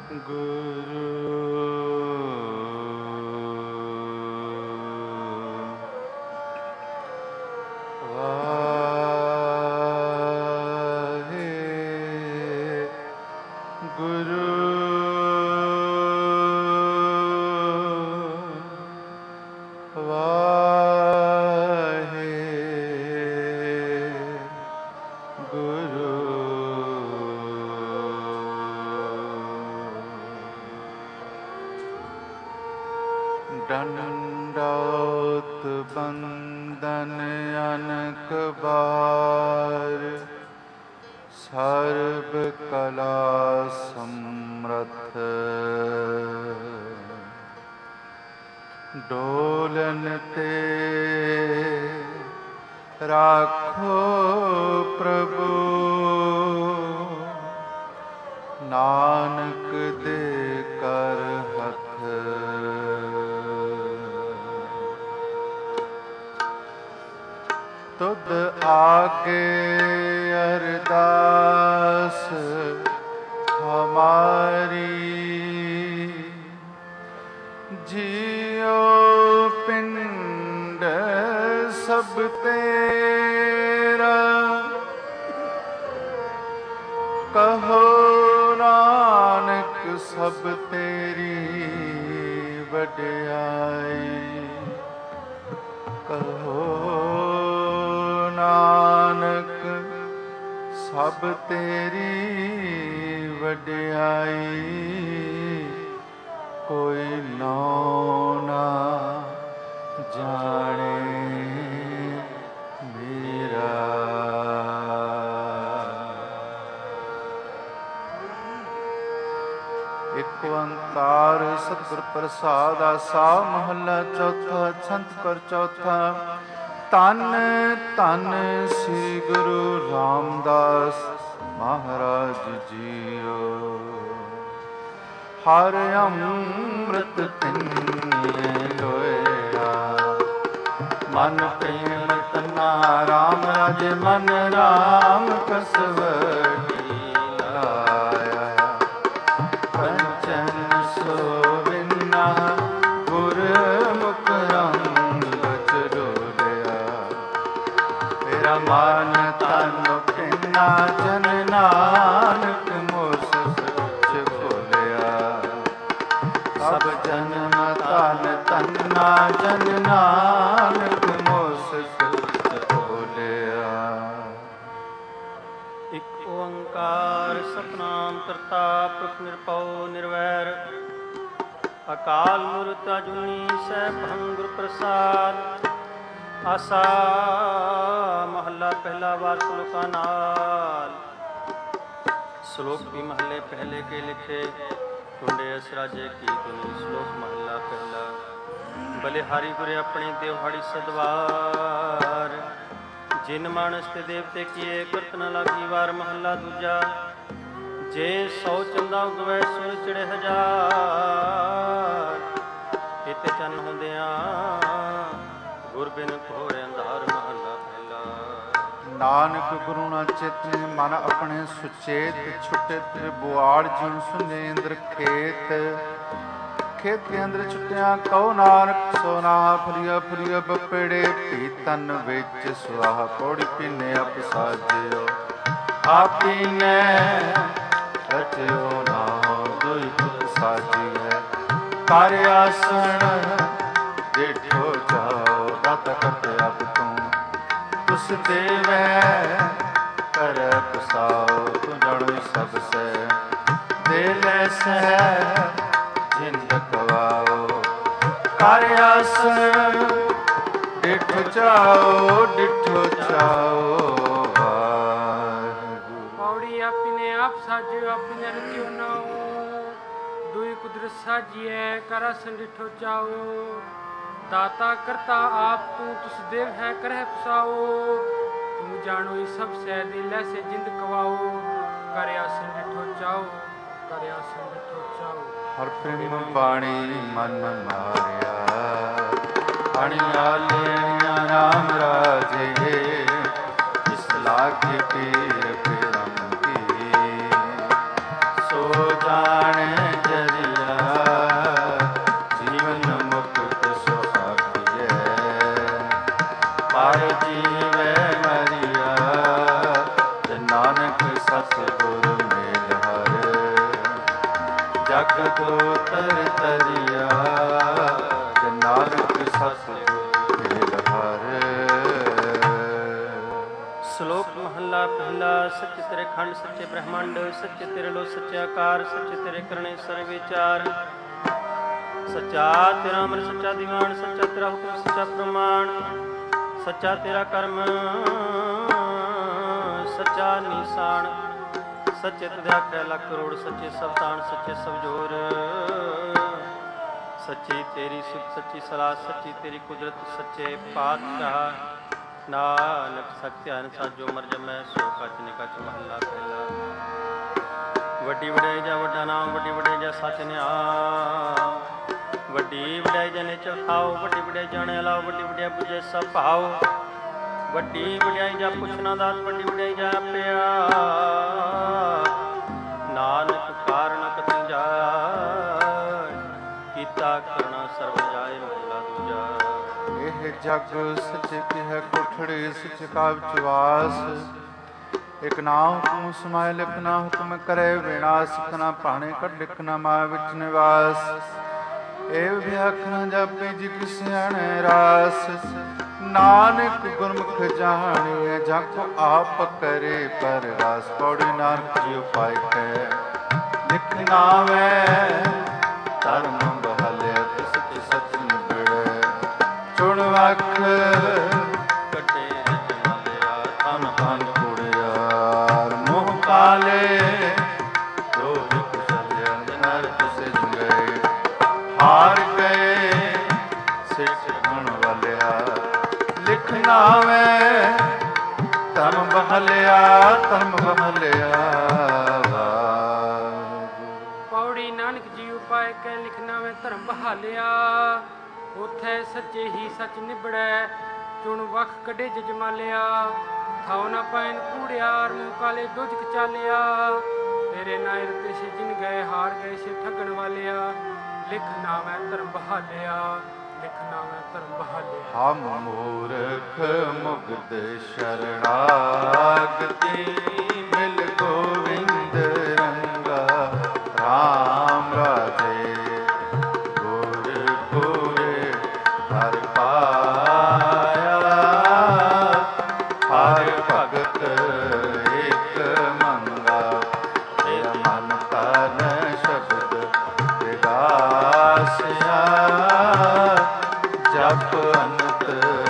दंडौत बंदन अनक बार, सर्व कला समर्थ। डोलन ते राखो प्रभु, नानक दे कर हथ। तुद आगे अरदास हमारी, जियो पिंड सब तेरा। कहो नानक सब तेरी वड्याई। कहो नानक सब तेरी वड्याई। कोई नौ ना जाने मेरा। एक ओंकार सतगुर प्रसाद आसा। महला चौथा। छंद कर चौथा। धन धन श्री गुरु रामदास महाराज जीओ। हर अमृत तिन्ने लोया। मन प्रेम तना राम राजे। मन राम कसवटी लाया। पंचन सोविना गुर मुख रंगत डोलिया। तेरा मन तन पिना जन नानक मोस सच खोलिया। सब जन्म तन तन्ना जन नानक मोस सच खोलिया। एक ओंकार सतनाम करता पुरख निरभਉ निर्वैर। अकाल मूरत अजूनी सैभं गुर प्रसाद। आसा महला पहला वार श्लोका नाल। श्लोक भी महले पहले के लिखे। टुंडे असराजे की धुनी। श्लोक महला पहला। बलिहारी गुरे अपने देवहाड़ी सदवार। जिन मानस ते देवते किए करत न लागी वार। महला दूजा। जे 100 चंदा उगवै सुन चिड़े हजार। इते चन होंदियां गुर बिन घोर अंधार। महला पहला। नानक गुरु ना चेतने मन अपने सुचेत। छुटे त्रिबुआड़ जिन सुने इंद्र खेत। खेत के अंदर छुटिया कहो नानक सोना। फलिया फलिया बपेड़े पीतन विच सुहा। पौड़ी पीने अप साजियो। आपी ने रचयो नाम दुई पुत साजी है। कार्य आसन देखो जाओ। दाता करते अब तुम तुस देवै कर पुसाओ। तू जानो सब से दे लैसै जिंद कवाओ। कार्य आसन डिठो जाओ डिठो जाओ। पौड़ी अपने आप साजियो अपने रचियो नाओ। दुई कुदरत साजिए कर आसन डिठो जाओ। दाता करता आप तू तुस देव है करह पुसाओ। तुम जानो ही सब से दिल से जिंद कवाओ। कर आसन डिठो जाओ कर आसन डिठो जाओ। हर प्रेम बाणी मन मारिया। अणिया राम राजे। इस लागे पीर पिरम की। सो जाने ਜਗਤ ਉਤਰ ਤਰਿਆ, ਨਾਨਕ ਸਤਿਗੁਰ ਮਿਲ ਹਰ। ਸ਼ਲੋਕ ਮਹੱਲਾ ਪਹਿਲਾ। ਸੱਚ ਤੇਰੇ ਖੰਡ ਸੱਚੇ ਬ੍ਰਹਮੰਡ, ਸੱਚੇ ਤੇਰੇ ਲੋ ਸੱਚੇ ਆਕਾਰ, ਸੱਚੇ ਤੇਰੇ ਕਰਨੇ ਸਰਬ ਵਿਚਾਰ। ਸੱਚਾ ਤੇਰਾ ਅਮਰ, ਸੱਚਾ ਦੀਵਾਨ, ਸੱਚਾ ਤੇਰਾ ਹੁਕਮ, ਸੱਚਾ ਪ੍ਰਮਾਣ, ਸੱਚਾ ਤੇਰਾ ਕਰਮ, ਸੱਚਾ ਨਿਸ਼ਾਨ। ਸੱਚੇ ਤੁਧ ਆਖੈ ਲੱਖ ਕਰੋੜ, ਸੱਚੇ ਸਵਤਾਨ, ਸੱਚੇ ਸਵਜੋਰ। ਸੱਚੀ ਤੇਰੀ ਸੁਖ, ਸੱਚੀ ਸਲਾਹ, ਸੱਚੀ ਤੇਰੀ ਕੁਦਰਤ, ਸੱਚੇ ਪਾਤਸ਼ਾਹ। ਨਾਨਕ ਸੱਚ ਧਿਆਨ ਸਾਜੋ ਮਰ ਜਮੈ, ਸੋ ਕਚ ਨਿਕਚ ਮਹੱਲਾ ਪਹਿਲਾ। ਵੱਡੀ ਵਡਿਆਈ ਜਾ ਵੱਡਾ ਨਾਮ, ਵੱਡੀ ਵਡਿਆਈ ਜਾ ਸੱਚ ਨਿਆਮ। ਵੱਡੀ ਵਡਿਆਈ ਜਾ ਨੇਚਰ ਖਾਓ, ਵੱਡੀ ਵਡਿਆਈ ਜਾਣੇ ਲਾਓ, ਵੱਡੀ ਵਡਿਆਈ ਪੁਜੇ ਸਭ ਭਾਓ। ਵੱਡੀ ਵਡਿਆਈ ਜਾ ਪੁੱਛਣਾ ਦਾਤ, ਵੱਡੀ ਵਡਿਆਈ ਜਾ ਪਿਆ। ਨਾਨਕ ਕਾਰਨ ਕਤੀ ਜਾਏ, ਕੀਤਾ ਕਰਨਾ ਸਰਬ ਜਾਏ ਮਹੱਲਾ ਦੂਜਾ। ਇਹ ਜਗ ਸੱਚੇ ਕੀ ਹੈ ਕੋਠੜੀ, ਸੱਚ ਕਾ ਵਿਚਵਾਸ। ਇਕ ਨਾ ਹੁਕਮ ਸਮਾਏ ਲਿਖਣਾ, ਹੁਕਮ ਕਰੇ ਵਿਨਾਸ਼। ਸਿੱਖਣਾ ਭਾਣੇ ਕੱਢ ਲਿਖਣਾ, ਮਾਇਆ ਵਿੱਚ ਨਿਵਾਸ। ਇਹ ਵਿਆਖਣਾ ਜਾਪੇ ਜੀ ਕਿਸ ਸਿਆਣੇ ਰਾਸ। ਨਾਨਕ ਗੁਰਮੁਖ ਜਾਣੀਐ, ਜਾਂ ਕੋ ਆਪ ਕਰੇ ਪਰਵਾਸ। ਪੌੜੀ ਨਾਨਕ ਜੀ ਉਪਾਇ ਕੈ ਲਿਖਣਾ ਵੈ, ਧਰਮ ਬਹਲਿਆ ਸੱਚ ਸੱਚ ਨਿਬੜੈ। ਚੁਣ ਵਖ ਕੱਟੇ ਜਮਾਲਿਆ, ਧਨ ਧਨ ਕੁੜਿਆਰ। ਮੋਹ ਕਾਲੇ ਰੋਜ ਕੁਸ਼ਲਿਆ, ਨਰ ਤੁਸੇ ਜੰਗਏ। ਹਾਰ ਗਏ ਸਿੱਖ ਗੁਣ ਵਾਲਿਆ, ਲਿਖਣਾ ਵੈ ਧਰਮ ਬਹਲਿਆ, ਧਰਮ ਬਹਲਿਆ। ਪੌੜੀ ਨਾਨਕ ਜੀ ਉਪਾਇ ਕੈ ਲਿਖਣਾ ਵੇ ਧਰਮ ਬਹਾਲਿਆ। ਉਥੇ ਸੱਚੇ ਹੀ ਸੱਚ ਨਿਬੜੈ, ਚੁਣ ਵਖ ਕੱਢੇ ਜਜਮਾਲਿਆ। ਥਾਉ ਨਾ ਪੈਨ ਕੂੜਿਆਰ, ਮੂੰਹ ਕਾਲੇ ਦੁਜਕ ਚਾਲਿਆ। ਤੇਰੇ ਨਾਇਰ ਤੇ ਸੇ ਜਿਨ ਗਏ, ਹਾਰ ਗਏ ਸੇ ਠੱਗਣ ਵਾਲਿਆ। ਲਿਖਣਾ ਮੈਂ ਧਰਮ ਬਹਾਲਿਆ, ਲਿਖਣਾ ਮੈਂ ਧਰਮ ਬਹਾਲਿਆ। ਹਮ ਮੂਰਖ ਮੁਗਧ ਸ਼ਰਣਾਗਤੀ, ਮਿਲ ਗੋਵਿੰਦ ਰੰਗਾ। ਰਾਮ ਰਾਜੇ ਗੁਰ ਪੂਰੇ ਹਰ ਪਾਇਆ। ਹਰ ਭਗਤ ਏਕ ਮੰਗਾ, ਤੇਰਾ ਮਨ ਤਨ ਸ਼ਬਦ ਵਿਗਾਸਿਆ। ਜਪ ਅਨੰਤ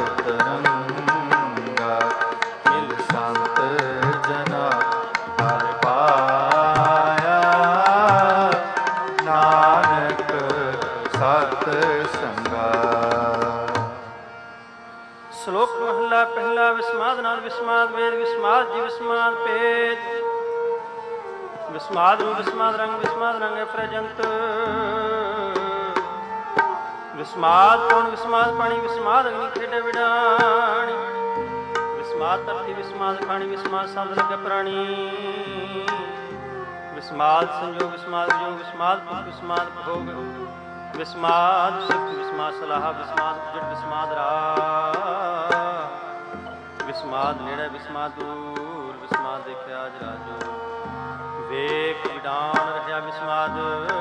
ਤਰੰਗਾ, ਮਿਲ ਸੰਤ ਜਨਾ ਹਰ ਪਾਇਆ। ਨਾਨਕ ਸਤ ਸੰਗਾ। ਸ਼ਲੋਕ ਮਹੱਲਾ ਪਹਿਲਾ। ਵਿਸਮਾਦ ਨਾਦ ਵਿਸਮਾਦ ਵੇਦ, ਵਿਸਮਾਦ ਜੀ ਵਿਸਮਾਦ ਭੇਦ। ਵਿਸਮਾਦ ਰੂਪ ਵਿਸਮਾਦ ਰੰਗ, ਵਿਸਮਾਦ ਰੰਗ ਪ੍ਰਜੰਤ। ਵਿਸਮਾਦ ਪੌਣ ਵਿਸਮਾਦ ਪਾਣੀ, ਵਿਸਮਾਦ ਅਗਨੀ ਖੇਡੇ ਵਿਡਾਣੀ। ਵਿਸਮਾਦ ਧਰਤੀ ਵਿਸਮਾਦ ਖਾਣੀ, ਵਿਸਮਾਦ ਸ਼ਬਦ ਲਗੇ ਪ੍ਰਾਣੀ। ਵਿਸਮਾਦ ਸੰਜੋਗ ਵਿਸਮਾਦ ਵਿਜੋਗ, ਵਿਸਮਾਦ ਭੁਖ ਵਿਸਮਾਦ ਭੋਗ। ਵਿਸਮਾਦ ਸਿਫਤ ਵਿਸਮਾਦ ਸਲਾਹ, ਵਿਸਮਾਦ ਉਜੜ ਵਿਸਮਾਦ ਰਾਹ। ਵਿਸਮਾਦ ਨੇੜੇ ਵਿਸਮਾਦ ਦੂਰ, ਵਿਸਮਾਦ ਦੇਖਿਆ ਅਜ ਰਾਜੋ। ਵੇਖ ਵਿਡਾਨ ਰਹਿਆ ਵਿਸਮਾਦ,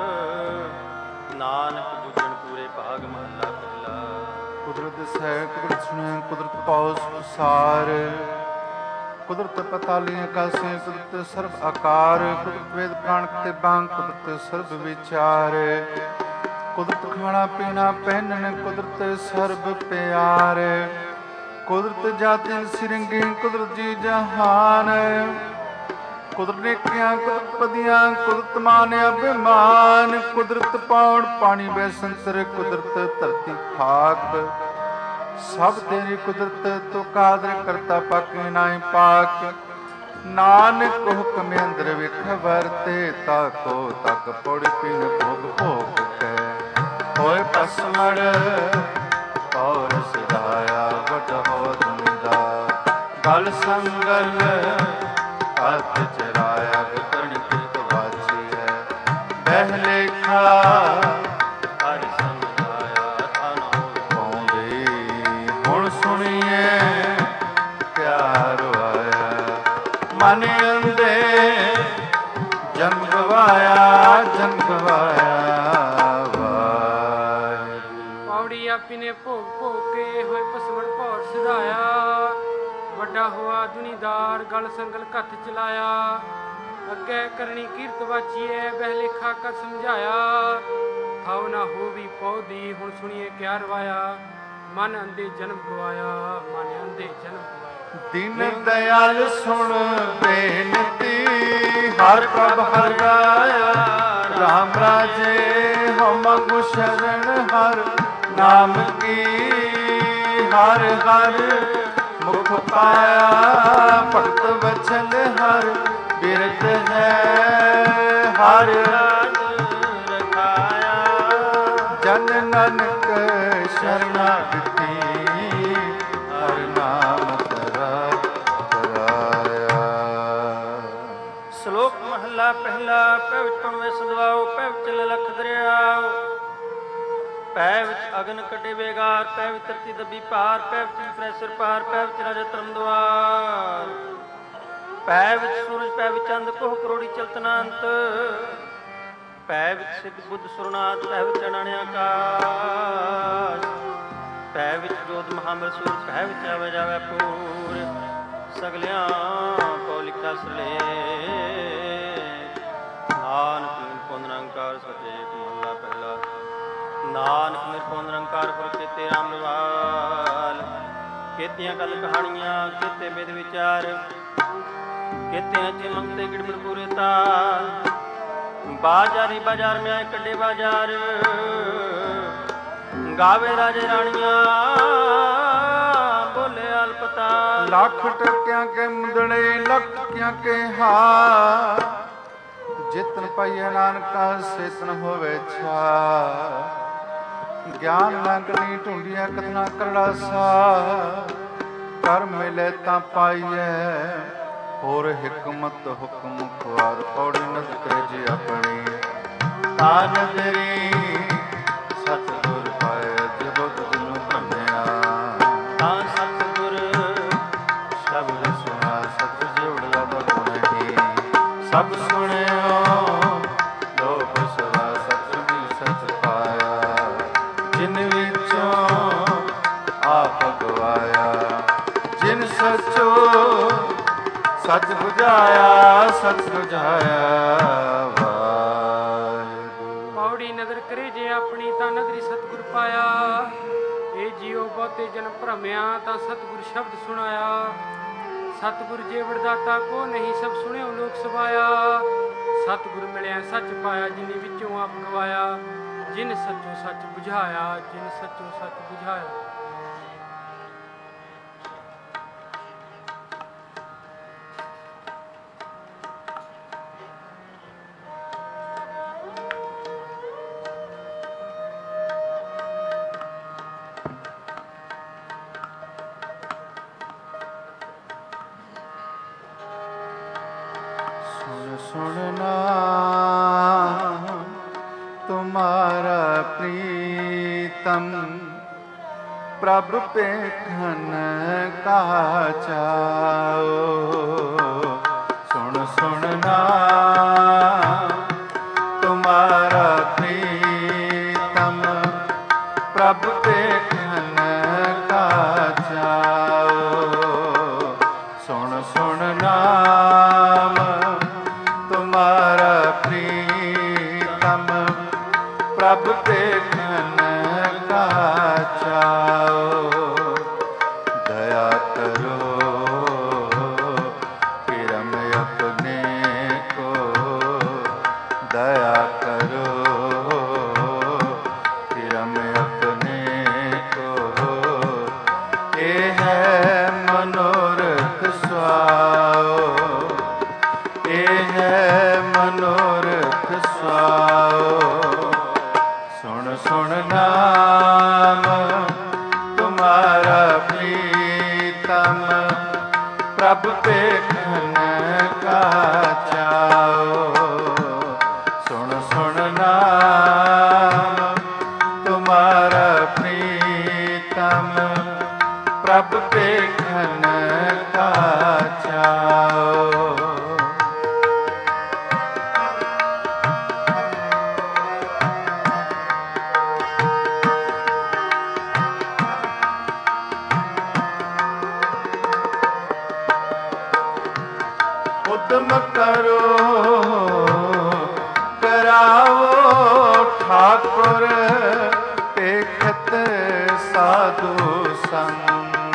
ਨਾਨਕ ਬੁੱਝਣ ਪੂਰੇ ਭਾਗ ਮਹੱਲਾ ਪਹਿਲਾ। ਕੁਦਰਤ ਸਹਿ ਕੁਦਰਤ ਸੁਣੇ, ਕੁਦਰਤ ਪਾਉ ਸੁਸਾਰ। ਕੁਦਰਤ ਪਤਾਲੀ ਆਕਾਸੇ, ਕੁਦਰਤ ਸਰਬ ਆਕਾਰ। ਕੁਦਰਤ ਵੇਦ ਪ੍ਰਾਣ ਤੇ ਬਾਂਗ, ਕੁਦਰਤ ਸਰਬ ਵਿਚਾਰ। ਕੁਦਰਤ ਖਾਣਾ ਪੀਣਾ ਪਹਿਨਣ, ਕੁਦਰਤ ਸਰਬ ਪਿਆਰ। ਕੁਦਰਤ ਜਾਤਿ ਸਿਰੰਗੀ, ਕੁਦਰਤ ਜੀ ਜਹਾਨ। ਕੁਦਰਤ ਨੇਕੀਆਂ ਕੁਦਰਤ ਪਦੀਆਂ, ਕੁਦਰਤ ਮਾਨ ਅਭਿਮਾਨ। ਕੁਦਰਤ ਪੌਣ ਪਾਣੀ ਬੈਸੰਤਰ, ਕੁਦਰਤ ਧਰਤੀ ਖਾਕ। ਸਭ ਤੇਰੀ ਕੁਦਰਤ, ਤੂੰ ਕਾਦਰ ਕਰਤਾ ਪਾਕੇ ਨਾਹੀ ਪਾਕ। ਨਾਨਕ ਹੁਕਮ ਅੰਦਰ ਵਿਖ ਵਰਤੇ, ਤਾਕੋ ਤਕ ਪੌੜ ਪੀਨ ਭੋਗ ਭੋਗ ਕੈ। ਹੋਏ ਪਸਮੜ ਔਰ ਸਿਧਾਇਆ, ਵਡ ਹੋ ਦੁਨਿਦਾ। ਗਲ ਸੰਗਲ ਹੱਥ ਚਰਾਇਆ, ਵਿਕਰਣ ਕਿਰਤ ਵਾਚੀ ਹੈ। ਬਹਿ ਲੇਖਾ ਹਰ ਸਮਝਾਇਆ, ਧਨ ਪਾਉਂਦੇ। ਹੁਣ ਸੁਣੀਏ ਪਿਆਰ ਆਇਆ, ਮਨ ਅੰਦੇ ਜਨਮ ਗਵਾਇਆ, ਜਨਮ ਗਵਾਇਆ। ਹੋਆ ਦੁਨੀਦਾਰ ਗਲ ਸੰਗਲ ਕੱਥ ਚਲਾਇਆ ਅੱਗੇ ਕਰਨੀ ਕੀਰਤ ਵਾਚੀਏ ਬਹਿ ਲੇਖਾ ਕਰ ਸਮਝਾਇਆ ਖਾਓ ਨਾ ਹੋ ਵੀ ਪੌਦੀ ਹੁਣ ਸੁਣੀਏ ਕਿਆ ਰਵਾਇਆ ਮਨ ਅੰਦੇ ਜਨਮ ਗਵਾਇਆ ਮਨ ਅੰਦੇ ਜਨਮ ਗਵਾਇਆ ਦੀਨ ਦਇਆਲ ਸੁਣ ਬੇਨਤੀ ਹਰ ਪ੍ਰਭ ਹਰ ਰਾਇਆ ਰਾਮ ਰਾਜੇ ਹਮ ਮੰਗੂ ਸ਼ਰਨ ਹਰ ਨਾਮ ਕੀ ਹਰ ਹਰ ਮੁਖ ਪਾਇਆ ਭਗਤ ਵਚਨ ਹਰ ਬਿਰਧ ਹੈ ਹਰ ਰਖਾਇਆ ਜਨ ਨਾਨਕ ਸ਼ਰਨਾਗਤੀ ਹਰ ਨਾਮ ਸ਼ਲੋਕ ਮਹਲਾ ਪਹਿਲਾ ਪੈ ਵਿੱਚ ਪਣਵੇਂ ਸੰਧਵਾਓ ਪੈ ਵਿੱਚ ਲਲਖ ਦਰਿਆਓ ਪੈ ਵਿੱਚ ਅਗਨ ਕੱਢੇ ਵੇਗਾਰ ਪੈ ਵਿੱਚ ਧਰਤੀ ਦੱਬੀ ਪਾਰ ਪੈ ਵਿੱਚ ਫਰੈ ਸਿਰ ਪਾਰ ਪੈ ਵਿੱਚ ਰਾਜਾ ਧਰਮ ਦੁਆਰ ਪੈ ਵਿੱਚ ਸੂਰਜ ਪੈ ਵਿੱਚ ਚੰਦ ਕੋਹ ਕਰੋੜੀ ਚਲਤਨਾੰਤ ਪੈ ਵਿੱਚ ਸਿੱਧ ਬੁੱਧ ਸੁਰਨਾਥ ਪੈ ਵਿੱਚ ਅਨੰਨ ਆਕਾਸ਼ ਪੈ ਵਿੱਚ ਜੋਤ ਮਹਾਮਰ ਸੂਰ ਪੈ ਵਿੱਚ ਆਵੇ ਜਾਵੇ ਪੂਰ ਸਗਲਿਆਂ ਪਉ ਲਿਖਿਆ ਸਲੇ ਨਾਨਕ ਨਿਰਭਉ ਨਿਰੰਕਾਰ ਸਤਿ ਮਹਲਾ ਪਹਿਲਾ ਨਾਨਕ ਨਿਰਭਉ ਨਿਰੰਕਾਰ ਪੁਰਖ ਕੀਤੇ ਰਾਮ ਰਵਾਲ ਕੀਤੀਆਂ ਗੱਲ ਕਹਾਣੀਆਂ ਕੀਤੇ ਬਿਦ ਵਿਚਾਰ ਕੀਤੇ ਨਚੇ ਮੰਗਤੇ ਗਿੜਮੜ ਪੂਰੇ ਤਾਲ ਬਾਜ਼ਾਰੀ ਬਾਜ਼ਾਰ ਮੈਂ ਆਏ ਕੱਢੇ ਬਾਜ਼ਾਰ ਗਾਵੇ ਰਾਜੇ ਰਾਣੀਆਂ ਬੋਲੇ ਅਲਪਤਾ ਲੱਖ ਟਕਿਆਂ ਕੇ ਮੁੰਦੜੇ ਲੱਖਿਆਂ ਕੇ ਹਾਰ ਜਿਤਨ ਪਾਈਏ ਨਾਨਕਾ ਸੇਤਨ ਹੋਵੇ ਛਾ ਗਿਆਨ ਮੰਗਣੀ ਢੂੰਡੀਆਂ ਕਥਨਾ ਕਰੜਾ ਸਾ ਕਰ ਮਿਲੇ ਤਾਂ ਪਾਈਏ ਹੋਰ ਹਕਮਤ ਹੁਕਮ ਖੁਆਰ ਪੌੜੀ ਨਦ ਤੇਜ ਆਪਣੀ ਤਾਨ ਤੇਰੀ ਸਤਿਗੁਰ ਪਾਏ ਜਬਤ ਜਿਨੂੰ ਭੰਮਿਆ ਤਾਂ ਸਤਿਗੁਰ ਸ਼ਬਦ ਸੁਣਾ ਸਤ ਜੋੜਿਆ ਬਗੁਣੀ ਸਭ ਸੁਣਿਓ ਲੋਕ ਸਦਾ ਸਤ ਸੁਣੀ ਸਚ ਪਾਇਆ ਜਿਨ ਵਿੱਚੋਂ ਆਪ ਗਵਾਇਆ ਜਿਨ ਸਚੋ ਸਚ ਬੁਝਾਇਆ ਸਚ ਬੁਝਾਇਆ ਵਾਹਿਗੁਰੂ ਪੌੜੀ ਨਦਰ ਕਰੇ ਜੇ ਆਪਣੀ ਤਾਂ ਨਦਰੀ ਸਤਿਗੁਰ ਪਾਇਆ ਇਹ ਜੀਉ ਬਹੁਤੇ ਜਨ ਭਰਮਿਆ ਤਾਂ ਸਤਿਗੁਰ ਸ਼ਬਦ ਸੁਣਾਇਆ ਸਤਿਗੁਰ ਜੇ ਵਰਦਾਤਾ ਕੋ ਨਹੀਂ ਸਭ ਸੁਣਿਓ ਲੋਕ ਸਵਾਇਆ ਸਤਿਗੁਰ ਮਿਲਿਆ ਸੱਚ ਪਾਇਆ ਜਿਨੇ ਵਿੱਚੋਂ ਆਪ ਗਵਾਇਆ ਜਿਨ ਸੱਚੋ ਸੱਚ ਬੁਝਾਇਆ ਜਿਨ ਸੱਚੋ ਸੱਚ ਬੁਝਾਇਆ सुनना तुम्हारा प्रीतम प्रभु पेखन का चाओ सुनना तुम्हारा प्रीतम प्रभु पेखन का चाओ सुनना तुम्हारा प्रीतम प्रभु देखन का चाओ दया करो फिर मैं अपने को दया करो फिर मैं अपने को ये है मनोरथ स्वाओ ये है मनोरथ स्वाओ सुन नाम तुम्हारा प्रीतम प्रभु देखन का चाओ सुन नाम ਚਰਾਵੋ ਠਾਕੁਰ ਦੇਖਤ ਸਾਧੂ ਸੰਗ।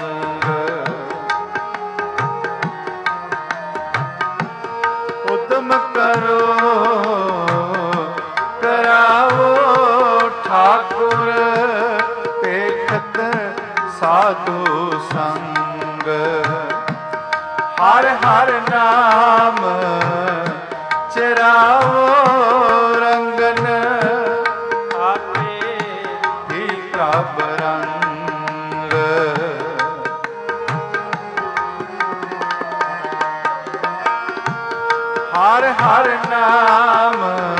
ਉਦਮ ਕਰੋ ਕਰਾਵੋ ਠਾਕੁਰ ਦੇਖਤ ਸਾਧੂ ਸੰਗ। ਹਰ ਹਰ ਨਾਮ ਚਰਾਵੋ ਰੰਗਨ ਆਪੇ ਹੀ ਪ੍ਰਭ ਰੰਗ। ਹਰ ਹਰ ਨਾਮ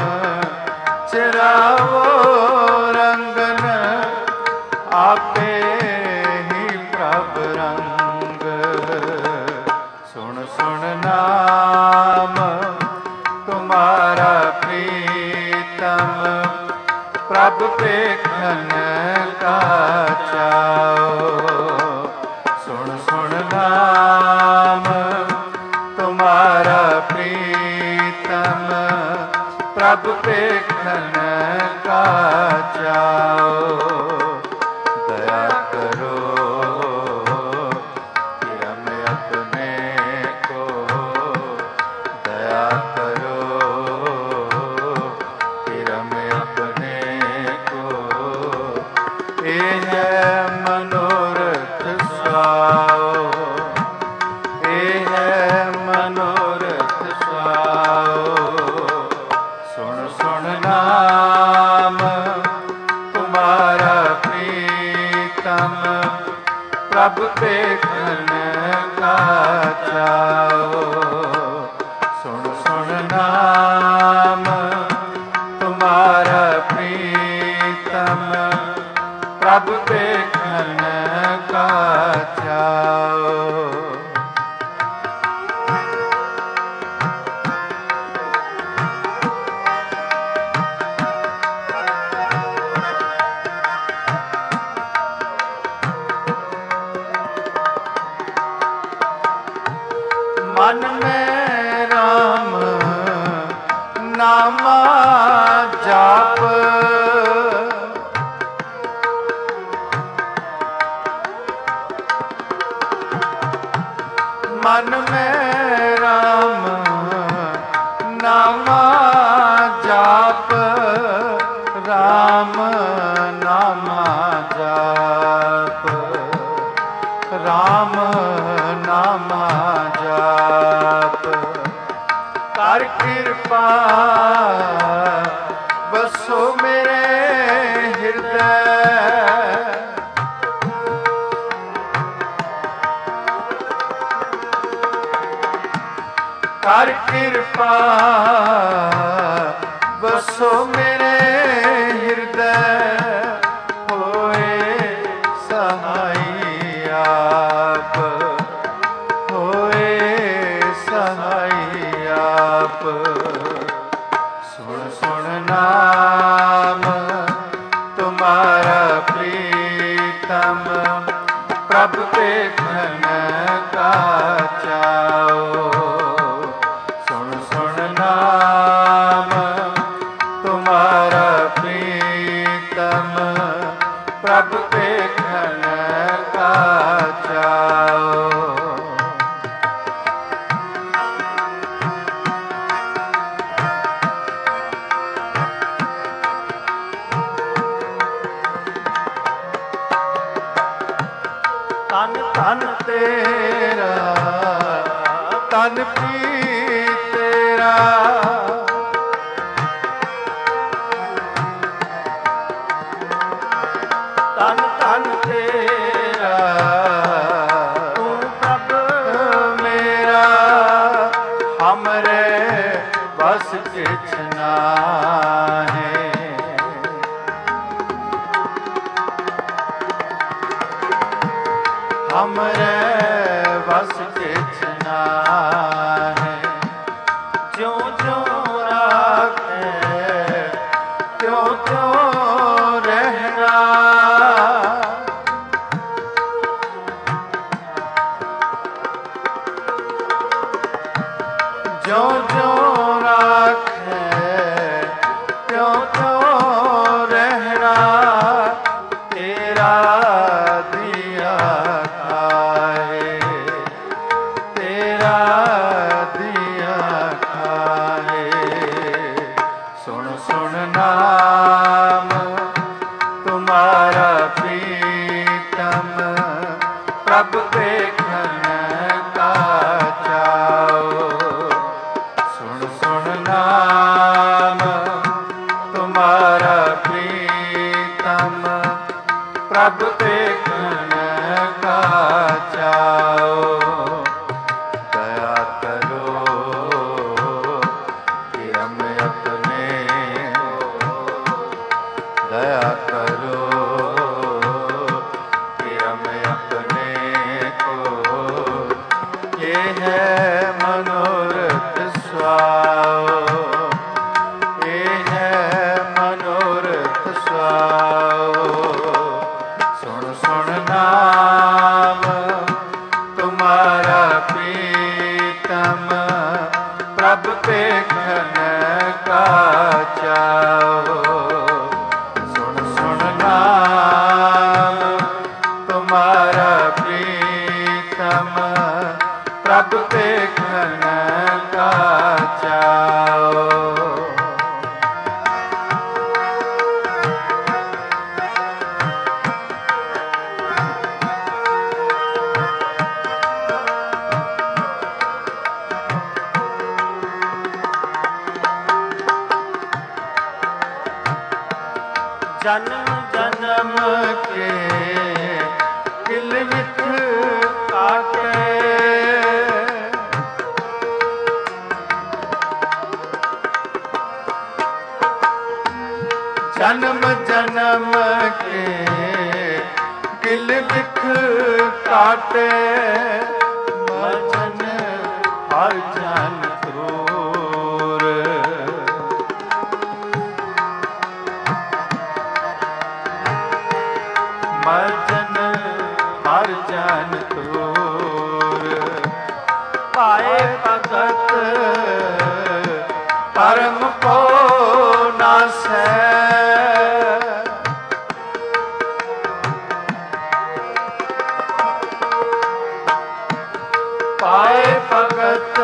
ਚਰਾਵੋ ਰੰਗਨ ਆਪੇ ਹੀ ਪ੍ਰਭ ਰੰਗ। ਸੁਣ ਸੁਣ ਨਾਮ ਤੁਮਾਰਾ ਪ੍ਰੀਤਮ ਪ੍ਰਭ ਵੇਖਣ ਕਾ ਚਾਓ। ਸੁਣ ਸੁਣ ਨਾਮ ਤੁਮਾਰਾ ਪ੍ਰੀਤਮ ਪ੍ਰਭ ਵੇਖਣ ਕਾ ਚਾਓ। ਦਇਆ ਕਰੋ ਕਿਰਮ ਆਪਣੇ ਕੋ। ਦਇਆ ਕਰੋ ਕਿਰਮ ਆਪਣੇ ਕੋ। ਇਹ ਹੈ ਮਨੋਰਥ ਸੁਆਓ। ਇਹ ਹੈ ਮਨੋਰਥ ਸੁਆਓ। ਸੁਣ ਸੁਣ ਨਾਮ ਤੁਮਾਰਾ ਪ੍ਰੀਤਮ ਪ੍ਰਭ ਵੇਖਣ ਕਾ ਚਾਓ। ਸੁਣ ਸੁਣ ਨਾਮ ਤੁਮਾਰਾ ਪ੍ਰੀਤਮ ਪ੍ਰਭ ਵੇਖਣ ਕਾ ਚਾਓ। ਮਨ ਮੈਂ ਰਾਮ ਨਾਮਾ ਜਾਪ। ਮਨ ਮੈਂ ਰਾਮ ਨਾਮਾ ਜਾਪ। ਰਾਮ ਨਾਮਾ ਜਾਪ। ਰਾਮ ਨਾਮਾ ਜਾਪ। ਕਰ ਕਿਰਪਾ ਬਸੋ ਮੇਰੇ ਹਿਰਦੈ। ਕਰ ਕਿਰਪਾ ਬਸੋ ਮੇਰੇ ਹਿਰਦੈ। ਹੋਏ ਸਹਾਈ ਆਪ। ਹੋਏ ਸਹਾਈ ਆਪ। ਸੁਣ ਸੁਣ ਨਾਮ ਤੁਮਾਰਾ ਪ੍ਰੀਤਮ ਪ੍ਰਭ ਵੇਖਣ ਕਾ ਚਾਓ। ਸੁਣ ਸੁਣ ਨਾਮ ਤੁਮਾਰਾ ਪ੍ਰੀਤਮ ਪ੍ਰਭ ਵੇਖਣ ਕਾ ਚਾਓ। ਤਨ ਤਨ ਤੇਰਾ ਤਨ ਪ੍ਰੀਤ ਤੇਰਾ। ਤਨ ਤਨ ਤੇਰਾ ਤੂੰ ਪ੍ਰਭ ਮੇਰਾ। ਹਮਰੇ ਬਸ ਕਿਛ ਨਾਹੀਂ। हमरे बस किछ नाहीं। ज्यों ज्यों राखे त्यों त्यों रहना। ज्यों ज्यों राखे त्यों त्यों त्यों रहना तेरा दिया खाए, तेरा दिया खाए। सुन सुन नाम तुम्हारा प्रीतम, प्रभ देखन का चाओ। सुन सुन नाम तुम्हारा प्रीतम, प्रभ देखन का चाओ। दया करो कि हम अपने, दया करो कि हम अपने को, ये है मनोरथ स्वाओ, ये है मनोरथ स्वाओ। सुन सुन नाम तुम्हारा प्रीतम, प्रभ देखन का चाओ। सुन सुन नाम तुम्हारा प्रीतम, प्रभ देखन का चाओ। जन्म जन्म के किल विथ काटे, जन्म जन्म के किल विथ काटे। मजन हर जन क्रूर, मजन हर जन क्रूर। पाए भगत परम को नासै, पाए भगत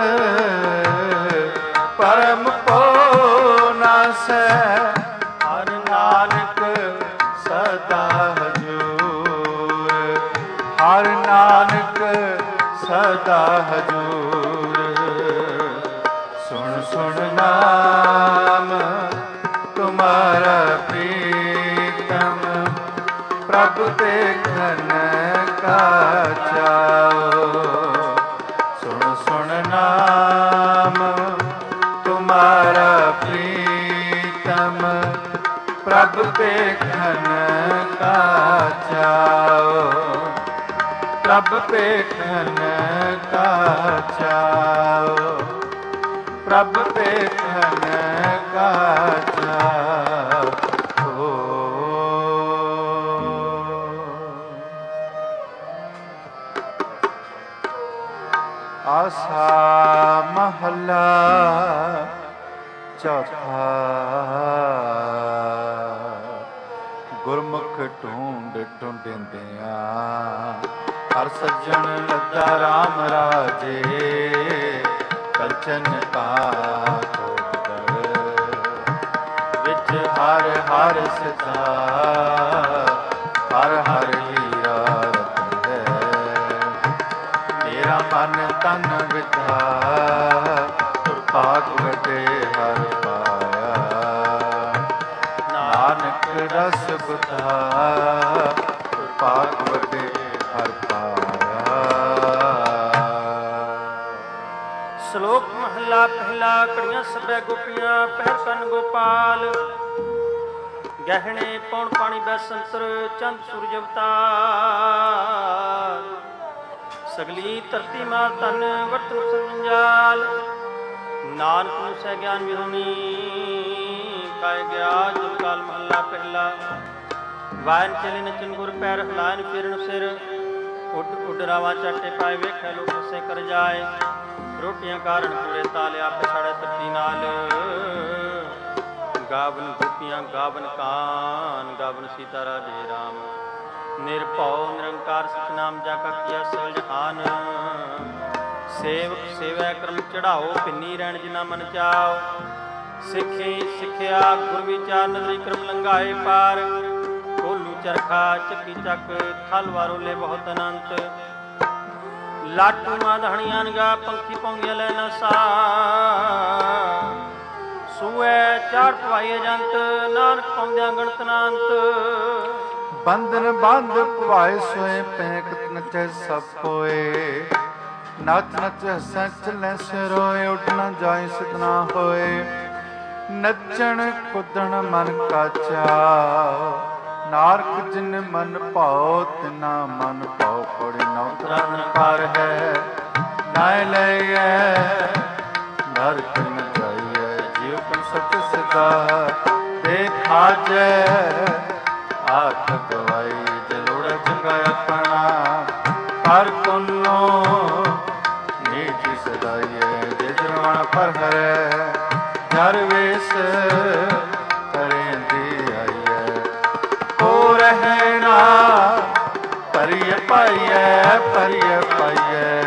परम को नासै। हर नानक सदा हजूर, हर नानक सदा हजूर। सुन सुन नाम तुम्हारा प्रीतम, प्रभ देखन का चाओ। सुन सुन नाम तुम्हारा प्रीतम, प्रभ देखन का चाओ। प्रभ देखन का चाओ, प्रभ देखन का चाओ। आसा महला चौथा। गुरमुख ढूंढ ढूंढिंदिया, हर सज्जन लद्दा राम राजे। कंचन का विच हर हर सदा, हर हर हीरा रतन है। मेरा मन तन विधा, भाग वटे हर पाया। नानक रस बुधा, भाग वटे हर पाया। ਸ਼ਲੋਕ ਮਹਲਾ ਪਹਿਲਾ। ਕੜੀਆਂ ਸਭੈ ਗੋਪੀਆਂ ਪਹਿਰ ਕੰਨ ਗੋਪਾਲ। ਗਹਿਣੇ ਪੌਣ ਪਾਣੀ ਬੈਸੰਤਰ ਚੰਦ ਸੂਰਜ ਅਵਤਾਰ। ਸਗਲੀ ਧਰਤੀ ਮਾਂ ਧਨ ਵਰਤ ਰੂਪ ਸੰਜਾਲ। ਨਾਨਕ ਨੂੰ ਸਹਿ ਗਿਆਨ ਵਿਹੂਣੀ ਕਾਇ ਗਿਆ ਜੁਗ ਕਾਲ। ਮਹਲਾ ਪਹਿਲਾ। ਵਾਇਨ ਚਲੇ ਨਚਨ ਗੁਰ ਪੈਰ ਹਲਾਇਨ ਫਿਰਨ ਸਿਰ। ਉੱਡ ਉੱਡ ਰਾਵਾਂ ਚਾਟੇ ਪਾਏ ਵੇਖੈ ਲੋਕ ਸੇ ਕਰ ਜਾਏ। ਰੋਟੀਆਂ ਕਾਰਨ ਪੂਰੇ ਤਾਲਿਆ ਪਛਾੜੇ ਤੱਕੀ ਨਾਲ। ਗਾਵਨ ਗੋਪੀਆਂ ਗਾਵਨ ਕਾਨ, ਗਾਵਨ ਸੀਤਾ ਰਾਜੇ ਰਾਮ। ਨਿਰਭਉ ਨਿਰੰਕਾਰ ਸਤਿਨਾਮ ਜਾ ਕਾ ਕੀਆ ਸਗਲ ਜਹਾਨ। ਸੇਵਕ ਸੇਵੈ ਕਰਮ ਚੜਾਓ, ਭਿੰਨੀ ਰਹਿਣ ਜਿਨਾ ਮਨ ਚਾਓ। ਸਿੱਖੀ ਸਿੱਖਿਆ ਗੁਰ ਵਿਚਾਰ, ਨਦਰੀ ਕਰਮ ਲੰਘਾਏ ਪਾਰ। ਕੋਲੂ ਚਰਖਾ ਚੱਕੀ ਚੱਕ, ਥਲ ਵਾਰੋਲੇ ਬਹੁਤ ਅਨੰਤ। ਲਾਟੂ ਮਾਧਣੀਆਂ ਨਗਾ, ਪੰਖੀ ਪੌਂਦੀਆਂ ਲੈ ਨਾ ਸਾ। ਸੂਐ ਚਾੜ ਪਵਾਈ ਅਜੰਤ, ਨਾਨਕ ਪਾਉਂਦਿਆਂ ਗਣਤ ਨਾਨਤ। ਬੰਧਨ ਬੰਧ ਪਵਾਏ ਸੋਏ, ਪੈਂਕ ਨਚੈ ਸਭ ਕੋਏ। ਨਚ ਨਚ ਹਸੈ ਚੱਲੈ ਸਿਰੋਏ, ਉੱਡ ਨਾ ਜਾਏ ਸਿਧ ਨਾ ਹੋਏ। ਨੱਚਣ ਕੁੱਦਣ ਮਨ ਕਾ ਚਾਉ, ਨਾਰਕ ਜਿਨ ਮਨ ਭਾਉ ਤਿਨਾ ਮਨ ਭਾਉ। ਪੌੜੀ ਨੌਤਰਾ ਨਿਰੰਕਾਰ ਹੈ, ਨਾਇ ਲਈਐ ਨਰਕ ਨ ਜਾਈਐ। ਜੀਉ ਪਨ ਸਚ ਸਿਧਾ ਦੇਖਾਜੈ, ਆਖ ਗਵਾਈ ਜੇ ਲੋੜ ਚੰਗਾ ਆਪਣਾ। ਹਰ ਕੋਨੋ ਨੀਚ ਸਦਾਈਐ, ਜੇ ਜਰਵਣ ਪਰ ਹਰੈ ਜਰ ਵੇਸ ਕਰੇਂਦੀ ਆਈਐ। ਕੋ ਰਹਿ ਨਾ ਪਰਿਐ ਪਾਈਐ, ਪਰਿਐ ਪਾਈਐ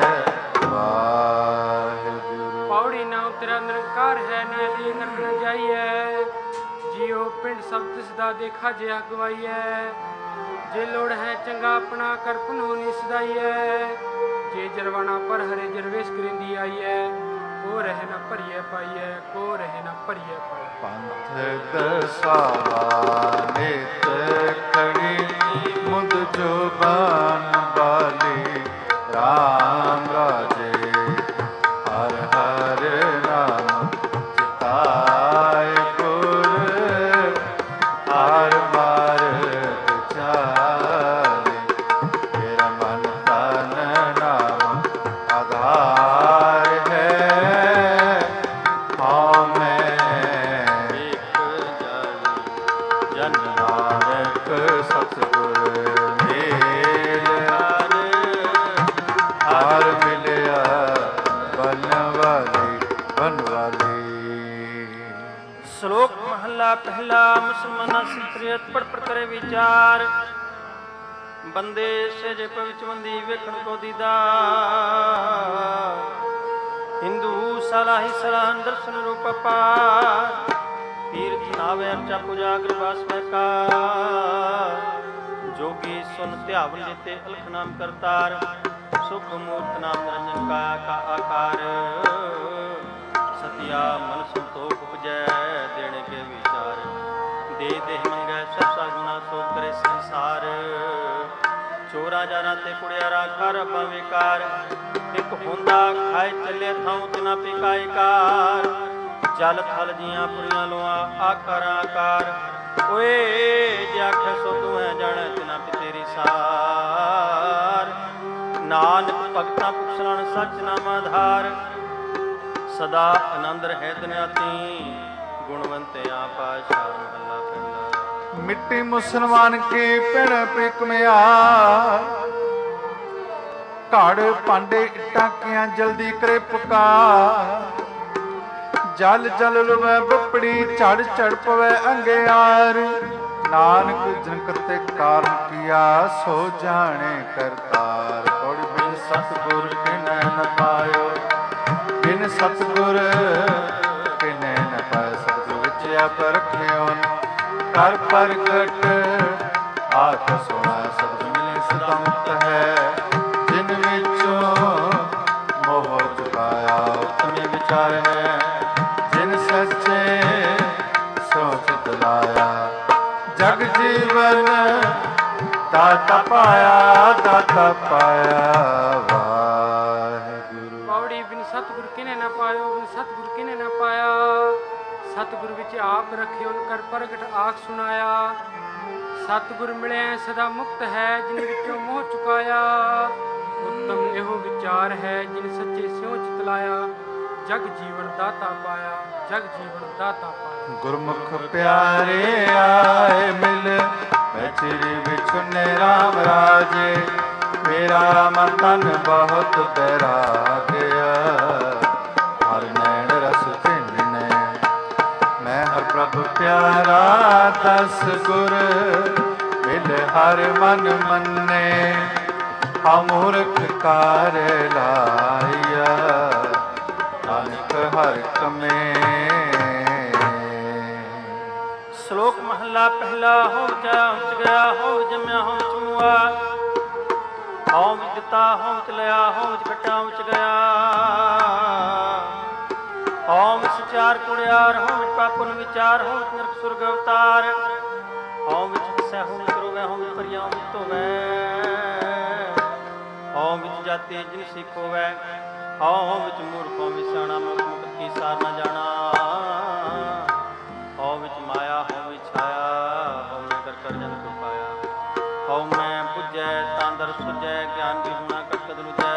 ਵਾਹਿਗੁਰੂ। ਪੌੜੀ ਨਾ ਉਤਰਾ ਨਿਰੰਕਾਰ ਹੈ, ਨਾ ਲਈ ਨਰਕ ਨ ਜਾਈਐ। ਜੀਉ ਪਿੰਡ ਸਭ ਤਿਸ ਦਾ ਦੇਖਾ ਜੇ ਅਗਵਾਈਐ। ਜੇ ਲੋੜ ਹੈ ਚੰਗਾ ਆਪਣਾ, ਕਰ ਪੁਨਹੁ ਨੀ ਸਦਾਈਐ। ਜੇ ਜਰਵਾਣਾ ਪਰ ਹਰੇ ਜਰਵੇਸ਼ ਕਰਿੰਦੀ ਆਈਐ। ਕੋ ਰਹਿ ਨਾ ਭਰੀਐ ਪਾਈਐ, ਕੋ ਰਹਿ ਨਾ ਭਰੀਐ ਪਾਈਐ। ਪੰਥ ਦਸਾਵਾ ਨਿਤ ਖੜੀ, ਮੁਦ ਜੁਬਾਨ ਬਾਲੀ ਰਾਮ ਰਾਜੇ। ਹਰ ਹਰ ਨਾਮ ਚਿਤਾਏ ਗੁਰ, ਹਰ ਮਾਰ ਵਿਚਾਰੇ। ਤੇਰਾ ਮਨ ਤਨ ਨਾਮ ਆਧਾਰ ਹੈ, ਹਉ ਮੈਂ ਜਨ ਨਾਨਕ ਸਤਿਗੁਰ ਮੇਲ। ਹਰ ਮਿਲਿਆ ਬਨਵਾਲੀ ਬਨਵਾਲੀ। ਸ਼ਲੋਕ ਮਹੱਲਾ ਪਹਿਲਾ। ਮੁਸਲਮਾਨਾਂ ਸਿਫਰੀਅਤ ਪੜ ਪੜ ਕਰੇ ਵਿਚਾਰ। ਬੰਦੇ ਸਹਿਜੇ ਪਵਿਚਵੰਦੀ ਵੇਖਣ ਕੋ ਦੀਦਾ। ਹਿੰਦੂ ਸਲਾਹੀ ਸਲਾਹਨ ਦਰਸ਼ਨ ਰੂਪ ਪਾਰ। ਤੀਰਥ ਨਾਵੇ ਅਰਚਾ ਪੂਜਾ ਗ੍ਰਵਾਸ ਵੈਕਾਰ। ਜੋਗੀ ਸੁਨ ਧਿਆਵਨ ਜਿਤੇ ਅਲਖ ਨਾਮ ਕਰਤਾਰ। ਸੁਖ ਮੂਰਤ ਨਾਮ ਨਿਰੰਜਨ ਕਾਇਆ ਕਾ ਆਕਾਰ। ਸਤਿਆ ਮਨ ਸੰਤੋਖ ਉਪਜੈ, ਦੇਣੇ ਕੇ ਵਿਚਾਰ। ਦੇ ਦੇਹ ਮੰਗੈ ਸਭ ਸਾਗੁਣਾ, ਸੋ ਕਰੇ ਸੰਸਾਰ। ਚੋਰਾ ਜਾਰਾ ਤੇ ਕੁੜਿਆਰਾ ਕਰ ਰੱਬਾ ਵਿਕਾਰ। ਇੱਕ ਹੁੰਦਾ ਖਾਏ ਚੱਲੇ ਥਾਉ, ਤਿਨਾ ਪਿਕਾਇ ਕਾਰ। ਜਲ ਥਲ ਜੀਆਂ ਪੁਰੀਆਂ ਲੋਆ ਆਕਾਰ ਆਕਾਰ। ਓਏ ਜੇ ਆਖੈ ਸੋ ਤੂੰ ਹੈ ਜਾਣੈ, ਤਿਨਾ ਪੀ ਤੇਰੀ ਸਾਰ। ਨਾਨਕ ਭਗਤਾਂ ਪੁਛਲਣ ਸਚ ਨਾਮ ਆਧਾਰ। ਸਦਾ ਆਨੰਦ ਰਹਿ ਧਨਿਆਤੀ, ਗੁਣਵੰਤਿਆ ਪਾਸ਼ਾ ਮਹੱਲਾ ਪਹਿਲਾ। ਮਿੱਟੀ ਮੁਸਲਮਾਨ ਕੀ ਪਿਣ ਪਿਕਮਿਆ। ਘੜ ਭਾਂਡੇ ਇੱਟਾਂ ਕੀਆਂ ਜਲਦੀ ਕਰੇ ਪੁਕਾਰ। ਜਲ ਜਲ ਲੁਵੈ ਬੱਪੜੀ, ਝੜ ਝੜ ਪਵੈ ਅੰਗਿਆਰ। ਨਾਨਕ ਜਨਕ ਤੇ ਕਾਰਨ ਕੀਆ, ਸੋ ਜਾਣੇ ਕਰਤਾਰ। ਪੌੜੀ ਬਿਨ ਸਤਿਗੁਰ ਕਿਨੈ ਨ ਪਾਇਓ, ਬਿਨ ਸਤਿਗੁਰ ਕਿਨੈ ਨ ਪਾਇ। ਸਤਿਗੁਰ ਵਿੱਚ ਆਪ ਰਖਿਓ, ਕਰ ਪ੍ਰਗਟ ਆਖ ਸੁਣਾ। ਸਤਿਗੁਰ ਮਿਲੇ ਸਦਾ ਮੁਕਤ ਹੈ, ਜਿਨ ਵਿੱਚੋਂ ਮੋਹ ਚੁਕਾਇਆ। ਉਤਮੇ ਵਿਚਾਰ ਹੈ, ਜਿਨ ਸੱਚੇ ਸੋਚ ਲਾਇਆ। ਜਗ ਜੀਵਨ ਦਾਤਾ ਪਾਇਆ, ਦਾਤਾ ਪਾਇਆ ਵਾਹਿਗੁਰੂ। ਪੌੜੀ ਬਿਨ ਸਤਿਗੁਰ ਕਿਨੇ ਨਾ ਪਾਇਓ, ਬਿਨ ਸਤਿਗੁਰ ਕਿਨੇ ਨਾ ਪਾਇਆ। ਸਤਿਗੁਰ ਵਿੱਚ ਆਪ ਰਖਿਓ, ਕਰ ਪ੍ਰਗਟ ਆਖ ਸੁਣਾਇਆ। ਸਤਿਗੁਰ ਮਿਲਿਆ ਸਦਾ ਮੁਕਤ ਹੈ, ਜਿਨ ਵਿੱਚੋਂ ਮੋਹ ਚੁਕਾਇਆ। ਉੱਤਮ ਇਹੋ ਵਿਚਾਰ ਹੈ, ਜਿਨ ਸੱਚੇ ਸਿਉ ਚਿਤ ਲਾਇਆ। ਜਗ ਜੀਵਨ ਦਾਤਾ ਪਾਇਆ, ਜਗ ਜੀਵਨ ਦਾਤਾ ਪਾਇਆ। ਗੁਰਮੁਖ ਪਿਆਰੇ ਆਏ ਮਿਲ, ਬਚਰੀ ਵਿਛੁਨੇ ਰਾਮ ਰਾਜੇ। ਮੇਰਾ ਮਨ ਤਨ ਬਹੁਤ ਬੈਰਾਗਿਆ, ਹਰ ਨੈਣ ਰਸ ਭਿੰਨੇ। ਮੈਂ ਹਰ ਪ੍ਰਭ ਪ੍ਰਭ ਪਿਆਰਾ ਦਸ ਗੁਰ ਮਿਲ ਹਰ ਮਨ ਮੰਨੇ ਅਮੂਰਖ ਕਾਰ ਲਾਇਆ ਨਾਨਕ ਹਰ ਕਮੇ। ਸ਼ਲੋਕ ਮਹਲਾ ਪਹਿਲਾ। ਹੋ ਜਾ ਉੱਚ ਗਿਆ, ਹੋ ਜੰਮਿਆ, ਹੋ ਚਮੂਆ, ਹਉ ਵਿੱਚ ਦਿੱਤਾ, ਹਉ ਵਿੱਚ ਲਿਆ, ਹਉ ਵਿੱਚ ਕੱਟਿਆ, ਹਉ ਵਿੱਚ ਗਿਆ, ਹਉ ਵਿੱਚ ਸਚਿਆਰ ਕੁੜਿਆਰ, ਹਉ ਵਿੱਚ ਪਾਪਨ ਵਿਚਾਰ, ਹਉ ਵਿੱਚ ਨਰਕ ਸੁਰਗ ਅਵਤਾਰ, ਹਉ ਵਿੱਚ ਵਸੈ, ਹਉ ਵਿੱਚ ਰੋਵੈ, ਹਉ ਵਿੱਚ ਭਰੀਆ, ਹਉ ਵਿੱਚ ਧੋਵੈ, ਹਉ ਵਿੱਚ ਜਾਤੀ ਜਿਨ ਸਿੱਖੋਵੈ, ਹਉ ਵਿੱਚ ਮੂਰਖ, ਹਉ ਵਿੱਚ ਸਿਆਣਾ, ਮੁਖ ਮੁਕਤ ਕੀ ਸਾਰ ਨਾ ਜਾਣਾ, ਹਉ ਵਿੱਚ ਮਾਇਆ, ਹਉ ਵਿੱਚ ਛਾਇਆ, ਹਉ ਮੈਂ ਕਰ ਕਰ ਜਨ ਕੋ ਪਾਇਆ, ਹਉ ਮੈਂ ਬੁਝੈ ਤਾਂ ਦਰ ਸੁਝੈ, ਗਿਆਨ ਵੀ ਹੋਣਾ ਕਰ ਕਦ ਲੁਝੈ,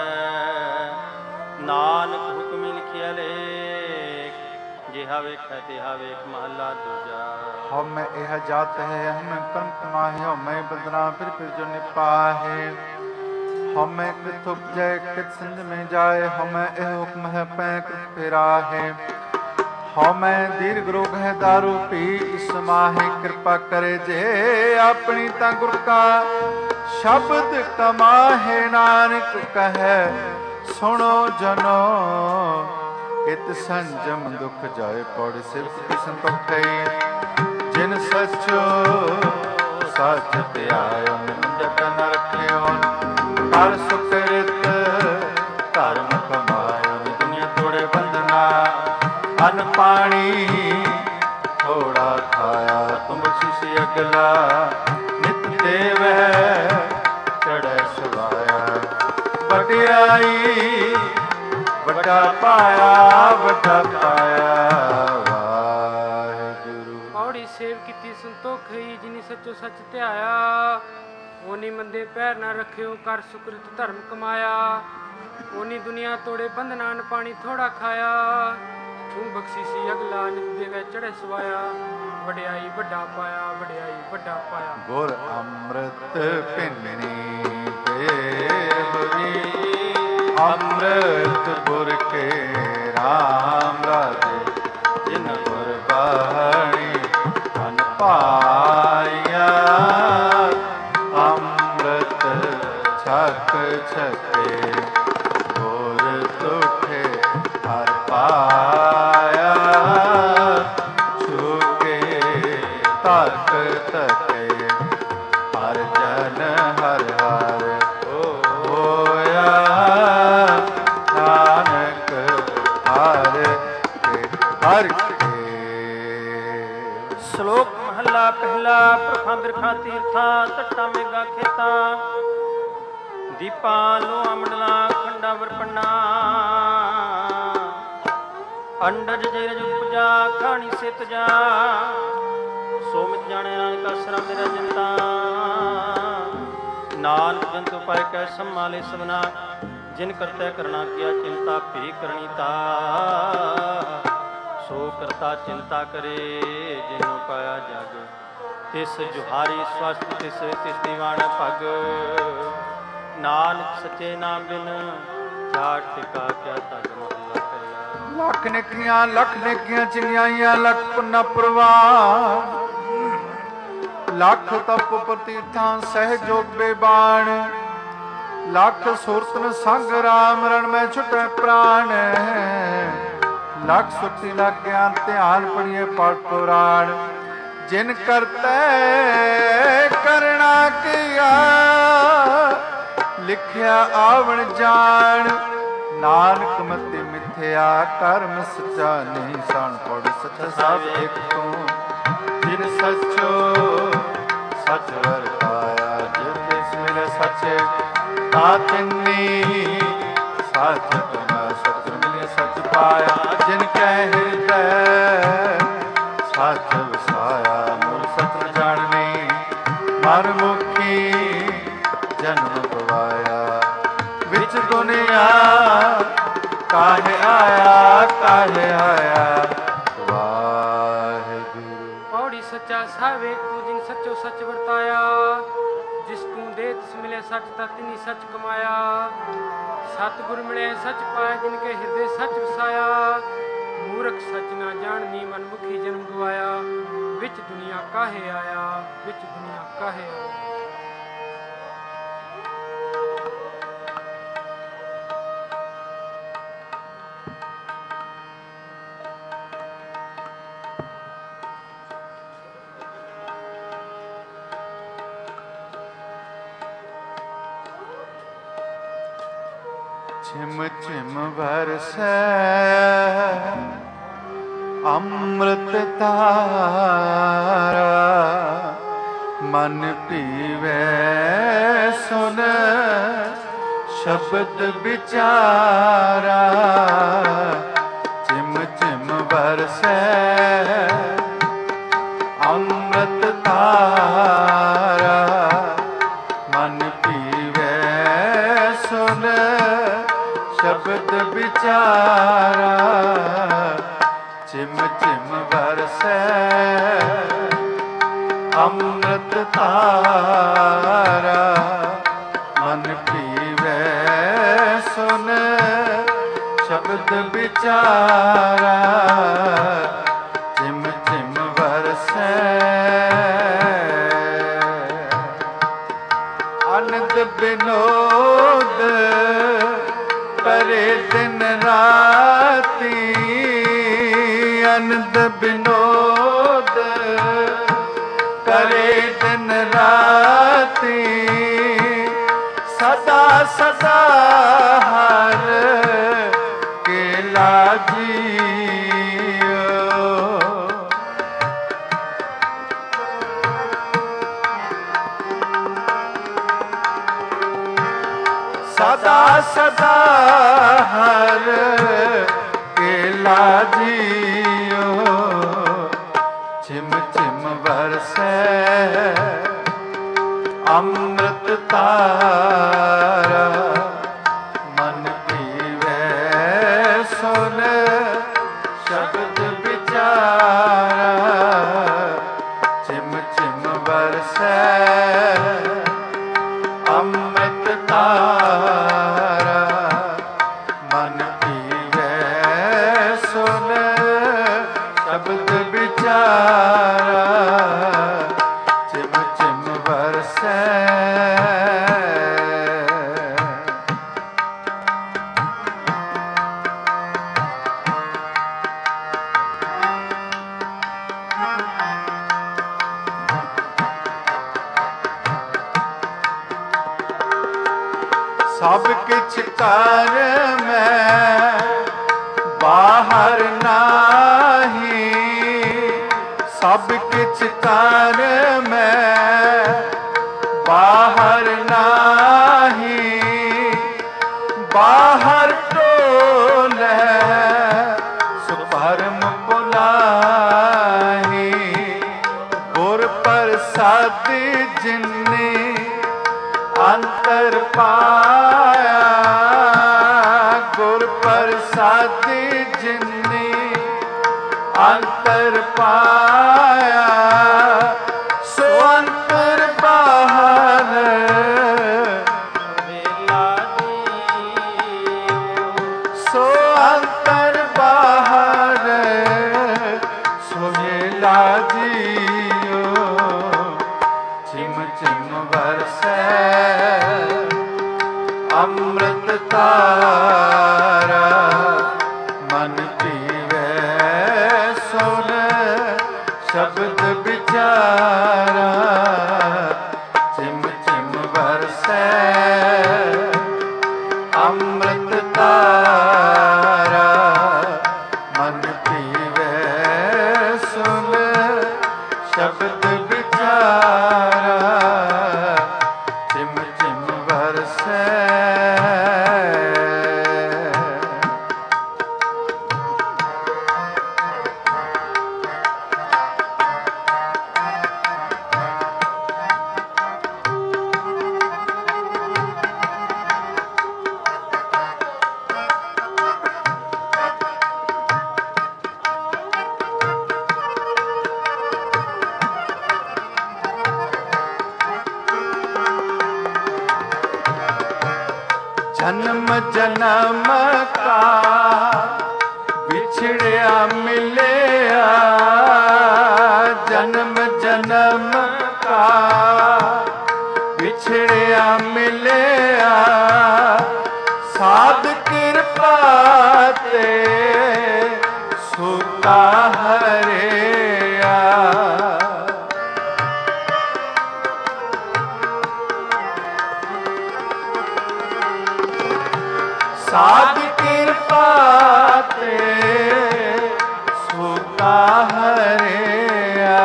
ਨਾਨਕ ਹੁਕਮੀ ਲਿਖਿਆ ਲੇਖ, ਜਿਹਾ ਵੇਖੈ ਤਿਹਾ ਵੇਖ ਮਹਲਾ ਦੂਜਾ। ਹਉ ਮੈਂ ਇਹ ਜਾਤ ਹੈ, ਹਉ ਕਰਮ ਕਮਾਏ, ਹਉ ਮੈਂ ਬਦਨਾ ਫਿਰ ਜੋ ਨਿਪਾਹੇ, ਹਉ ਮੈਂ ਕਿਤ ਉਪਜੈ ਕਿਤ ਸਿੰਧ में जाए, हਉ मैं ਇਹ ਹੁਕਮ ਹੈ ਪੈ ਕਿਤ ਫਿਰਾਹੇ, ਹਉ ਮੈਂ ਦੀਰਘ ਰੋਗ ਹੈ ਦਾਰੂ ਪੀ ਇਸ ਮਾਹੇ, ਕਿਰਪਾ ਕਰੇ ਜੇ ਆਪਣੀ ਤਾਂ ਗੁਰ ਕਾ ਸ਼ਬਦ ਕਮਾਹੇ, ਨਾਨਕ ਕਹੈ ਸੁਣੋ ਜਨੋ ਇਤ ਸੰਜਮ ਦੁਖ ਜਾਏ, ਪੌੜੀ ਸਿਫਤ ਕੀ ਸੰਤੋਖ ਹੈ, ਜਿਨ ਸਚੋ ਸਚ ਧਿਆਇਓ ਨਿੰਦਕ ਨ ਰੱਖਿਓ, ਹਰ ਸੁਕ੍ਰਿਤ ਧਰਮ ਕਮਾਇਓ, ਦੁਨੀਆ ਤੋੜੇ ਬੰਧਨਾ, ਅਨ ਪਾਣੀ ਥੋੜਾ ਖਾਇਆ, ਤੁਮ ਬਖਸ਼ਿਸ਼ ਅਗਲਾ ਨਿਤ ਦੇਵੈ ਚੜੈ ਸਵਾਇਆ, ਵਡਿਆਈ ਵੱਡਾ ਪਾਇਆ, ਵੱਡਾ ਪਾਇਆ ਵਾਹਿਗੁਰੂ। ਪੌੜੀ ਸੇਵ ਕੀਤੀ ਸੰਤੋਖ ਹੀ, ਜਿਨੀ ਸੱਚੋ ਸੱਚ ਧਿਆਇਆ, ਓਨੀ ਮੰਦੇ ਪੈਰ ਨਾ ਰੱਖਿਓ, ਕਰ ਸੁਕ੍ਰਿਤ ਧਰਮ ਕਮਾਇਆ, ਓਨੀ ਦੁਨੀਆ ਤੋੜੇ ਬੰਧਨਾ, ਨ ਪਾਣੀ ਥੋੜਾ ਖਾਇਆ, ਤੂੰ ਬਖਸ਼ੀਸੀ ਅਗਲਾ ਨਿਤ ਦੇਵੈ ਚੜ੍ਹੈ ਸਵਾਇਆ, ਵਡਿਆਈ ਵੱਡਾ ਪਾਇਆ, ਵਡਿਆਈ ਵੱਡਾ ਪਾਇਆ। ਗੁਰ ਅੰਮ੍ਰਿਤ ਭਿੰਨੀ ਦੇਵਨੀ, ਅੰਮ੍ਰਿਤ ਗੁਰ ਕੇ ਰਾਮ ਰਾਜੇ, ਜਿਨ ਗੁਰ ਬਾਣੀ ਧਨ ਪਾਇਆ, ਅੰਮ੍ਰਿਤ ਛਕ ਛਕੇ ਗੁਰ ਤੁਠੇ ਹਰ ਪਾਇਆ, ਛੁਕੇ ਤਕ ਤਕੇ ਹਰ ਜਨ ਹਰ ਹਰ ਹੋਇਆ, ਨਾਨਕ ਹਰ ਕੇ ਹਰ ਕੇ। ਸ਼ਲੋਕ ਮਹਲਾ ਪਹਿਲਾ। ਪੁਰਖਾਂ ਬਿਰਖਾਂ ਤੀਰਥਾਂ ਤੱਟਾਂ ਮੇਘਾਂ ਖੇਤਾਂ, ਦੀਪਾਂ ਲੋਆਂ ਮੰਡਲਾਂ ਖੰਡਾਂ ਵਰਪੰਨਾ, ਅੰਡਜ ਜੇਰਜ ਉਪਜਾ ਖਾਣੀ ਸਿਤ ਜਾ, ਸੋ ਮਿਤ ਜਾਣੇ ਨਾਨਕ ਆਸਰਾ ਮੇਰਾ ਜਿੰਤਾ, ਨਾਨਕ ਜੰਤੁ ਪਾਇ ਕੈ ਸੰਭਾਲੇ ਸਭਨਾ, ਜਿਨ ਕਰਤੈ ਕਰਣਾ ਕੀਆ ਚਿੰਤਾ ਭੀ ਕਰਨੀ ਤਾ, ਸੋ ਕਰਤਾ ਚਿੰਤਾ ਕਰੇ ਜਿਨੁ ਪਾਇਆ ਜਗ, ਤਿਸ ਜੁਹਾਰੀ ਸਵਸਤ ਤਿਸ ਤਿਸ ਦੀਵਾਨ ਭਗ, ਨਾਨਕ ਸੱਚੇ ਨਾਮ ਬਿਨ ਚਾਟ ਟਿਕਾ ਕਿਆ ਤਗ ਮਹੱਲਾ ਪਹਿਲਾ। ਲੱਖ ਨਿਕੀਆਂ ਲੱਖ ਨੇਕੀਆਂ ਚੰਗਿਆਈਆਂ, ਲੱਖ ਪੁੰਨਾ ਪ੍ਰਵਾਨ, ਲੱਖ ਤਪ ਪ੍ਰਤੀਰਥਾਂ ਸਹਿ ਜੋਗ ਬੇਬਾਨ, ਲੱਖ ਸੁਰਤਨ ਸੰਗ ਰਾਮ ਰਣ ਮੈਂ ਛੁਟੈ ਪ੍ਰਾਣ, ਲੱਖ ਸੁਰਤੀ ਲੱਖ ਗਿਆਨ ਧਿਆਨ ਪੜੀਏ ਪੜ ਪੁਰਾਣ, ਜਿਨ ਕਰਤੈ ਕਰਣਾ ਕੀਆ ਲਿਖਿਆ ਆਵਣ ਜਾਣ, ਨਾਨਕ ਮਤਿ ਮਿਥਿਆ ਕਰਮ ਸੱਚਾ ਨਹੀਂ ਸਣ, ਪੜ ਸੱਚ ਸਭ ਇੱਕ ਤੂੰ, ਜਿਨ ਸੱਚੋ ਸੱਚ ਵਰ ਪਾਇਆ, ਜਿਨ ਤਿਸ ਮਿਲੇ ਸੱਚੇ ਤਾ ਤਿੰਨੀ, ਸੱਚ ਤੁਮੈ ਸੱਚ ਮਿਲੇ ਸੱਚ ਪਾਇਆ, ਜਿਨ ਕਹਿ ਹਿਰਦੈ ਸੱਚ ਵਸਾਇਆ, ਮੂਲ ਸੱਚ ਜਾਣਨੀ ਮਨ ਮੁਖੀ ਜਨਮ ਗਵਾਇਆ, ਵਿੱਚ ਦੁਨੀਆ ਕਾਹੇ ਆਇਆ ਕਾਹੇ ਆਇਆ ਵਾਹਿਗੁਰੂ। ਪੌੜੀ ਸੱਚਾ ਸਾਹਿਬ ਤੂੰ ਜਿਨ ਸੱਚੋ ਸੱਚ ਵਰਤਾਇਆ, ਜਿਸ ਤੂੰ ਦੇ ਤਿਸ ਮਿਲੇ ਸੱਚ ਤਾਂ ਤਿਨੀ ਸੱਚ ਕਮਾਇਆ, ਸਤਿਗੁਰ ਮਿਲੇ ਸੱਚ ਪਾਇਆ, ਜਿਨ ਕੇ ਹਿਰਦੇ ਸੱਚ ਵਸਾਇਆ, ਮੂਰਖ ਸੱਚ ਨਾ ਜਾਣਨੀ ਮਨਮੁਖੀ ਜਨਮ ਗਵਾਇਆ। ਵਿੱਚ ਦੁਨੀਆ ਕਾਹੇ ਆਇਆ, ਵਿੱਚ ਦੁਨੀਆ ਕਾਹੇ ਆਇਆ। छिम छिम बरसै अमृत धारा, मन पीवै सुन शब्द विचारा। छिम छिम बरसै अमृत धारा, मन पीवै सुन शब्द विचारा। छिम छिम बरसै अमृत धारा, मन पीवै सुन शब्द विचारा। छिम छिम बरसै आनंद विनोद करे दिन राती। आनंद विनोद करे दिन राती, सदा सदा हर के लाजियो। सदा सदा हर के लाजियो। छिम छिम बरसै अमृत धारा, मन पीवै सुन शब्द विचारा। छिम छिम बरसै अमृत धारा, मन पीवै सुन शब्द विचारा। छिम छिम बरसै सब किछ कर मैं बाहर नाही। सब किछ कर मैं बाहर नाही। बाहर टोले सुभरम बुलाही। गुर प्रसाद जिन्ने अंतर पाया। गुर प्रसाद जिन्ने अंतर पाया। सो अंतर बाहर वेला दियो। सो अंतर बाहर सोहेला जियो। छिम छिम बरसै अमृत धारा, मन पीवै सुन शब्द विचारा। छिम छिम बरसै अमृत धारा, मन पीवै सुन शब्द विचारा। छिम छिम बरसै जन्म जन्म का बिछ ਵਿਛੜਿਆ ਮਿਲਿਆ ਜਨਮ ਜਨਮ ਕਾ, ਵਿਛੜਿਆ ਮਿਲਿਆ ਸਾਧ ਕਿਰਪਾ ਤੇ ਸੁਤਾ ਹਰਿਆ। ਸਾਧ ਕਿਰਪਾ ਤੇ ਸੁਤਾ ਹਰਿਆ।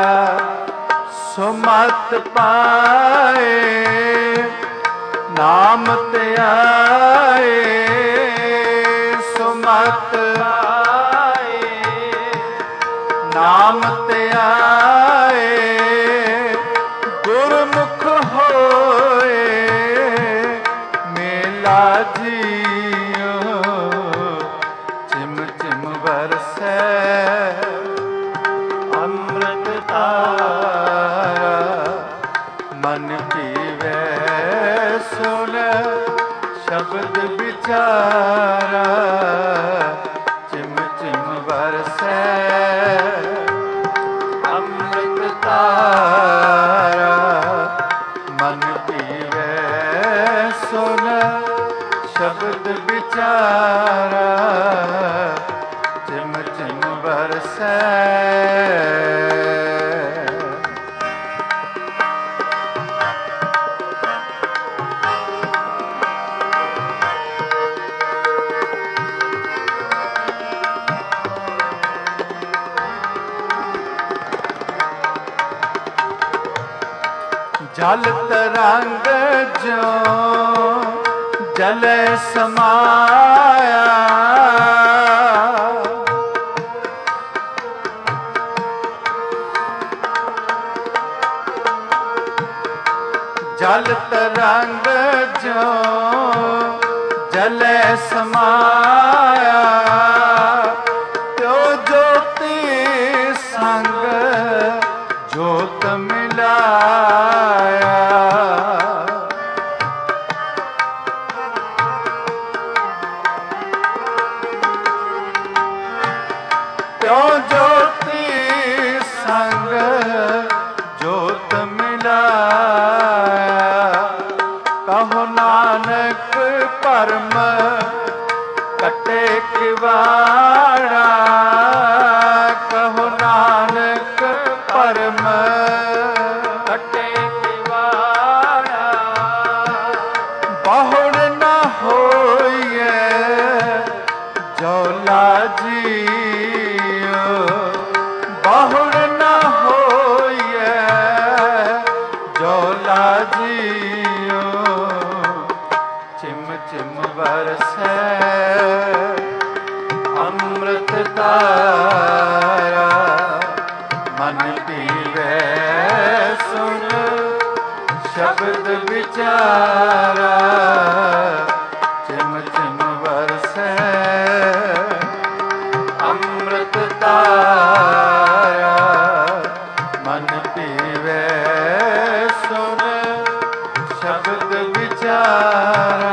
ਸੁਮਤ ਪਾਏ ਨਾਮ ਤੇ ਆਏ, ਸੁਮਤ ਪਾਏ ਨਾਮ ਤੇ ਆਏ, ਗੁਰਮੁਖ ਹੋਏ ਮੇਲਾ ਜੀਓ। ਚਿਮ ਚਿਮ ਵਰਸੈ ਅੰਮ੍ਰਿਤ ਧਾਰਾ, ਮਨ ਪੀਵੈ ਸੁਣ ਸ਼ਬਦ ਵਿਚਾਰਾ। ਚਿਮ ਚਿਮ ਵਰਸੈ ਅੰਮ੍ਰਿਤ ਧਾਰਾ, ਮਨ ਪੀਵੈ ਸੁਣ ਸ਼ਬਦ ਵਿਚਾਰਾ। ਚਿਮ ਚਿਮ ਵਰਸੈ ਜਲ ਤਰੰਗ ਜਿਉ ਜਲੇ ਸਮਾਇਆ। ਜਲ ਤਰੰਗ ਜਿਉ ਜਲੇ ਸਮਾਇਆ, ਤਿਉ ਜੋਤੀ ਸੰਗ ਜੋਤ ਮਿਲਾਇਆ। ਤਿਉ ਜੋਤੀ ਸੰਗ ਜੋਤ ਮਿਲਾਇਆ। ਕਹੋ ਨਾਨਕ ਭਰਮ ਕੱਟੇ ਕਿਵਾੜਾ, ਕਹੋ ਨਾਨਕ ਭਰਮ ਕੱਟੇ ਕਿਵਾੜਾ। ਬਹੁੜ ਨਾ ਹੋਈਐ ਜੌਲਾ ਜੀਓ, ਬਹੁੜ ਨਾ ਹੋਈਐ ਜੌਲਾ ਜੀਓ। ਚਿਮ ਚਿਮ ਵਰਸੈ ਅੰਮ੍ਰਿਤ ਧਾਰਾ, ਮਨ ਪੀਵੈ ਸੁਣ ਸ਼ਬਦ ਵਿਚਾਰਾ। ਚਿਮ ਚਿਮ ਵਰਸੈ ਅੰਮ੍ਰਿਤ ਧਾਰਾ, ਮਨ ਪੀਵੈ ਸੁਣ ਸ਼ਬਦ ਵਿਚਾਰਾ।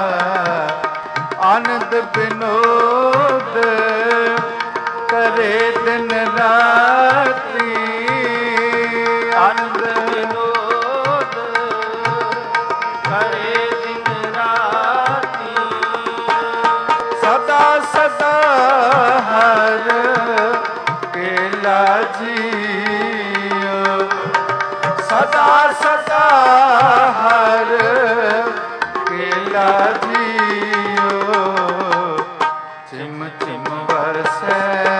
ਆਨੰਦ ਬਿਨੋਦ ਕਰੇ ਦਿਨ ਰਾਤੀ, ਆਨੰਦ ਬਿਨੋਦ ਕਰੇ ਦਿਨ ਰਾਤੀ। ਸਦਾ ਸਦਾ ਹਰ ਕੇਲਾ ਜੀਓ, ਸਦਾ ਸਦਾ ਹਰ ਕੇਲਾ ਜੀਓ। ਚਿਮ ਚਿਮ ਵਰਸੈ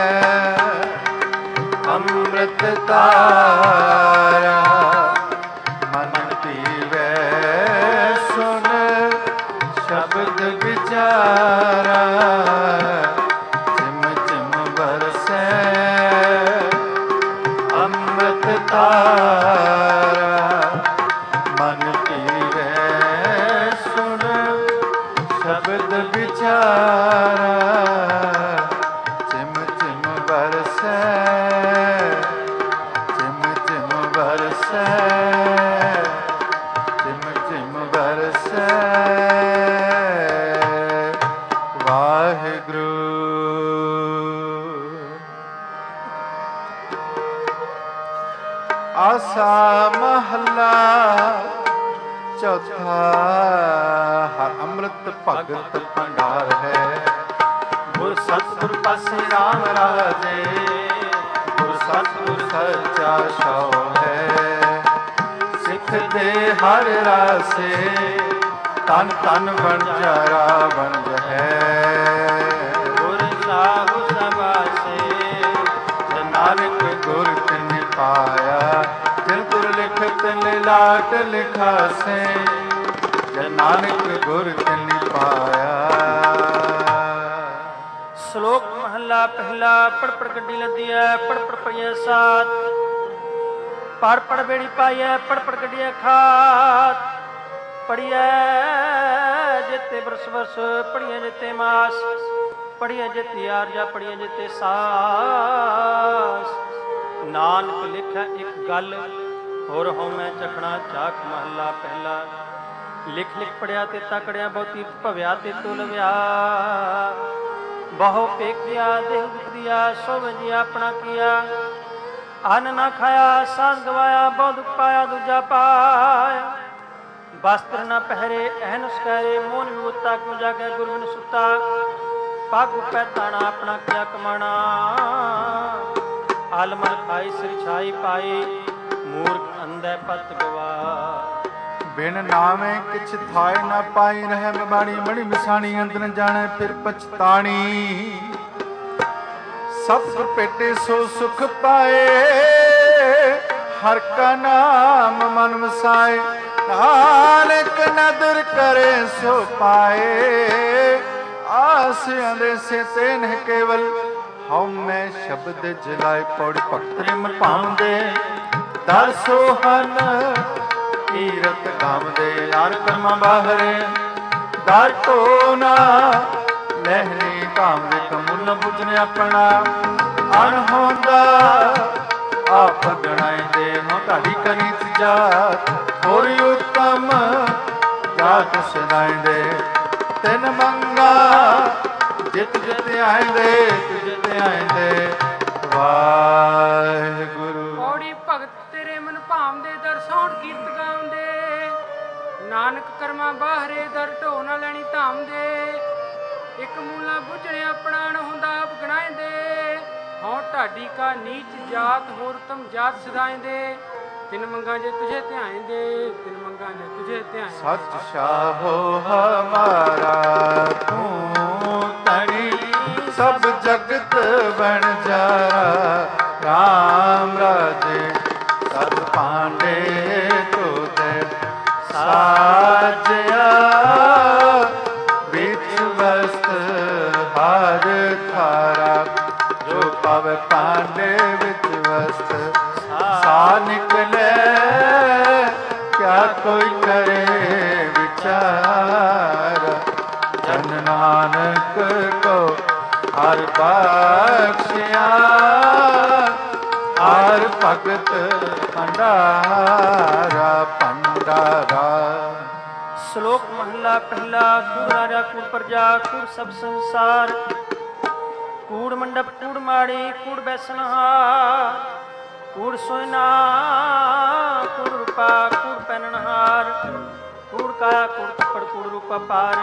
ਅੰਮ੍ਰਿਤ ਧਾਰਾ, ਮਨ ਪੀਵੈ ਸੁਣ ਸ਼ਬਦ ਵਿਚਾਰਾ। ਚਿਮ ਚਿਮ ਵਰਸੈ ਅੰਮ੍ਰਿਤ ਧਾਰਾ, ਮਨ ਪੀਵੈ ਸੁਣ ਸ਼ਬਦ ਵਿਚਾਰਾ। ਚਿਮ ਚਿਮ ਵਰਸੈ, ਚਿਮ ਚਿਮ ਵਰਸੈ, ਚਿਮ ਚਿਮ ਵਰਸੈ। ਵਾਹਿਗੁਰੂ महला चौथा हर अमृत भगत भंडार है। गुर सतगुर पासे राम राजे, गुर सतगुर सच्चा सौ है। सिख दे हर रासे, तन तन बंजारा बंज है। गुर साहु सबासे, नानक गुर तिन पाया। जिन गुर लिखत लाट लिखासे, नानक गुर तिन पाया। श्लोक महला पहला। पढ़ पढ़ गड्डी लदी है, पढ़ पढ़ पढ़िए साथ। पढ़ पढ़ बेड़ी पाई है, पढ़ पढ़ गड्डिए खात। पढ़िए जिते बरस बरस, पढ़िए जिते मास, पढ़िए जिते आरजा, पढ़िए जिते सास। नानक लिखा एक गल, होर होमै चखना चाक। महला पहला। लिख लिख पढ़िया ते तकड़िया, बहुती भव्या ते तुलव्या। बहु पेखिया देह दिया, सो जी अपना किया। अन्न ना खाया, सास गवाया, बहु दुख पाया, दूजा पाया। वस्त्र न पहरे, अहनस करे, मोन विमुता, क्यों जागे गुरबिन सुता। पग पैताना, अपना किया कमाना। आलमल खाई, सिर छाई पाई, मूर्ख अंधे पत गवा। बिन नामे किछ थाए न पाई, रह बाणी मणि मिसाणी। अंदर जाने फिर पछताणी, सब पेटे सो सुख पाए। हर का नाम मन वसाए, नानक नदर करे सो पाए। आस अंदेसे तेन केवल, हम मैं शब्द जलाए। पौड़ी भगत निम पाਉਂਦੇ, दर सोहन कीरत गावदे। नार कर्मा बाहरे, दर ढोना लहरी भावदे। कमुल बुझने अपना अनहोंदा, आप गणाइंदे। हो ढाडी करी जात, होर उत्तम जात सदाइंदे। तिन मंगा जित जित आइंदे, जित आइंदे। वाहिगुरु। पौड़ी भगत तेरे मन भावदे, दर सोहण कीरत गावदे। नानक कर्मा बाहरे, दर ढो ना लैनी धाम दे। एक मूला बुझने अपना अनहोंदा, आप गणाइंदे। हों ढाडी का नीच जात, होर उत्तम जात सदाइंदे। तिन मंगा जे तुझे ध्याइंदे, तिन मंगा जे तुझे ध्याइंदे। सच शाहो हमारा तू तणी, सब जगत बन जारा। राम राजे सत पांडे, तुझे साजया। बिच वस्त हर थारा, जो पव पांडे बिच वस्त। सा निकले क्या कोई करे विचार। जन नानक को हर बख्शिया, हर भगत भंडारा भंडारा। श्लोक महला पहला। कूड़ राजा, कूड़ प्रजा, कूड़ सब संसार। कूड़ मंडप, कूड़ माड़ी, कूड़ बैसनहार। कूड़ सोयना, कूड़ रूपा, कूड़ पहननहार। कूड़ काया, कूड़ कपड़, कूड़ रूपा पार।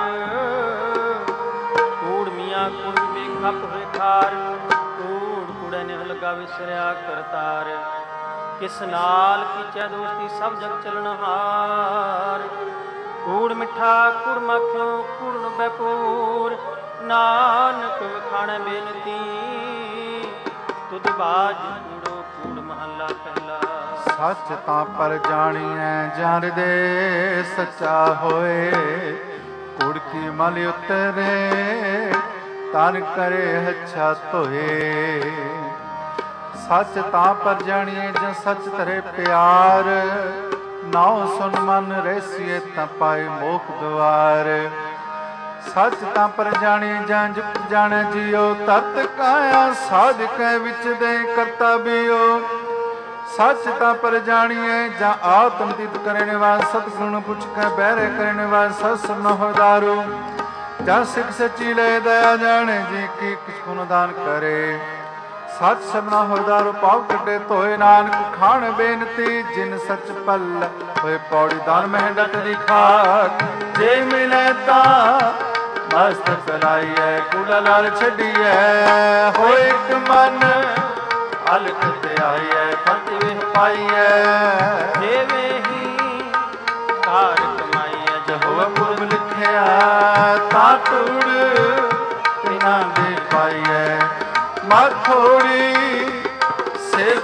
कूड़ मियाँ, कूड़ विवेक खप हुए खार। कूड़ कूड़े ने लगा विसरिया करतार। किस नाल कीचै दोस्ती, सब जग चलनहार। कूड़ मिठा, कूड़ माखियो, कूड़ नुबे पूर। नानक वखाणे बेनती, तुद बाज कूड़ो कूड़। महला पहला। सच तां पर जाणीਐ ਜਨ ਦੇ ਸੱਚਾ ਹੋਏ। ਕੂੜ ਕੀ ਮਲ ਉਤਰੇ, ਤਨ ਕਰੇ ਹੱਛਾ ਧੋਏ। ਸੱਚ ਤਾਂ ਪਰ ਜਾਣੀਏ ਜਾਂ ਸੱਚ ਧਰੇ ਪਿਆਰ। ਨਾਉ ਸੁਨ ਮਨ ਰਹਿਸੀਏ ਤਾਂ ਪਾਏ ਮੋਖ ਦੁਆਰ। ਸੱਚ ਤਾਂ ਪਰ ਜਾਣੀ ਜਾਂ ਜੁਗਤ ਜਾਣੈ ਜੀਓ। ਤਤ ਕਾਇਆ ਸਾਧਕੈ ਵਿੱਚ ਦੇ ਕਰਤਾ ਬੀਓ। सच ता पर जानिए जा आत्म तीत करे निवास। सतगुण पुछ के बहरे करे निवास। सस न हो दारू जा सिख सची ले दया जाने जी की किछ गुण दान करे। ਸੱਚ ਸਭਨਾ ਹੋਦਾ ਰੂਪਾਵ ਕੱਢੇ ਧੋਏ ਨਾਨਕ ਖਾਣ ਬੇਨਤੀ ਜਿਨ ਸੱਚ ਪੱਲ ਹੋਏ ਪੌੜੀ ਦਾਨ ਮਹਿੰਡਤ ਦੀ ਖਾਕ ਜੇ ਮਿਲੇ ਤਾਂ ਮਸਤ ਕਰਾਈਐ ਕੂੜਾ ਲਾਲ ਛੱਡੀਐ ਹੋਏ ਇੱਕ ਮਨ ਅਲਖ ਤੇ ਆਈਐ ਫਤਿਹ ਵੇਹ ਪਾਈਐ ਜਿਵੇਂ ਹੀ ਕਾਰ ਕਮਾਈਐ ਜਹੋਵਾ ਪੁਰਬ ਲਿਖਿਆ ਤਾਂ ਟੂੜ ਤਿਨਾਂ ਦੇ ਪਾਈਐ ਮਾਥੋੜੀ ਸੇ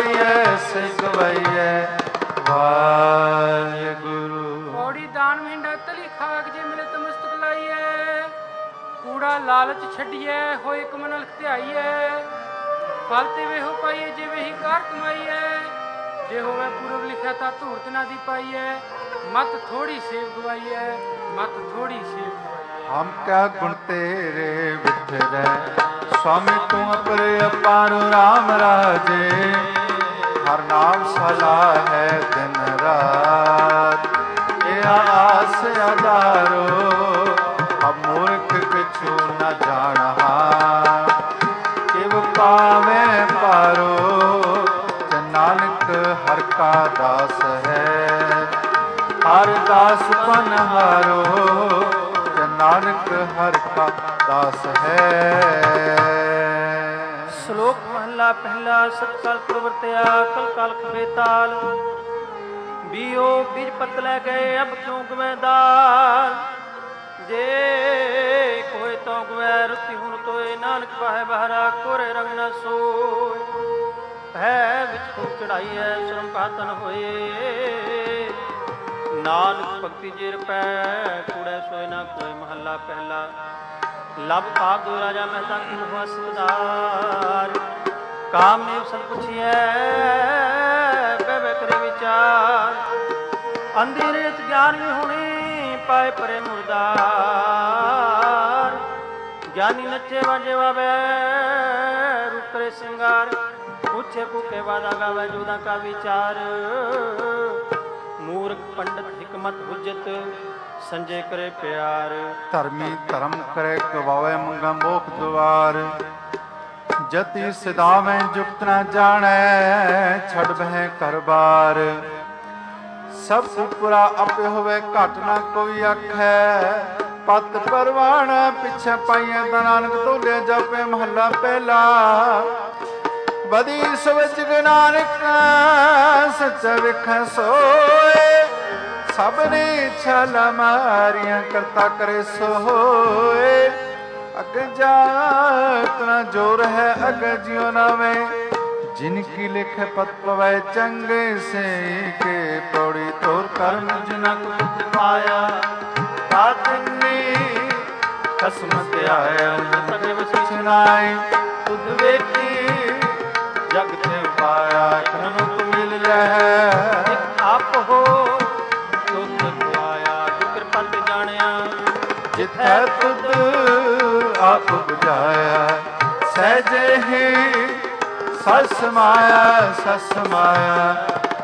ਗਵਾਈਐ ਵਾਹਿਗੁਰੂ। ਪੌੜੀ ਦਾਨ ਮਹਿੰਡਾ ਤਲੀ ਖਾਕ ਜੇ ਮਿਲੇ ਤਾਂ ਮਸਤਕ ਲਾਈਐ ਕੂੜਾ ਲਾਲਚ ਛੱਡੀਐ ਹੋਏ ਕਮਨ ਅਲਖ ਧਿਆਈਐ ਫਲ ਤੇ ਵੇਹੋ ਪਾਈਐ ਜੇ ਵੇਹੀ ਕਾਰ ਕਮਾਈਐ ਜੇ ਹੋਵੇ ਪੂਰਬ ਲਿਖਿਆ ਤਾਂ ਧੂਰਤ ਨਾ ਦੀ ਪਾਈਐ ਮਤ ਥੋੜੀ ਸੇਵ ਗਵਾਈਐ ਮਤ ਥੋੜੀ ਸੇਵ ਗਵਾਈਐ। ਹਮ ਕਿਆ ਗੁਣ ਤੇਰੇ ਵਿਥਰੈ स्वामी तुम अपर अपार राम राजे हर नाम सला है दिन रात ये आस अदारो अब मूर्ख किछु न जाना किव पावे पारो नानक हर का दास है हर दास पन हारो नानक हर का दास है। ਸ਼ਲੋਕ ਮਹਲਾ ਪਹਿਲਾ ਸਤਕਾਲ ਪ੍ਰਵਰਤਿਆ ਕਲ ਕਾਲਖ ਬੇਤਾਲ ਬੀਓ ਬੀਜ ਪਤ ਲੈ ਗਏ ਅਬ ਕਿਉਂ ਗਵੈਦਾਲ ਜੇ ਕੋਏ ਤੋ ਗਵੈ ਰੁਤੀ ਹੁਣ ਤੋਏ ਨਾਨਕ ਪਾਹੇ ਬਹਰਾ ਕੋਰੇ ਰੰਗ ਨ ਸੋਏ ਹੈ ਵਿੱਚ ਖੂਬ ਚੜਾਈ ਹੈ ਸ਼ਰਮ ਪਾਤਨ ਹੋਏ ਨਾਨਕ ਭਗਤੀ ਜਿਰ ਪੈ ਕੂੜੇ ਸੋਏ ਨਾ ਕੋਈ ਮਹੱਲਾ ਪਹਿਲਾ ਲਬ ਭਾਗ ਦੋ ਰਾਜਾ ਮਹਿਤਾ ਕੀ ਹੁਆ ਸਰਦਾਰ ਕਾਮ ਨੇ ਸਭ ਪੁੱਛਿਐ ਬਹਿ ਕਰੇ ਵਿਚਾਰ ਅੰਧੇਰੇ ਚ ਗਿਆਨ ਵੀ ਹੋਣੀ ਪਾਏ ਪਰੇ ਮੁਰਦਾਰ ਗਿਆਨੀ ਨੱਚੇ ਵਾਜੇ ਵਾਵੇ ਰੂਪ ਕਰੇ ਸਿੰਗਾਰ ਪੁੱਛੇ ਭੁਕੇ ਵਾਦਾ ਗਾਵੇ ਜੋਦਾ ਕਾ ਵਿਚਾਰ ਮੂਰਖ ਪੰਡਤ ਹਿਕਮਤ ਹੁਜਤ ਸੰਜੇ ਕਰੇ ਪਿਆਰ ਧਰਮੀ ਧਰਮ ਕਰੇ ਗਵਾਵੇ ਮੰਗਾ ਮੋਖ ਦੁਆਰ ਜਤੀ ਸਿਦਾਵੇਂ ਜੁਗਤ ਨਾ ਜਾਣੈ ਛੱਡ ਬਹਿ ਘਰ ਬਾਰ ਸਭ ਸੁਪਰਾ ਆਪੇ ਹੋਵੇ ਘਟ ਨਾ ਕੋਈ ਆਖੈ ਪਤ ਪਰਵਾਣ ਪਿੱਛੇ ਪਾਈਐ ਤਾਂ ਨਾਨਕ ਤੋਲੇ ਜਾਪੇ ਮਹੱਲਾ ਪਹਿਲਾ ਬਦੀ ਸਵਜ ਨਾਨਕ ਸੱਚਾ ਵੇਖੈ ਸੋਏ ਸਭ ਨੇ ਛਾਲਾ ਮਾਰੀਆਂ ਕਰਤਾ ਕਰੇ ਸੋ ਹੋਏ ਅਗ ਜਾਤ ਨਾ ਜੋਰ ਹੈ ਅਗ ਜਿਉ ਨਾਵੇਂ ਜਿਨ ਕੀ ਲਿਖੇ ਪਤ ਪਵੈ ਚੰਗੇ ਸੇ ਕੇ ਪੌੜੀ ਤੋਰ ਕਰਮ ਜਨਕ ਪੁੱਤ ਪਾਇਆ ਤਾਤਨੀ ਕਸਮ ਤੇ ਆਇਆ ਤਨੇ ਵਸੀ ਸੁਨਾਈ ਤੁਧ ਵੇਖੀ ਜਗ ਤੇ ਪਾਇਆ ਕਰਮ ਤੁ ਮਿਲ ਰਹਿ ਆਪ ਹੋ ਜਿਥੈ ਤੁਧ ਆਪ ਬੁਝਾਇਆ ਸਹਿਜੇ ਹੀ ਸਸ ਮਾਇਆ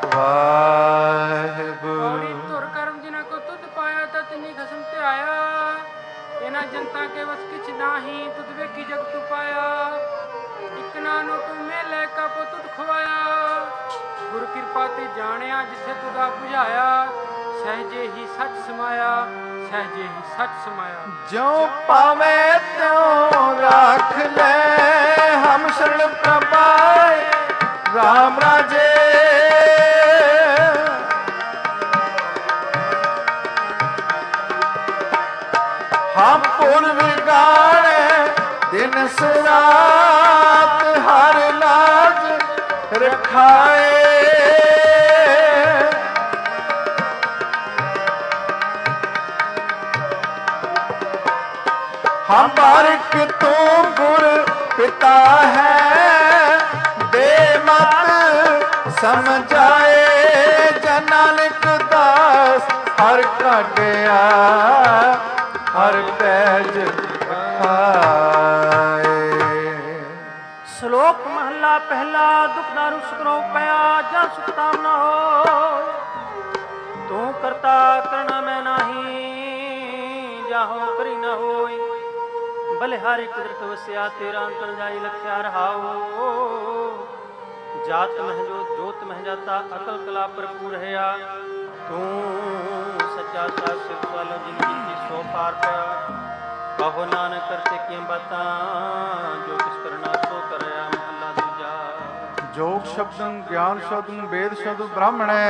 ਵਾਹਿਗੁਰੂ। ਧੁਰ ਕਰਮ ਜਿਨਾ ਕੋ ਤੁਧ ਪਾਇਆ ਤਾਂ ਤਿਨੀ ਖਸਮ ਤੇ ਆਇਆ ਇਹਨਾਂ ਜਨਤਾ ਕੇ ਵਸ ਕਿਛ ਨਾਹੀ ਤੁਧ ਵੇਖੀ ਜਗ ਤੂ ਪਾਇਆ ਇਕ ਨਾਨੋ ਤੂੰ ਮੇਲੇ ਕਾ ਪੋ ਤੁਧ ਖਵਾਇਆ ਗੁਰ ਕਿਰਪਾ ਤੇ ਜਾਣਿਆ ਜਿੱਥੇ ਤੁਧਾ ਬੁਝਾਇਆ ਸਹਿਜੇ ਹੀ ਸੱਚ ਸਮਾਇਆ ਸਹਿਜੇ ਹੀ ਸੱਚ ਸਮਾਇਆ ਜਿਉ ਪਾਵੇਂ ਤਿਉ ਰੱਖ ਲੈ ਹਮ ਸ਼ਰਨ ਪ੍ਰਭਾਏ ਰਾਮ ਰਾਜੇ ਹਮ ਪੁਨ ਵਿਗਾੜੇ ਦਿਨ ਸਰਾਤ ਹਰ ਲਾਜ ਰਖਾਏ हम बारिक तू गुर पिता है दे मत समझाए जनालिक दास हर काटिया हर पैज खाए। ਸ਼ਲੋਕ ਮਹਲਾ ਪਹਿਲਾ ਦੁਖ ਦਾਰੂ ਸੁਖਰੋ ਪਿਆ ਜਾਂ ਸੁਖਤਾਮ ਨਾ ਹੋ ਤੂੰ ਕਰਤਾ ਕਰਨਾ ਮੈਂ ਨਹੀਂ ਜਾਹੋ ਕਰੀ ਨਾ ਹੋਈ ਬਲਿਹਾਰੀ ਕੁਦਰਤ ਵਸਿਆ ਤੇਰਾ ਅੰਤਰ ਜਾਈ ਲਖਿਆ ਰਹਾਓ। ਜਾਤ ਮਹਿ ਜੋਤ ਮਹਿ ਜਾਤਾ ਅਕਲ ਕਲਾ ਭਰਪੂਰ ਰਹਾ। ਤੂੰ ਸੱਚਾ ਸਾਖਿ ਵਾਲਾ ਜ਼ਿੰਦਗੀ ਦੀ ਸੋ ਪਾਰ ਪਿਆ। ਕਹੋ ਨਾਨਕ ਕਰਤੇ ਕੀ ਬਾਤਾਂ ਜੋ ਕਿਸ ਕਰਨਾ ਸੋ ਕਰਿਆ। ਮਹੱਲਾ ਦੂਜਾ। ਜੋਗ ਸ਼ਬਦੰ ਗਿਆਨ ਸ਼ਬਦੰ ਵੇਦ ਸ਼ਬਦ ਬ੍ਰਾਹਮਣੈ।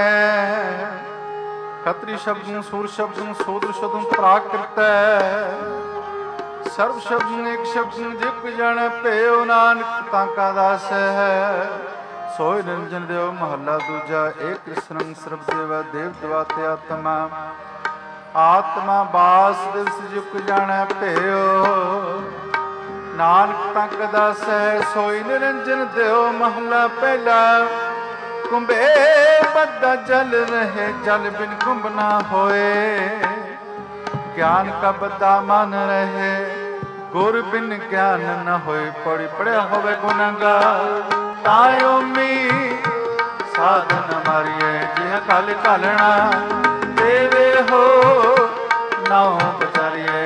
ਖਤਰੀ ਸ਼ਬਦੰ ਸੂਰ ਸ਼ਬਦੰ ਸੂਦਰ ਸ਼ਬਦੰ ਪ੍ਰਾਕ੍ਰਿਤੈ। ਸਰਬ ਸ਼ਬਦੰ ਇੱਕ ਸ਼ਬਦੰ ਜਿਕ ਜਣ ਭਇਓ ਨਾਨਕ ਤਾਂ ਕਾ ਦਾਸ ਹੈ। ਸੋਇ ਨਿਰੰਜਨ ਦਿਓ ਮਹੱਲਾ ਦੂਜਾ। ਏਕ ਕ੍ਰਿਸ਼ਨੰ ਸਰਬ ਦੇਵਾ ਦੇਵ ਦਵਾਤੇ ਆਤਮਾ। ਆਤਮਾ ਬਾਸ ਦਿਵਸ ਜੁਕ ਜਾਣੈ ਭਇਓ ਨਾਨਕ ਤਾਂ ਕਾ ਦਾਸ ਹੈ। ਸੋਇ ਨਿਰੰਜਨ ਦਿਓ ਮਹੱਲਾ ਪਹਿਲਾ। ਕੁੰਭੇ ਬੱਧਾ ਜਲ ਰਹੇ ਜਲ ਬਿਨ ਕੁੰਭ ਨਾ ਹੋਏ। ਗਿਆਨ ਕਾ ਬੱਧਾ ਮਨ ਰਹੇ ਗੁਰ ਬਿਨ ਗਿਆਨ ਨ ਹੋਏ। ਪੜੀ ਪੜਿਆ ਹੋਵੇ ਗੁਨਾਹਗਾਰ ਤਾਂ ਓਮੀ ਸਾਧਨ ਮਾਰੀਏ। ਜਿਹ ਕਲ ਘਾਲਣਾ ਦੇਵੇ ਹੋ ਨਾਉ ਬਚਾਰੀਏ।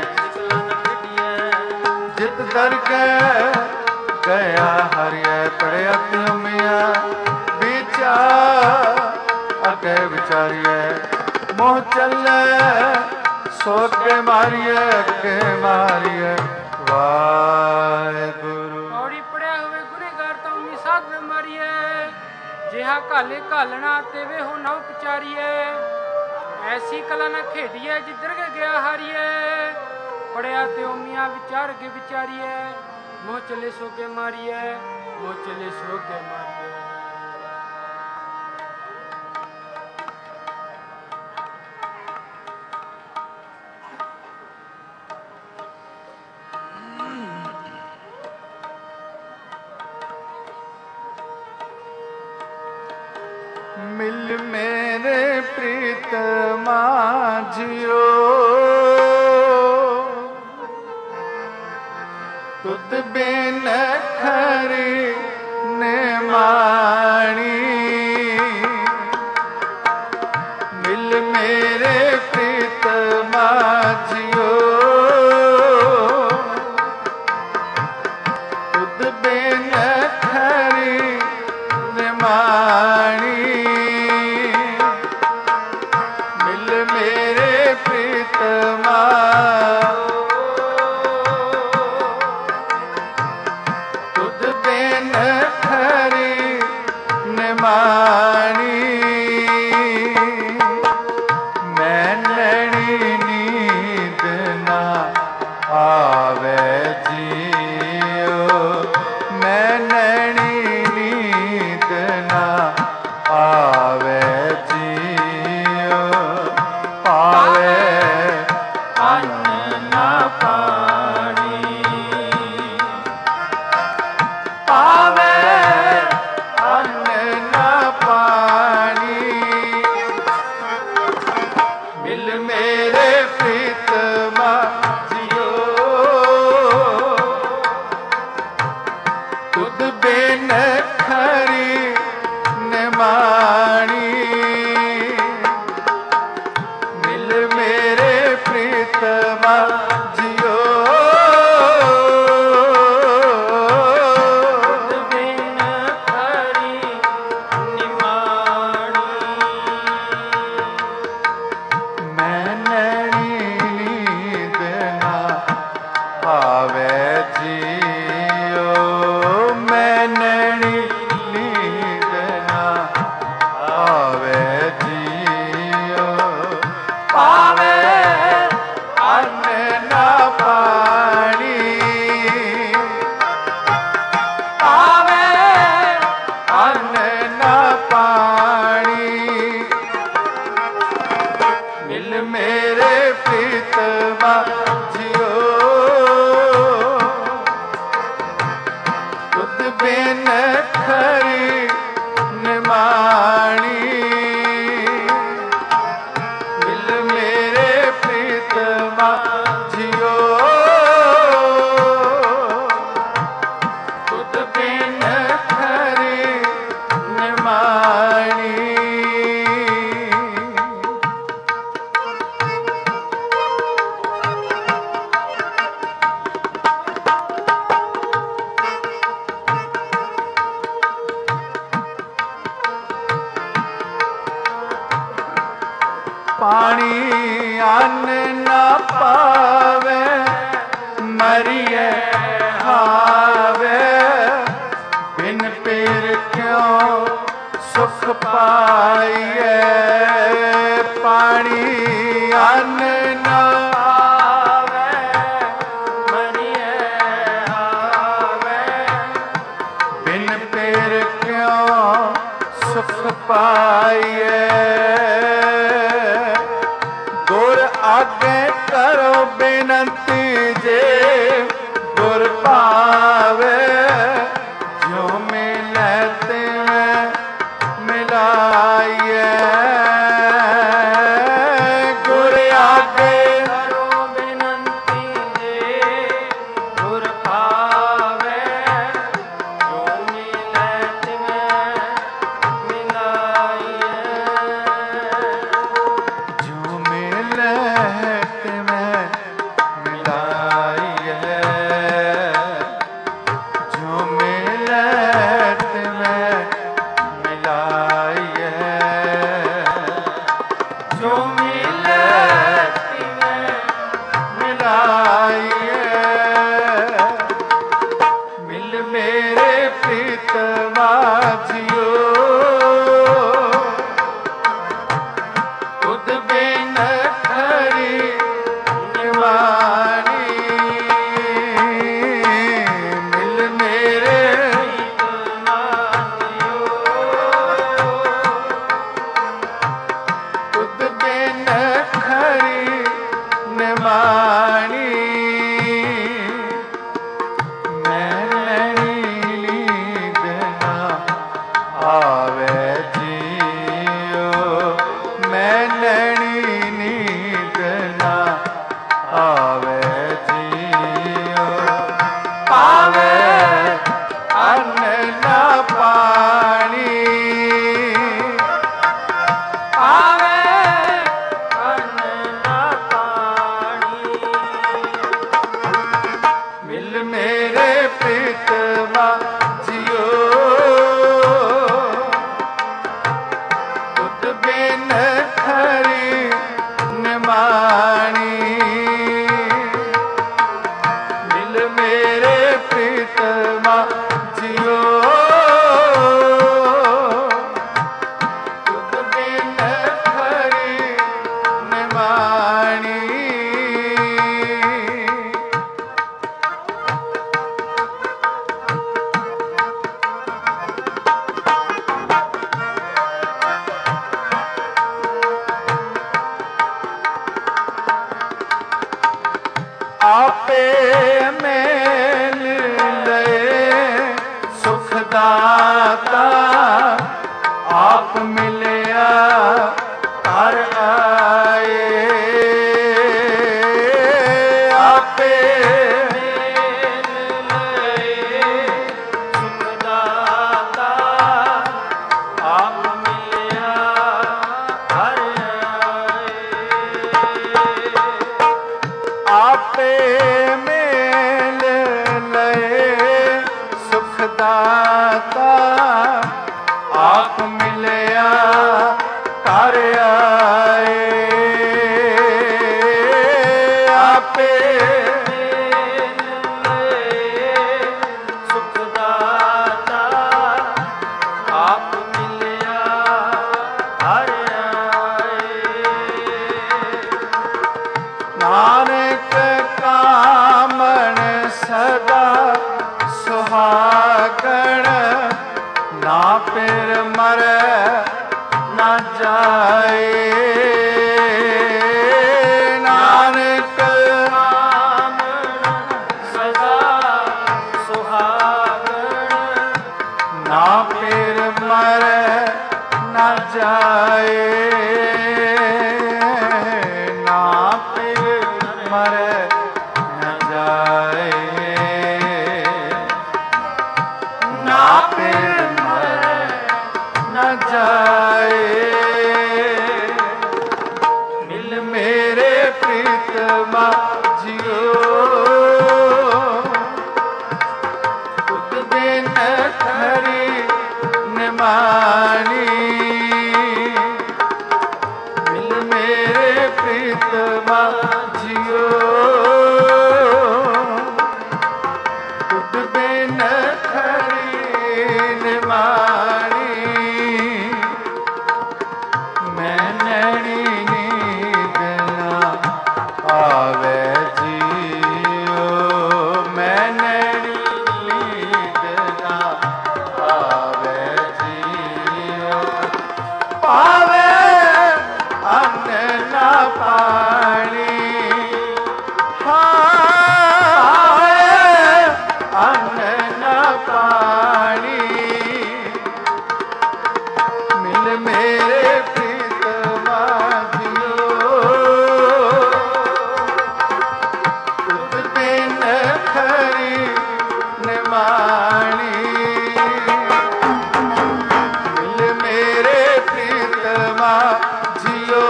ਜਿਤ ਦਰ ਕੇ ਗਿਆ ਹਰਿਐ ਪੜਿਆ ਤਿਉਮੀਆ ਵਿਚਾਰ ਅੱਗੇ ਵਿਚਾਰੀਏ। ਮੋਹ ਚੱਲੇ ਸੋ ਕੇ ਮਾਰੀਏ ਅੱਗੇ ਮਾਰੀਏ। ਵਾਹਿਗੁਰੂ। ਔੜੀ ਪੜਿਆ ਹੋਵੇ ਗੁਨੇਗਾਰ ਤਾਂ ਉਮੀ ਸਾਧਨ ਮਾਰੀਏ। ਜਿਹਾ ਘਾਲੇ ਘਾਲਣਾ ਤੇਵੇ ਹੋ ਨਾ ਉਪਚਾਰੀਏ। ਐਸੀ ਕਲਾ ਨਾ ਖੇਡੀਏ ਜਿੱਧਰ ਕੇ ਗਿਆ ਹਾਰੀਏ। ਪੜਿਆ ਤੇ ਉਮੀਆਂ ਵਿਚਾਰ ਕੇ ਵਿਚਾਰੀਏ। ਮੋਹ ਚਲੇ ਸੋ ਕੇ ਮਾਰੀਏ ਮੋਹ ਚਲੇ ਸੋ ਕੇ ਮਾਰੀਏ। ਮਿਲ ਮੇਰੇ ਪ੍ਰੀਤਮਾ ਜਿਓ ਤੁਧ ਬਿਨ ਖਰੀ ਨੇ ਮਾਣੀ। ਮਿਲ ਮੇਰੇ ਪ੍ਰੀਤਮਾ ਜਿਓ ਤੁਧ ਬਿਨ ਖਰੀ ਨੇ ਮਾਣੀ। ਪਾਣੀ ਅੰਨ ਨਾ ਪਾਵੇ, ਮਰੀਏ ਹਾਵੇ, ਬਿਨ ਪੀਰ ਕਿਉਂ ਸੁਖ ਪਾਈਏ। ਪਾਣੀ ਅੰਨ ਨਾ ਪਾਵੇ, ਮਰੀਏ ਹਾਵੇ, ਬਿਨ ਪੀਰ ਕਿਉਂ ਸੁਖ ਪਾਈਏ। ਗੁਰ ਆਗੇ ਕਰੋ ਬੇਨੰਤੀ, ਜੇ ਗੁਰ ਭਾਵੇ, ਜੋ ਮਿਲੈ ਤਿਵੇਂ ਮਿਲਾਈਏ। ਗੁਰ ਆਗੇ ਕਰੋ ਬੇਨੰਤੀ, ਜੇ ਗੁਰ ਭਾਵੇ, ਜੋ ਮਿਲੈ ਤਿਵੇਂ ਮਿਲਾਈਏ। ਜੋ ਮਿਲੈ ਤਿਵੇਂ ਮਿਲਾਈਏ, ਜੋ ਮਿਲੈ ਤਿਵੇਂ ਮਿਲਾਈਏ, ਜੋ ਮਿਲੈ ਤਿਵੇਂ ਮਿਲਾਈਏ। ਮਿਲ ਮੇਰੇ ਪ੍ਰੀਤਮਾ ਜੀਓ, ਤੁਧ ਬਿਨ ਖਰੀ ਨਿਵਾਣੀ। ਮਿਲ ਮੇਰੇ ਪ੍ਰੀਤਮਾ ਜੀਓ, ਤੁਧ ਬਿਨ ਖਰੀ ਨਿਵਾਣੀ। ਮੈਂ ਲੈਣੀ ਨੀਂਦ ਨਾ ਆਵੇ ਜੀਓ, ਮੈਂ ਲੈਣੀ ਨੀਂਦ ਨਾ ਆਵੇ ਜੀਓ। ਪਾਵੇ ਅੰਨ ਨਾ ਪਾਣੀ, ਪਾਵੇ ਅੰਨ ਨਾ ਪਾਣੀ। ਮਿਲ ਮੇਰੇ ਪ੍ਰੀਤਮਾ ਜੀਓ, ਤੁਧ ਬਿਨ ਖਰੀ ਨਿਮਾਣੀ। ਮਿਲ ਮੇਰੇ ਪ੍ਰੀਤਮਾ ਜੀਓ, ਤੁਧ ਬਿਨ ਖਰੀ ਨਿਮਾਣੀ। ਆਪੇ ਮੇਲ ਲਏ ਸੁਖ ਦਾਤਾ, ਆਪ ਮਿਲਿਆ ਘਰ ਆਏ। ਆਪੇ ਮੇਲ ਲਏ ਸੁਖ ਦਾਤਾ, ਆਪ ਮਿਲਿਆ ਘਰ ਆਏ। ਆਪੇ ਮੇਲ ਲਏ ਸੁਖ ਦਾਤਾ, ਆਪ ਮਿਲਿਆ ਘਰ ਆਏ। ਆਪੇ ਮੇਲ ਲਏ ਸੁਖ ਦਾਤਾ, ਆਪ ਮਿਲਿਆ ਘਰ ਆਏ। ਨਾਨਕ ਕਾਮਣ ਸਦਾ ਸੁਹਾਗਣ, ਨਾ ਫਿਰ ਮਰੈ ਨਾ ਜਾਏ। ਨਾਨਕ ਕਾਮਣ ਸਦਾ ਸੁਹਾਗਣ, ਨਾ ਫਿਰ ਮਰੈ ਨਾ ਜਾਏ। ਨਾ ਫਿਰ ਮਰੈ ਨਾ ਜਾਏ, ਨਾ ਫਿਰ ਮਰੈ ਨਾ ਜਾਏ। ਮਿਲ ਮੇਰੇ ਪ੍ਰੀਤਮਾ ਜੀਓ, ਤੁਧ ਬਿਨ ਖਰੀ ਨਿਮਾਣੀ। ਮਿਲ ਮੇਰੇ ਪ੍ਰੀਤਮਾ ਜੀਓ ਤੁਧ ਬਿਨ ਖਰੀ ਨਿਮਾਣੀ ਮੈਂ ਨੈਣੀ ਨੀਂਦ ਨਾ ਆਵੇ ਜੀਓ ਮੈਂ ਨੈਣੀ ਨੀਂਦ ਨਾ ਆਵੇ ਜੀਓ ਪਾਵੇ ਅੰਨ ਨਾ ਪਾਣੀ ਪਾਵੇ ਅੰਨ ਨਾ ਪਾਣੀ ਮਿਲ ਮੇਰੇ ਪ੍ਰੀਤਮਾ ਜੀਓ ਤੁਧ ਬਿਨ ਖਰੀ ਨਿਮਾਣੀ ਮਿਲ ਮੇਰੇ ਪ੍ਰੀਤਮਾ ਜੀਓ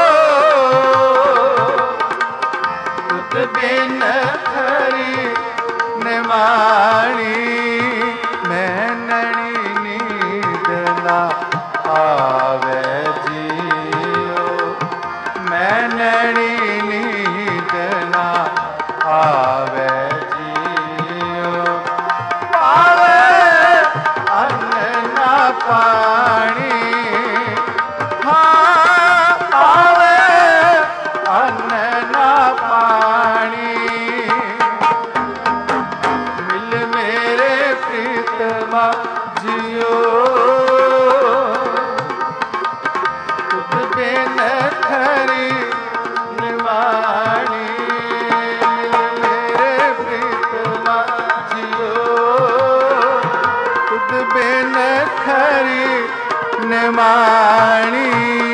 ਤੁਧ ਬਿਨ ਖਰੀ ਨਿਮਾਣੀ ਮੈਂ ਨੈਣੀ ਨੀਂਦ ਨਾ ਆਵੇ ਜੀਓ ਮੈਂ ਨੈਣੀ ਨੀਂਦ ਨਾ ਆਵੇ ਜੀਓ ਪਾਵੇ ਅੰਨ ਨਾ ਪਾਣੀ ਹਾਂ ਪਾਵੇ ਅੰਨ ਨਾ ਪਾਣੀ ਮਿਲ ਮੇਰੇ ਪ੍ਰੀਤਮਾ ਜੀਓ ਤੁਧ ਬਿਨ ਖਰੀ ਨਿਮਾਣੀ ਮੇਰੇ ਪ੍ਰੀਤਮਾ ਜੀਓ ਤੁਧ ਬਿਨ ਖਰੀ ਨਿਮਾਣੀ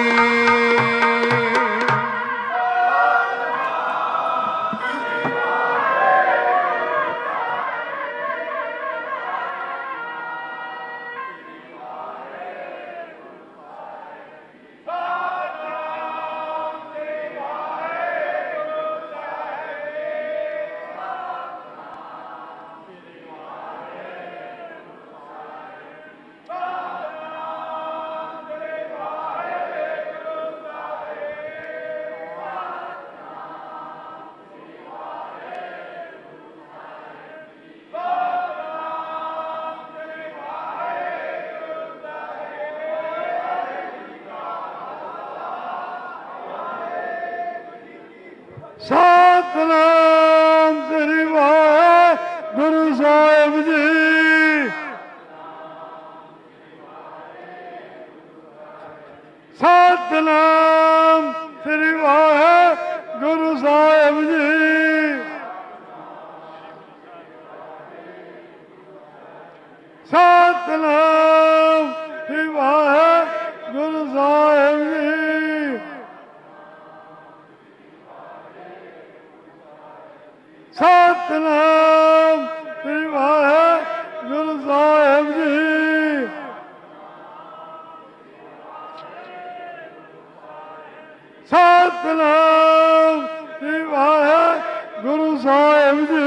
ਸਤਿਨਾਮ ਸ੍ਰੀ ਵਾਹਿਗੁਰੂ ਸਾਹਿਬ ਜੀ ਸਤਿਨਾਮ ਸ੍ਰੀ ਵਾਹਿਗੁਰੂ ਸਾਹਿਬ ਜੀ ਸਤਿਨਾਮ ਸ੍ਰੀ ਵਾਹਿਗੁਰੂ ਸਾਹਿਬ ਜੀ ਸਤਿਨਾਮ ਸ੍ਰੀ ਵਾਹਿਗੁਰੂ ਸਾਹਿਬ ਜੀ ਸਤਿਨਾਮ ਸ੍ਰੀ ਵਾਹਿਗੁਰੂ ਸਾਹਿਬ ਜੀ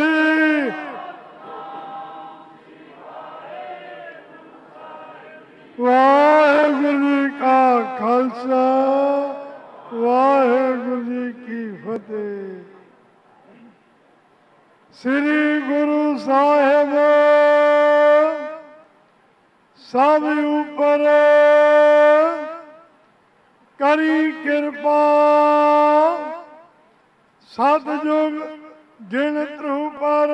ਵਾਹਿਗੁਰੂ ਜੀ ਕਾ ਖਾਲਸਾ ਵਾਹਿਗੁਰੂ ਜੀ ਕੀ ਫਤਿਹ। ਸ੍ਰੀ ਗੁਰੂ ਸਾਹਿਬ ਸਭ ਉਪਰ ਕਰੀ ਕਿਰਪਾ ਸਤਿਜੁਗ ਗਿਣਤ ਪਰ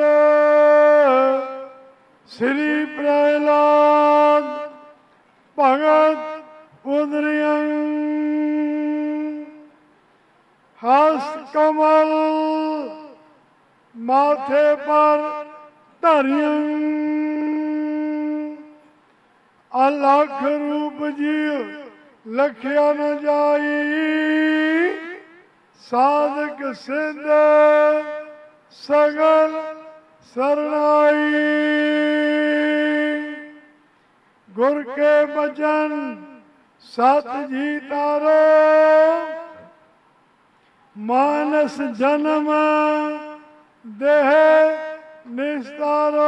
ਸ੍ਰੀ ਪ੍ਰਹਿਲਾਦ ਭਗਤ ਉਦਰਿਯੰ ਹਸਤ ਕਮਲ माथे पर धरियं अलख रूप जी लखिया न जाई साधक सिद्ध सगल सरनाई गुर के बचन सत जी तारो मानस जन्म देह निस्तारो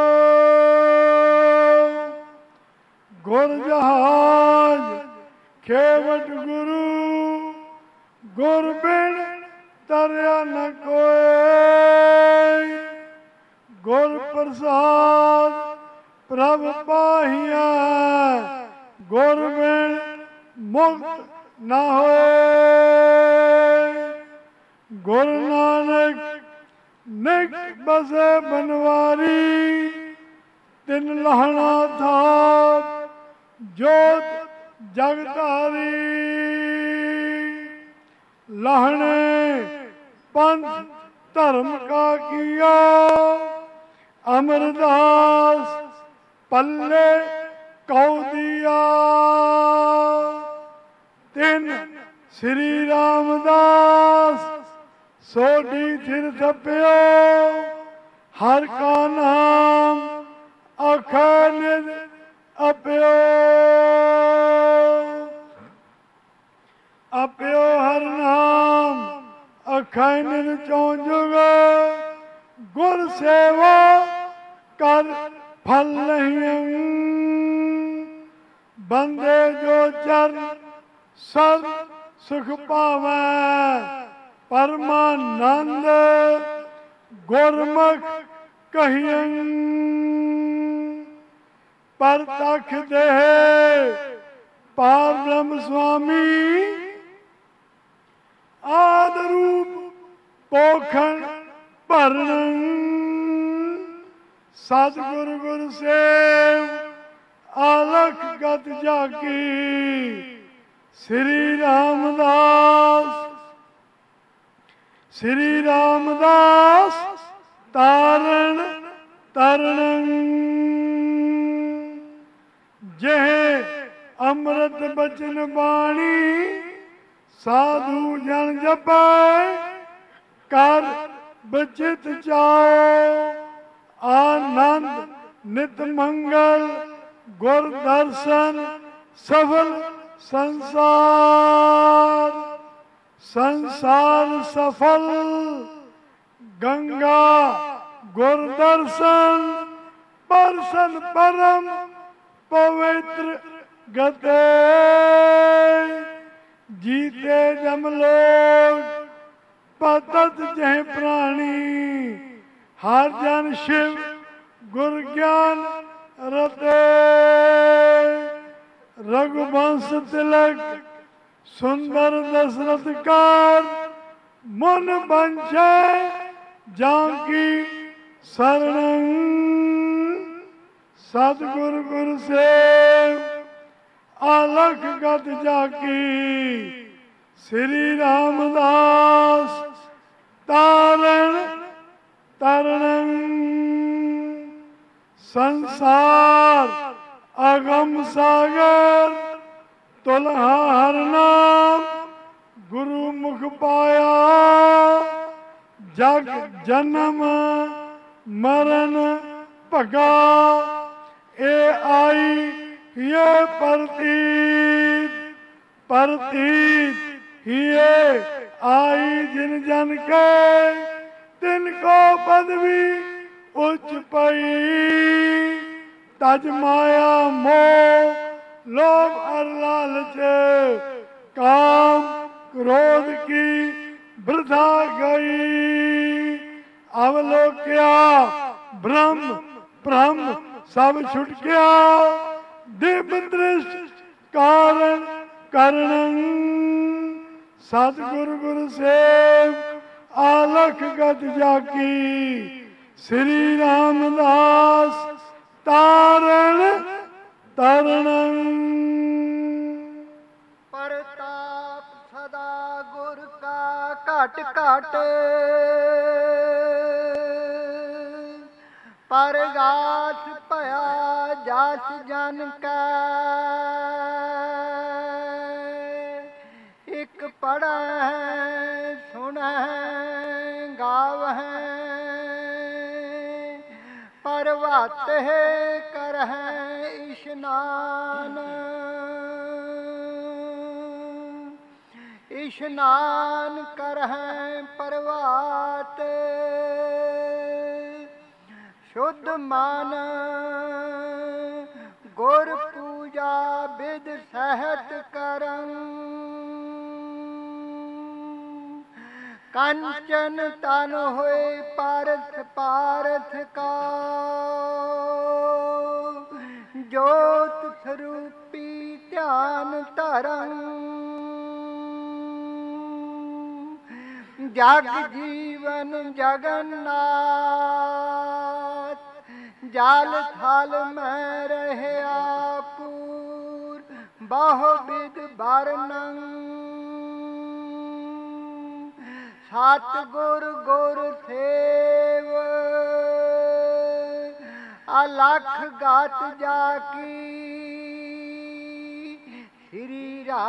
गुर जहाज खेवट गुरु गुर बिन ਤਰਿਆ ਨ ਕੋਇ। ਗੁਰ ਪ੍ਰਸਾਦ ਪ੍ਰਭ ਪਾਹੀਆ, ਗੁਰ ਬਿਨ ਮੁਕਤ ਨਾ ਹੋਏ। ਗੁਰ ਨਾਨਕ ਨਿਕ ਬਸੇ ਬਨਵਾਰੀ, ਤਿਨ ਲਹਣਾ ਥਾਪ ਜੋਤ ਜਗਤਾਰੀ। ਲਹਣੇ ਪੰਥ ਧਰਮ ਕਾ ਕੀਆ, ਅਮਰਦਾਸ ਪੱਲੇ ਕਉ ਦੀਆ। ਤਿਨ ਸ੍ਰੀ ਰਾਮਦਾਸ ਸੋਢੀ ਥਿਰ ਥਪਿਓ, ਹਰ ਕਾ ਨਾਮ ਆਖੈ ਨਿਤ ਅਪਿਓ। ਅਪਿਓ ਹਰ ਨਾਮ ਆਖੈ ਨਿਤ ਚੌ ਜੁਗ, ਗੁਰ ਸੇਵਾ ਕਰ ਫਲ ਨਹੀਂ। ਬੰਦੇ ਜੋ ਚਰਨ ਸਦ ਸੁਖ ਪਾਵੈ, ਪਰਮਾਨੰਦ ਗੁਰਮੁਖ ਕਹੀਐ। ਪਰਤਖ ਦੇਹ ਪਾਰ ਬ੍ਰਹਮ ਸੁਆਮੀ, ਆਦ ਰੂਪ ਪੋਖਣ ਭਰਨ। ਸਤਿਗੁਰ ਗੁਰ ਸੇਵ ਆਲਖ ਗਤ ਜਾਕੀ, ਸ੍ਰੀ ਰਾਮਦਾਸ। ਸ੍ਰੀ ਰਾਮਦਾਸ ਤਾਰਨ ਤਰਨ। ਜਿਹੇ ਅੰਮ੍ਰਿਤ ਬਚਨ ਬਾਣੀ, ਸਾਧੂ ਜਨ ਜਪੈ ਕਰ ਬਚਿਤ ਚਾਉ। ਆਨੰਦ ਨਿਤ ਮੰਗਲ ਗੁਰ ਦਰਸ਼ਨ, ਸਫਲ ਸੰਸਾਰ। ਸੰਸਾਰ ਸਫਲ ਗੰਗਾ ਗੁਰ ਦਰਸ਼ਨ, ਪਰਸ਼ਨ ਪਰਮ ਪਵਿੱਤਰ ਗਤੇ। ਜੀਤੇ ਜਮ ਲੋਕ ਪਤਤ ਜਹ ਪ੍ਰਾਣੀ, ਹਰ ਜਨ ਸ਼ਿਵ ਗੁਰ ਗਿਆਨ ਰਤੇ। ਰਘੁਬੰਸ ਤਿਲਕ ਸੁੰਦਰ ਦਸਰਥ ਕਾਰ, ਮਨ ਬੰਛੈ ਜਾਂ ਕੀ ਸਰਣ। ਸਤਿਗੁਰ ਗੁਰ ਸੇਵ ਆਲਖ ਗਤ ਜਾਕੀ, ਸ੍ਰੀ ਰਾਮਦਾਸ ਤਾਰਨ ਤਰਨ। ਸੰਸਾਰ ਅਗਮ ਸਾਗਰ, ਤੁਲਹਾ ਹਰ ਨਾਮ ਗੁਰੂ ਮੁਖ ਪਾਇਆ। ਜਗ ਜਨਮ ਮਰਨ ਭਗਾ, ਇਹ ਆਈ ਇਹ ਪ੍ਰਤੀਤ। ਪ੍ਰਤੀਤ हिये आई जिन जन के, तिनको पदवी उच्च पई। तज माया मोह लोभ और लालच, काम क्रोध की वृथा गई। अवलोक्या ब्रह्म ब्रह्म सब छुट गया। दिव्य दृष्टि कारण करण, सतगुरु गुरु सेव आलख गत जाकी। श्री रामदास तारण तरण। परताप सदा गुर का घट घट, परगास भया जास जन का। एक पढ़ सुन गाव परवत कर इशनान। इशनान कर परवात शुद्ध मान। गुर पूजा विद सहत करं। कंचन तन होए पारथ पारथ का ज्योत स्वरूपी ध्यान धरं जग जीवन जगन्नाथ जाल थल में रहे पूर बहुविध वर्णन सतगुर गुर सेव अलख गात जाकी श्री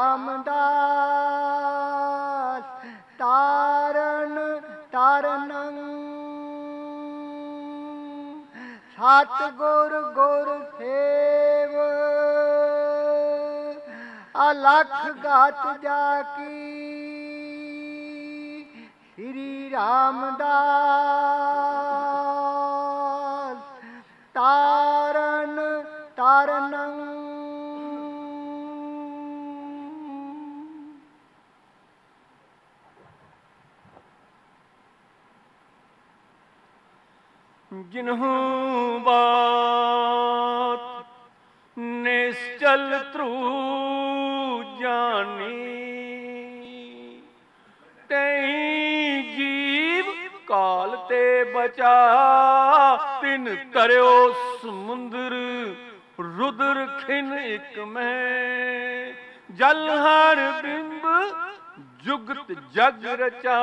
रामदास तारण तारणं सतगुर गुर सेव अलख गात जाकी श्री रामदास तारण तारणं जिन्हू बात निश्चल ध्रुव जानी तई जीव काल ते बचा तिन तरयो समुंदर रुद्र खिन एक में जल हर बिंब जुगत जग रचा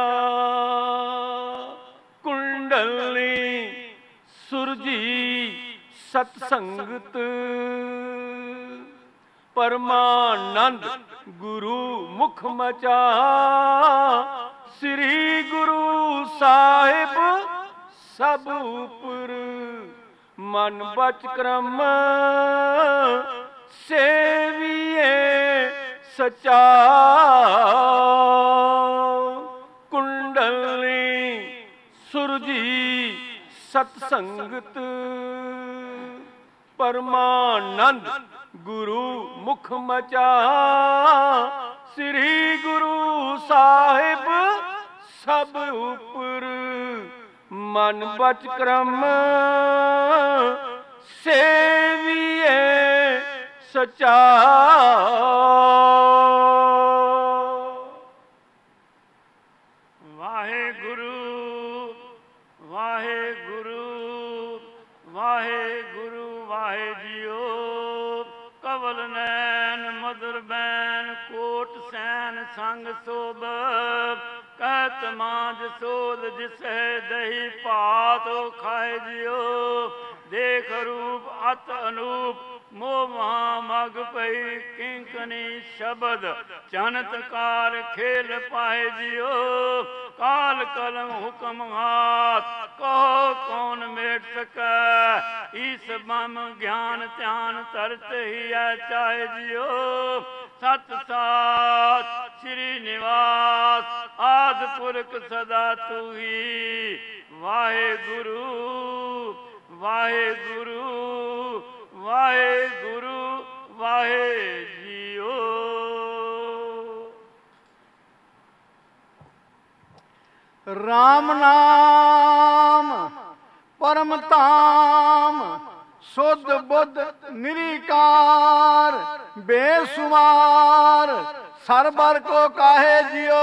कुंडली सुरजी सत्संगत परमानंद गुरु मुख मचा श्री गुरु साहिब सब उपर मन बच क्रम सेविए सचा कुंडली सुरजी सत्संगत परमानंद गुरु मुख मचा श्री गुरु साहिब सब उपर मन बच क्रम सेविए सचा वाहेगुरु वाहेगुरु वाहेगुरु वाहे जियो कवल नैन मधुर बैन कोट सैन संग सोब कहत मांझ सोद जिसे दही पात खाए जियो देख रूप अत अनूप मोह महामग पई किंकनी शब्द चनतकार खेल पाए जियो काल कलम हुक्म हाथ कहो कौन मेट सकै ईस बम ज्ञान ध्यान तरत ही है चाहे जियो सत सात श्री निवास आद पुरख सदा तू ही वाहे गुरु वाहे गुरु वाहे गुरु वाहे जियो राम नाम परम धाम शुद्ध बुद्ध निरीकार बेसुमार सरबर को काहे जियो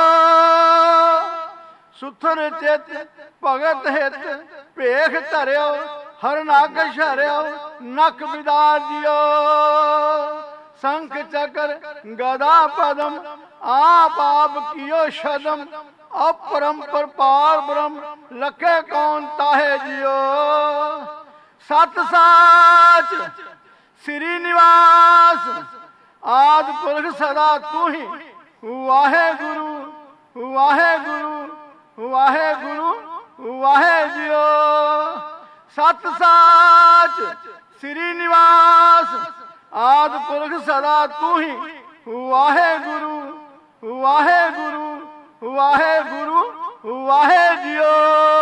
सुथर चित भगत हित भेख धरियो हर नाग शरियो नख बिदार जियो शंख चक्र गदा पदम आप कियो शदम अपरंपर पार ब्रह्म लखे कौन ताहे जियो सत साच श्री निवास आद पुरख सदा तू ही वाहे गुरु वाहे गुरु वाहे गुरु वाहे जियो सत साच श्री निवास आद पुरख सदा तू ही वाहे गुरु वाहे गुरु वाहे गुरु वाहे जियो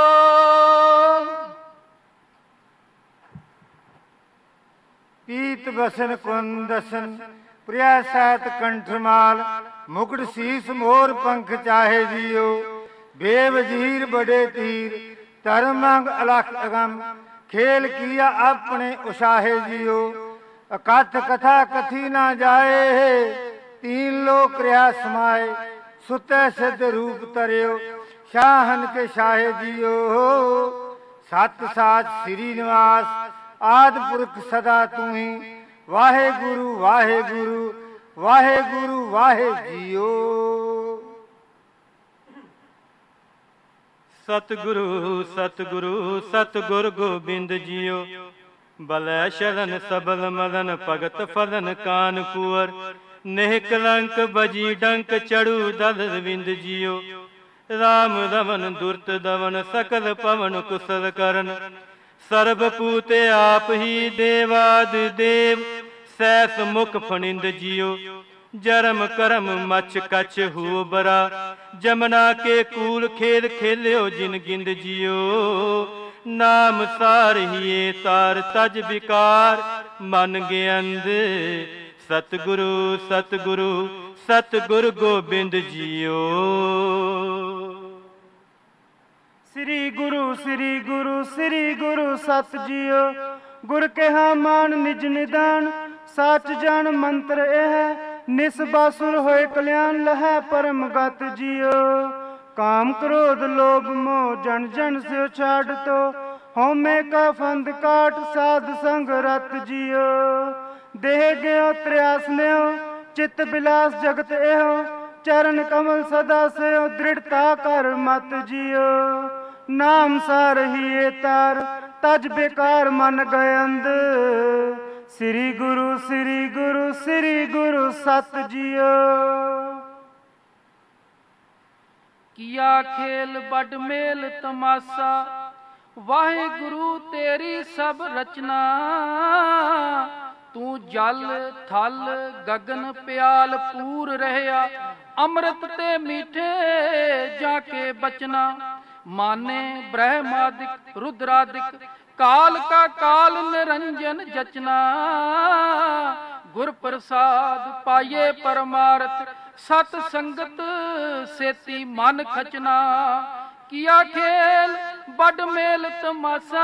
पीत बसन कुंदसन प्रिया सात कंठमाल मुकुट शीस मोर पंख चाहे जियो बेवजीर बड़े तीर धर्मंग अलख अगम खेल किया अपने उशाहे जियो अकथ कथा कथी ना जाए तीन लोक रहा समाए सुते सिद्ध रूप तरियो शाहन के शाहे जियो सत सात श्री निवास आद पुरख सदा तू ही वाहे गुरु वाहे गुरु वाहे गुरु वाहे जियो। सतगुरु सतगुरु सतगुर गोबिंद जियो बलै शरण सबल मलन भगत फलन कान कुंवर नेह कलंक बजी डंक चढ़ू दल विंद जियो राम रमन दुर्त दवन सकल पवन कुशल करन सर्व पूत आप ही देवाद देव सैस मुख फणिंद जियो जरम करम मच कछ हु बरा जमना के कूल खेल खेल्यो जिन गिंद जियो नाम सार हिए तार तज विकार मन गेंद सतगुरु सतगुरु सतगुर गोबिंद जियो। श्री गुरु श्री गुरु श्री गुरु सत जियो गुर कहा मान निज निदान साच जान मंत्र यह निस बासुर होए कल्याण लह परम गत जियो काम क्रोध लोभ मोह जन जन से छाड़ तो होमे का फंद काट साध संग रत जियो देह गयो त्रयास न्यो चित बिलास जगत एहो चरण कमल सदा से दृढ़ता कर मत जियो नाम सार ही तार तज बेकार मन गयंद श्री गुरु श्री गुरु श्री गुरु सत जियो। किया खेल बड़ मेल तमाशा वाहे गुरु तेरी सब रचना तू जल थल गगन प्याल पूर रहया अमृत ते मीठे जाके बचना माने ब्रह्मादिक रुद्रादिक काल का काल निरंजन जचना गुर प्रसाद पाये परमार्थ सत संगत सेती मन खचना किया खेल बड़ मेल तमाशा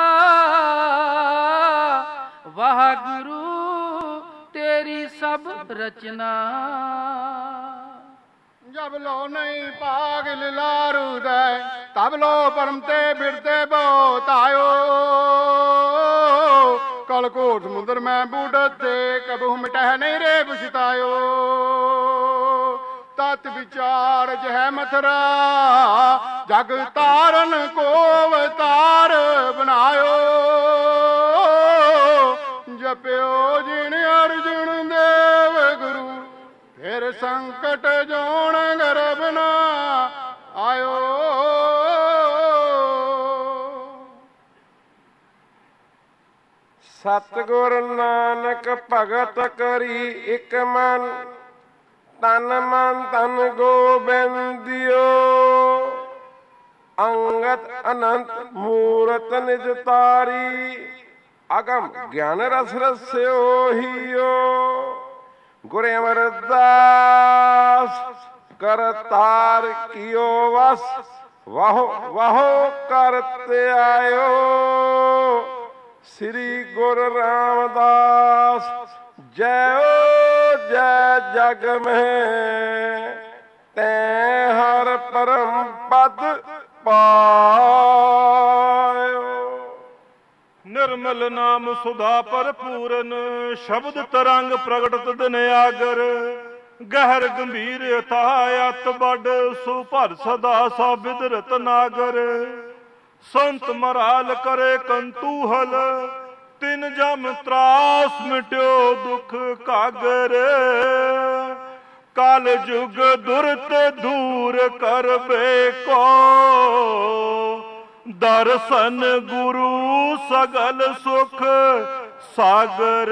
वाह गुरु तेरी सब रचना जब लो नहीं पाग लारू दे तब लो परम ते बिरते बहुत आयो कल को समुद्र में बूढ़ते कबू मिटह नहीं रे बुझतायो तत् विचार जह मथुरा जग तारन को अवतार बनायो जप्यो जिन अर्जुन देव गुरु फिर संकट जोन गर्भ न आयो सतगुर नानक भगत करी एक मन तन मन तन गोबिंदियो अंगत अनंत मूरत निज तारी अगम ज्ञान रस रस्यो हियो गुर अमरदास करतार कियो वस वाहो वाहो करते आयो श्री गुरु रामदास जय जय जग में तै हर परम पद पायो। निर्मल नाम सुधा भरपूरन शब्द तरंग प्रगटत दिन आगर गहर गंभीर अथाह अत बड़ सुभर सदा साबिद रतनागर संत मराल करे कंतूहल तिन जम त्रास मिट्यो दुख कागर काल जुग दुरत दूर कर बेको दर्शन गुरु सगल सुख सागर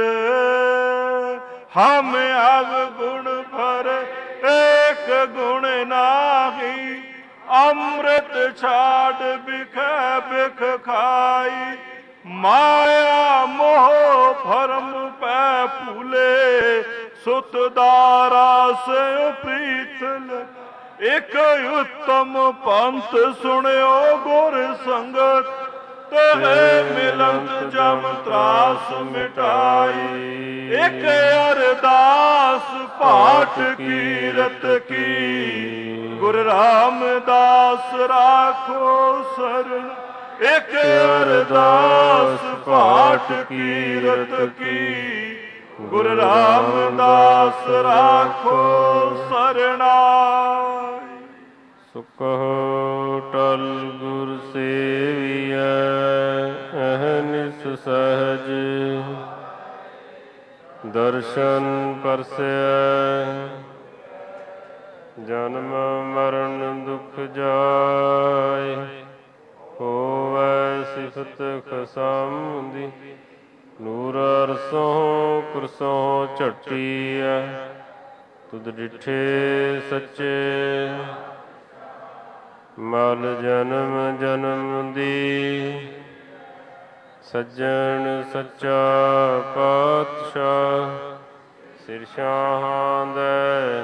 हम अवगुण भर एक गुण नाही अमृत छाड़ बिख बिख खाई माया मोह भरम पै फूले सुत दारा से प्रीत ਇਕ ਉਤਮ ਪੰਥ ਸੁਣਿਓ ਗੁਰ ਸੰਗਤ, ਤੇਰੇ ਮਿਲੰਤ ਜਮ ਤਰਾਸ ਮਿਟਾਈ। ਇਕ ਅਰਦਾਸ ਪਾਠ ਕੀਰਤ ਕੀ, ਗੁਰ ਰਾਮਦਾਸ ਰਾਖੋ ਸਰਣ। ਇਕ ਅਰਦਾਸ ਪਾਠ ਕੀਰਤ ਕੀ, ਗੁਰ ਰਾਮਦਾਸ ਰਾਖੋ ਸਰਣਾਈ। ਸੁਕਹੁ ਟਲ ਗੁਰ ਸੇਵੀਐ, ਅਹਨਿਸ ਸਹਜ ਦਰਸ਼ਨ ਪਰਸੈ। ਜਨਮ ਮਰਨ ਦੁਖ ਜਾਇ, ਹੋਵੈ ਸਿਫਤ ਖਸਮ ਦੀ। ਨੂਰ ਅਰਸੋਂ ਕੁਰਸੋਂ ਝਟੀਐ, ਤੁਧ ਡਿਠੇ ਸੱਚੇ। ਮਲ ਜਨਮ ਜਨਮ ਦੀ, ਸੱਜਣ ਸੱਚਾ ਪਾਤਸ਼ਾਹ। ਸਿਰ ਸ਼ਾਹਾਂ ਦੇ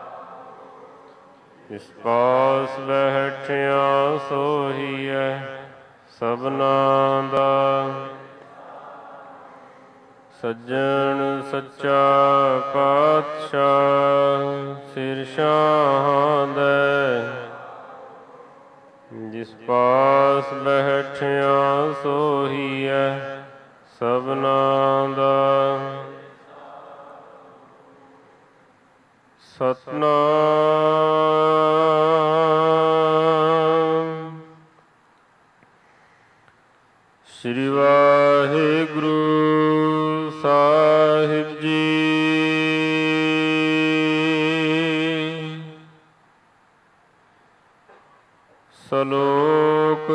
ਇਸ ਪਾਸ ਬੈਠਿਆ ਸੋਹੀਐ ਸਭਨਾਂ ਦਾ। ਸੱਜਣ ਸੱਚਾ ਪਾਤਸ਼ਾਹ ਸਿਰ ਸ਼ਾਹਾਂ ਦੇ, ਜਿਸ ਪਾਸ ਬੈਠਿਆ ਸੋਹੀਐ ਸਭਨਾਂ ਦਾ। ਸਤਨਾਮ ਸ੍ਰੀ ਵਾਹਿਗੁਰੂ ਸਾਹਿਬ ਜੀ। ਸ਼ਲੋਕ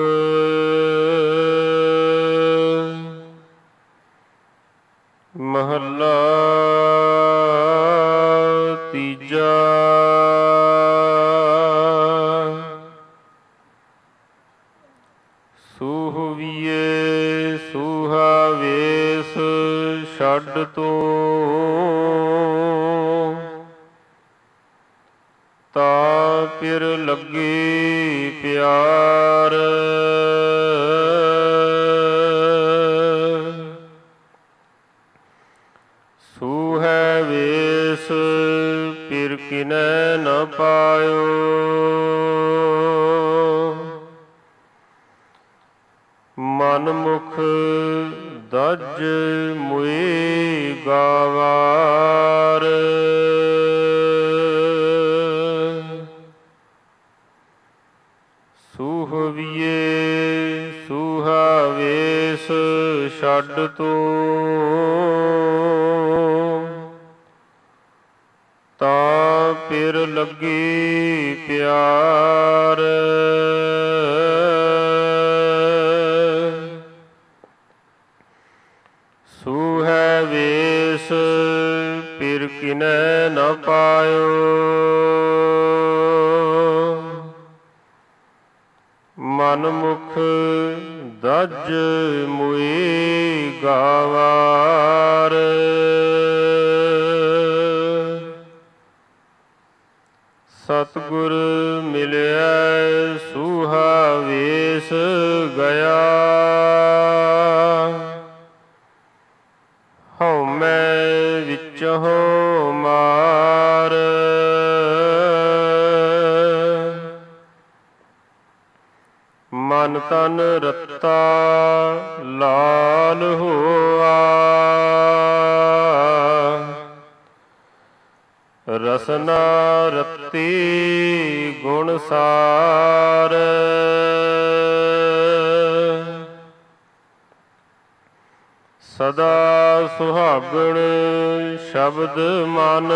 ਮਹੱਲਾ ਤੀਜਾ। ਸੂਹਵੀਏ ਸੂਹਾ ਵੇਸ ਛੱਡ ਤੂੰ, ਤਾ ਫਿਰ ਲੱਗੀ ਪਿਆਰ। ਸੂਹੈ ਵੇਸ ਫਿਰ ਕਿਨੈ ਨ ਪਾਇਓ, ਮਨ ਮੁਖ ਦਜ ਮੁਏ ਗਾਵਾਰ। ਸੂਹਵੀਏ ਸੂਹਾ ਵੇਸ ਛੱਡ ਤੂੰ, ਤਾਂ ਫਿਰ ਲੱਗੀ ਪਿਆਰ। ਸੂਹੈ ਵੇਸ ਫਿਰ ਕਿਨੈ ਨ ਪਾਇਓ, ਮਨ ਮੁਖ ਦਜ ਮੁਏ ਗਾਵਾਰ। ਸਤਿਗੁਰ ਮਿਲਿਆ ਸੂਹਾ ਵੇਸ ਗਿਆ, ਹਉਮੈ ਵਿੱਚੋਂ ਮਾਰ। ਮਨ ਤਨ ਰਤਾ ਲਾਲ ਹੋਆ, ਰਸਨਾ ਰਤੀ ਗੁਣ ਸਾਰ। ਸਦਾ ਸੁਹਾਗਣ ਸ਼ਬਦ ਮਨ,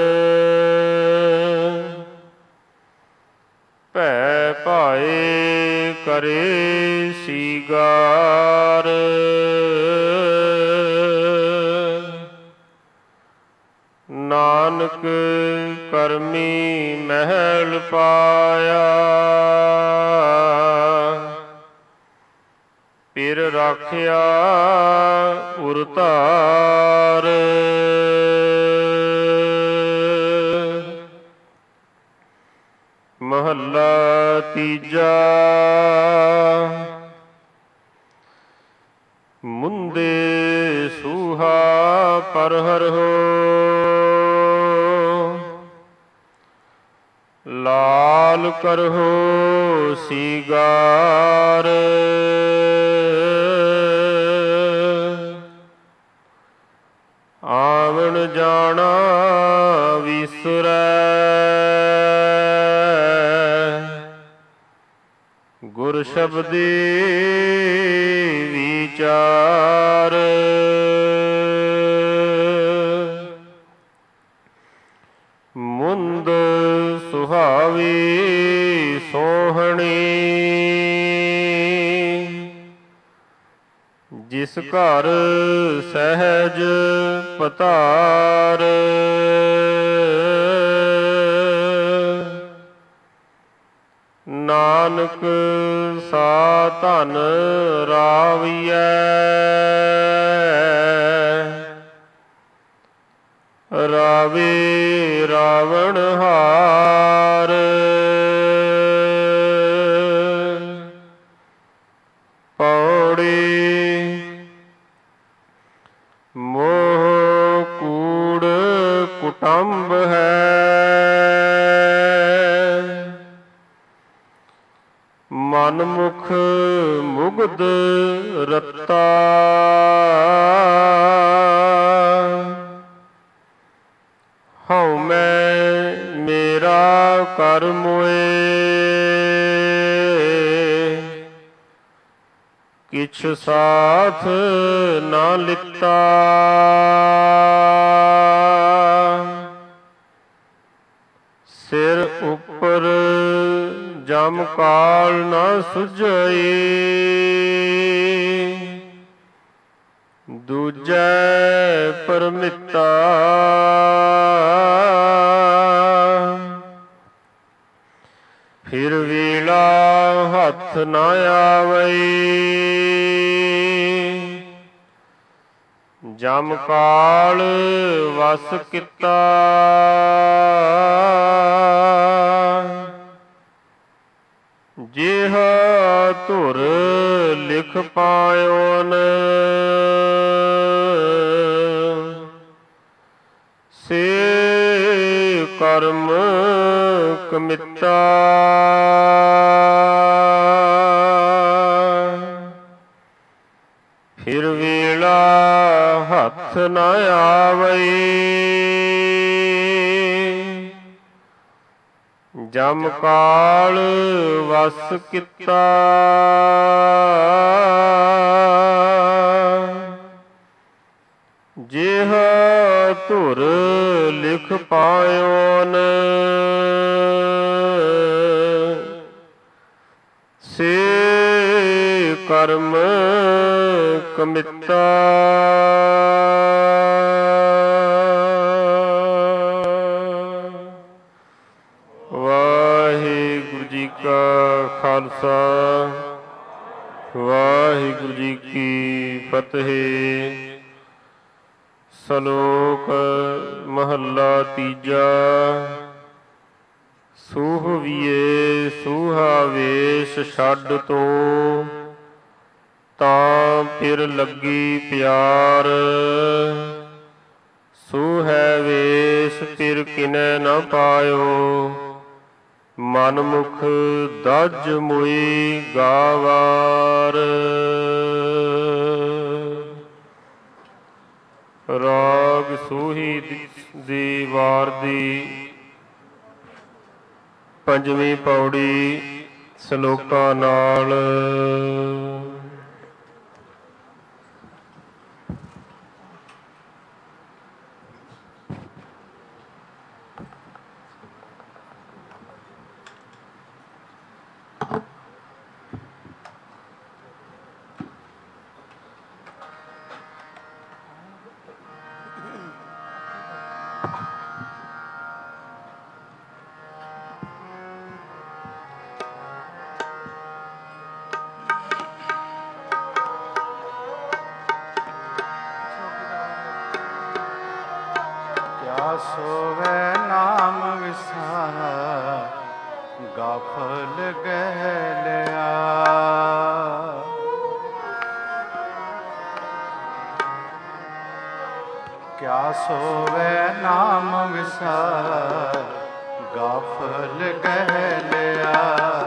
ਭੈ ਭਾਏ ਕਰੇ ਸੀਗਾਰ। ਨਾਨਕ ਕਰਮੀ ਮਹਿਲ ਪਾਇਆ, ਫਿਰ ਰਾਖਿਆ ਉਰ ਧਾਰ। ਮਹੱਲਾ ਤੀਜਾ। ਮੁੰਦੇ ਸੂਹਾ ਪਰ ਹਰਿਓ, ਲਾਲ ਕਰਹੁ ਸੀਗਾਰ। ਆਵਣ ਜਾਣਾ ਵਿਸਰੈ, ਗੁਰ ਸ਼ਬਦੀ ਵਿਚਾਰ। ਮੁੰਦ ਸੁਹਾਵੀ ਸੋਹਣੀ, ਜਿਸ ਘਰ ਸਹਿਜ ਪਤਾਰ। ਨਾਨਕ ਸਾ ਧਨ ਰਾਵੀਐ, ਰਾਵੇ ਰਾਵਣ ਹਾਰ। ਪੌੜੀ ਮੋਹ ਕੂੜ ਕੁਟੰਬ ਹੈ, ਮਨ ਮੁਖ ਮੁਗਧ ਰਤਾ। ਹਉ ਮੈਂ ਮੇਰਾ ਕਰ ਮੋਏ, ਕਿਛ ਸਾਥ ਨਾ ਲਿੱਤਾ। ਸਿਰ ਉੱਪਰ ਜਮ ਕਾਲ ਨਾ ਸੁਝਈ, ਦੂਜੈ ਪਰਮਿਤਾ। ਫਿਰ ਵੇਲਾ ਹੱਥ ਨਾ ਆਵਈ, ਜਮ ਕਾਲ ਵਸ ਕੀਤਾ। ਜਿਹ ਧੁਰ ਲਿਖ ਪਾਇਓਨ, ਸੇ ਕਰਮ ਕਮਿਤਾ। ਫਿਰ ਵੇਲਾ ਹੱਥ ਨਾ ਆਵਈ, ਜਮ ਕਾਲ ਵਸ ਕੀਤਾ। ਜਿਹ ਧੁਰ ਲਿਖ ਪਾਇਓਨ, ਸੇ ਕਰਮ ਕਮਿਤਾ। ਵਾਹਿਗੁਰੂ ਜੀ ਕਾ ਖਾਲਸਾ, ਵਾਹਿਗੁਰੂ ਜੀ ਕੀ ਫਤਿਹ। ਸ਼ਲੋਕ ਮਹੱਲਾ ਤੀਜਾ। ਸੂਹਵੀਏ ਸੂਹਾ ਵੇਸ਼ ਛੱਡ ਤੂੰ, ਤਾਂ ਫਿਰ ਲੱਗੀ ਪਿਆਰ। ਸੂਹੈ ਵੇਸ਼ ਫਿਰ ਕਿਨੈ ਨਾ ਪਾਇਓ, ਮਨ ਮੁਖ ਦਜ ਮੁਈ ਗਾਵਾਰ। ਰਾਗ ਸੂਹੀ ਦੀ ਵਾਰ ਦੀ ਪੰਜਵੀਂ ਪੌੜੀ ਸ਼ਲੋਕਾਂ ਨਾਲ। ਸੋਵੇ ਨਾਮ ਵਿਸਾਰ, ਗਾਫਲ ਗਹਿ ਲਿਆ। ਕਿਆ ਸੋਵੇ ਨਾਮ ਵਿਸਾਰ ਗਾਫਲ ਗਹਿ ਲਿਆ।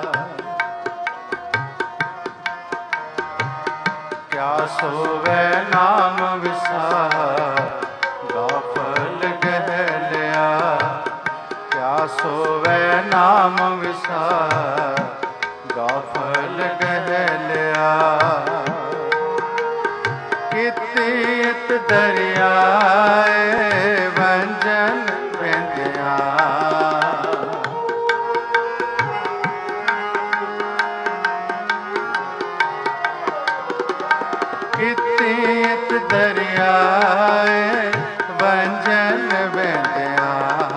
ਕਿਆ ਸੋਵੇ ਨਾਮ ਵਿਸਾਰ ਗਾਫਲ ਗਹਿ ਲਿਆ। ਕਿਆ ਸੋਵੇ ਨਾਮ ਵਿਸਾਰ ਗਾਫਲ ਗਹਿ ਲਿਆ। ਕਿਤਿਤ ਦਰਿਆਏ ਵੰਜਨ ਵੰਦਿਆ। ਕਿਤਿਤ ਦਰਿਆਏ ਵੰਜਨ ਵੰਦਿਆ।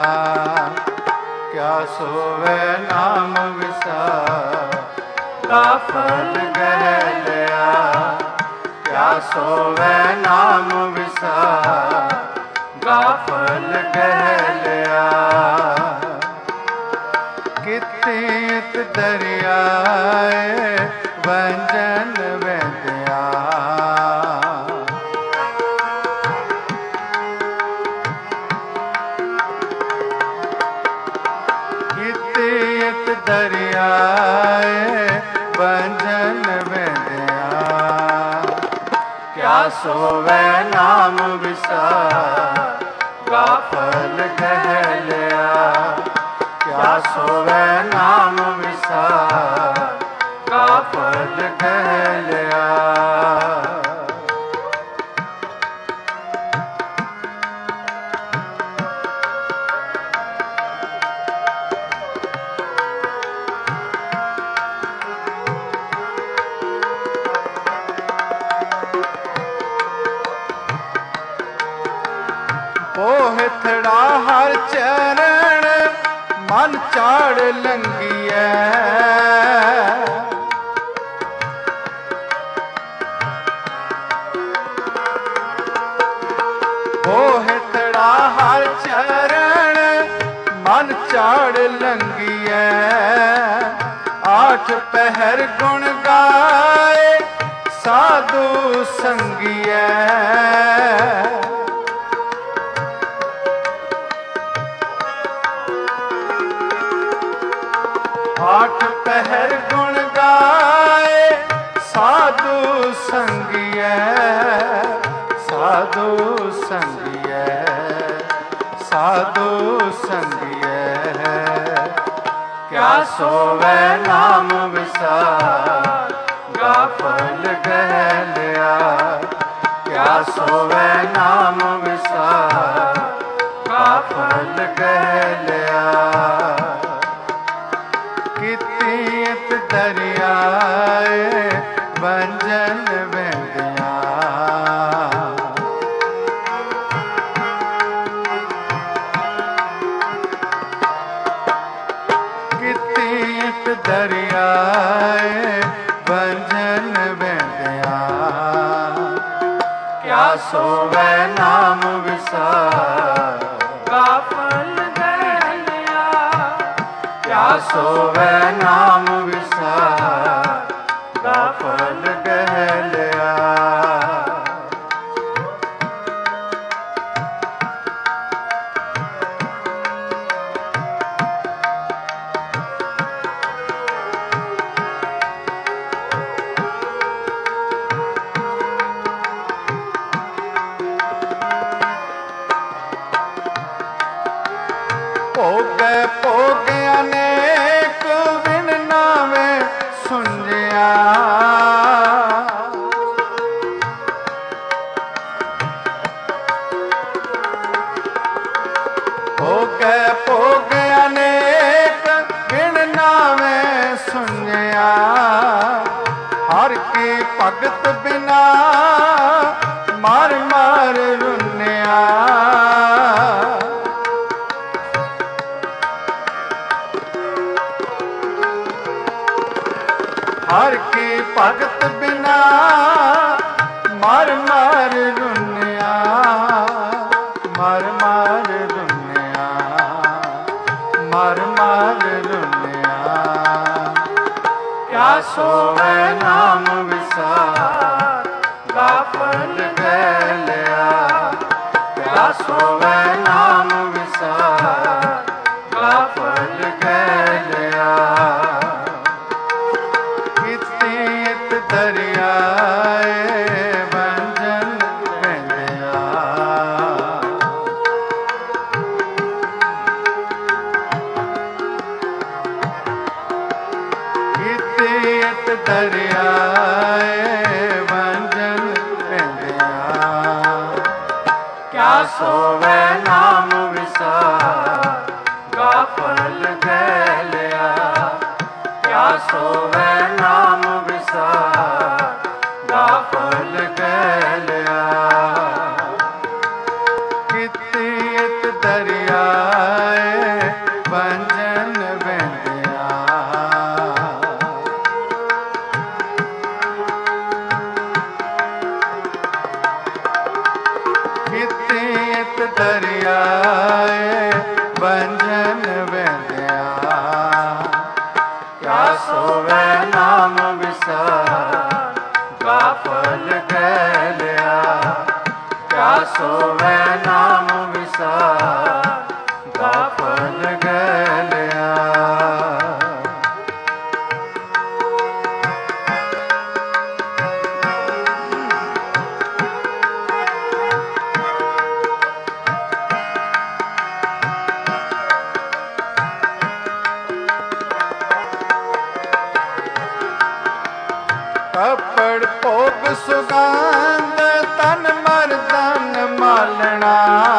ਕਿਆ ਸੋਵੇ ਨਾਮ ਵਿਸਾਰ ਗਾਫਲ ਗਹਿ ਲਿਆ। ਕਿਆ ਸੋਵੇ ਨਾਮ ਵਿਸਾਰ ਗਾਫਲ ਗਹਿ ਲਿਆ। ਕਿਤਿਤ ਦਰਿਆਏ ਵੰਜਨ ਵੰਦਿਆ। ਕਿਤਿਤ ਦਰਿਆਏ ਵੰਜਨ ਵੰਦਿਆ। ਕਿਆ ਸੋਵੇ ਨਾਮ ਵਿਸਾਰ ਗਾਫਲ ਗਹਿ ਲਿਆ। ਕਿਆ ਸੋਵੇ ਨਾਮ ਵਿਸਾਰ ਗਾਫਲ ਗਹਿ ਲਿਆ। ਪੋਹਿਥੜਾ ਹਰ ਚਰਨ ਮਨ ਚਾੜ ਲੰਗੀਐ। ਪੋਹਿਥੜਾ ਹਰ ਚਰਨ ਮਨ ਚਾੜ ਲੰਗੀਐ। ਆਠ ਪਹਿਰ ਗੁਣ ਗਾਏ ਸਾਧੂ ਸੰਗੀਐ। ਆਠ ਪਹਿਰ ਗੁਣ ਗਾਏ ਸਾਧੂ ਸੰਗੀਐ। ਸਾਧੂ ਸੰਗੀਐ। ਸਾਧੂ ਸੰਗੀਐ। ਕਿਆ ਸੋਵੇ ਨਾਮ ਵਿਸਾਰ ਗਾਫਲ ਗਹਿ ਲਿਆ। ਕਿਆ ਸੋਵੇ ਨਾਮ ਵਿਸਾਰ ਗਾਫਲ ਗਹਿ ਲਿਆ। ਕਿਤਿਤ ਦਰਿਆਏ ਵੰਜਨ ਵੰਦਿਆ। ਕਿਤਿਤ ਦਰਿਆਏ ਵੰਜਨ ਵੰਦਿਆ। ਕਿਆ ਸੋਵੇ ਨਾਮ ਵਿਸਾਰ ਗਾਫਲ ਗਹਿ ਲਿਆ। ਕਿਆ ਸੋਵੇ ਨਾਮ ਵਿਸਾਰ ਗਾਫਲ ਗਹਿ ਲਿਆ। ਭੋਗੇ ਭੋਗੇ ਅਨੇਕ ਵਿਣ ਨਾਵੇਂ ਸੁਣਿਆ। ਭੋਗੇ ਭੋਗੇ ਅਨੇਕ ਵਿਣ ਨਾਵੇਂ ਸੁਣਿਆ। ਹਰ ਕੀ ਭਗਤ ਬਿਨਾ ਮਰ ਮਰ ਰੁੰਨਿਆ। ਹਰ ਕੀ ਭਗਤ ਬਿਨਾ ਮਰ ਮਰ ਰੁੰਨਿਆ। ਮਰ ਮਰ ਰੁੰਨਿਆ। ਮਰ ਮਰ ਰੁੰਨਿਆ। क्या सोवे नाम विसार गाफल गैलिया क्या सोवे नाम विसार गाफल गैलिया कित दरियाए वंजन वैंदिया कित दरियाए वंजन वैंदिया क्या सोवे नाम विसार गाफल गैलिया क्या सोवे नाम विसार गाफल गैलिया कित दरियाए वंजन वैंदिया कित दरियाए वंजन वैंदिया क्या सोवे नाम विसार गाफल गैलिया क्या सोवे नाम विसार गाफल गैलिया कपड़ भोग सुगंध तन मर्दन मालना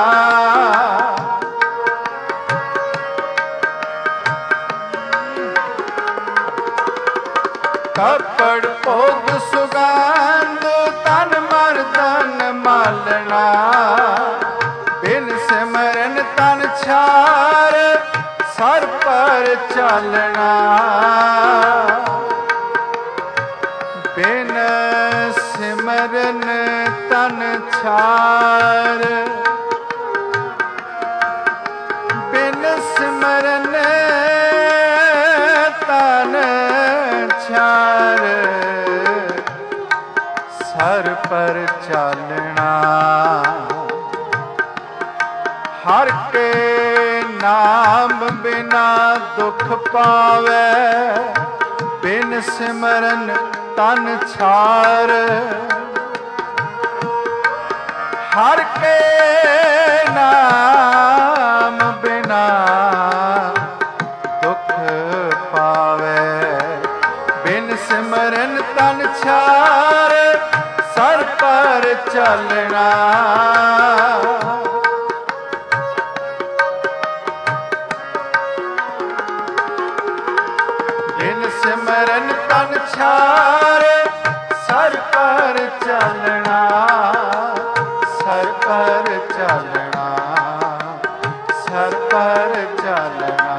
कपड़ भोग सुगंध तन मर्दन मालना बिन सिमरन तन छार सर पर चलना बिन सिमरन तन छार बिन सिमरन तन छार सर पर चलना हर के नाम बिना दुख पावे बिन सिमरन तन छार हर के नाम बिना दुख पावे बिन सिमरन तन छार सर पर चलना बिन सिमरन तन छार सर पर चलना सर पर चलना सर पर चलना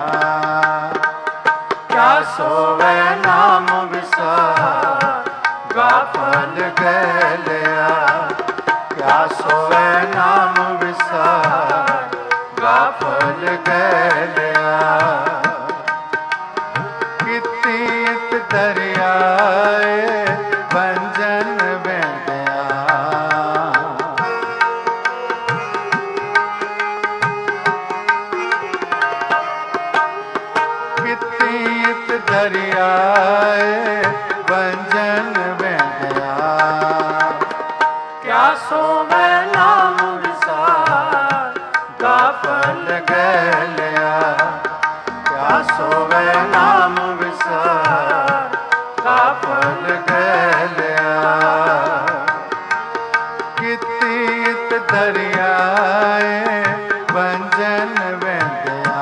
क्या सोवे नाम विसार गाफल गैलिया क्या सोवे नाम विसार गाफल गैलिया कित दरियाए वंजन वैंदिया कित दरियाए वंजन वैंदिया क्या सोवे नाम विसार गाफल गैलिया क्या सोवे नाम विसार गाफल गैलिया कित दरियाए वंजन वैंदिया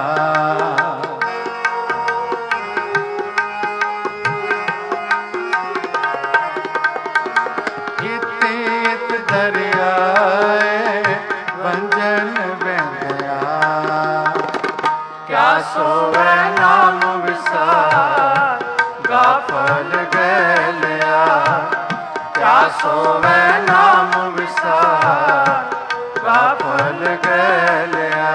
कित दरियाए वंजन वैंदिया क्या सोवे नाम विसार गाफल गैलिया क्या सोवे नाम विसार गाफल गैलिया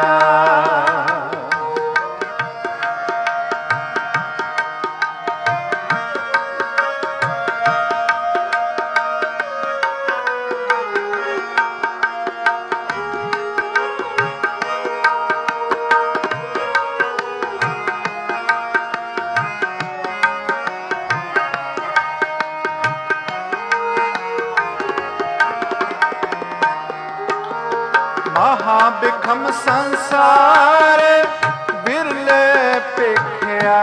ਬਿਖਮ ਸੰਸਾਰ ਬਿਰਲੇ ਪੇਖਿਆ।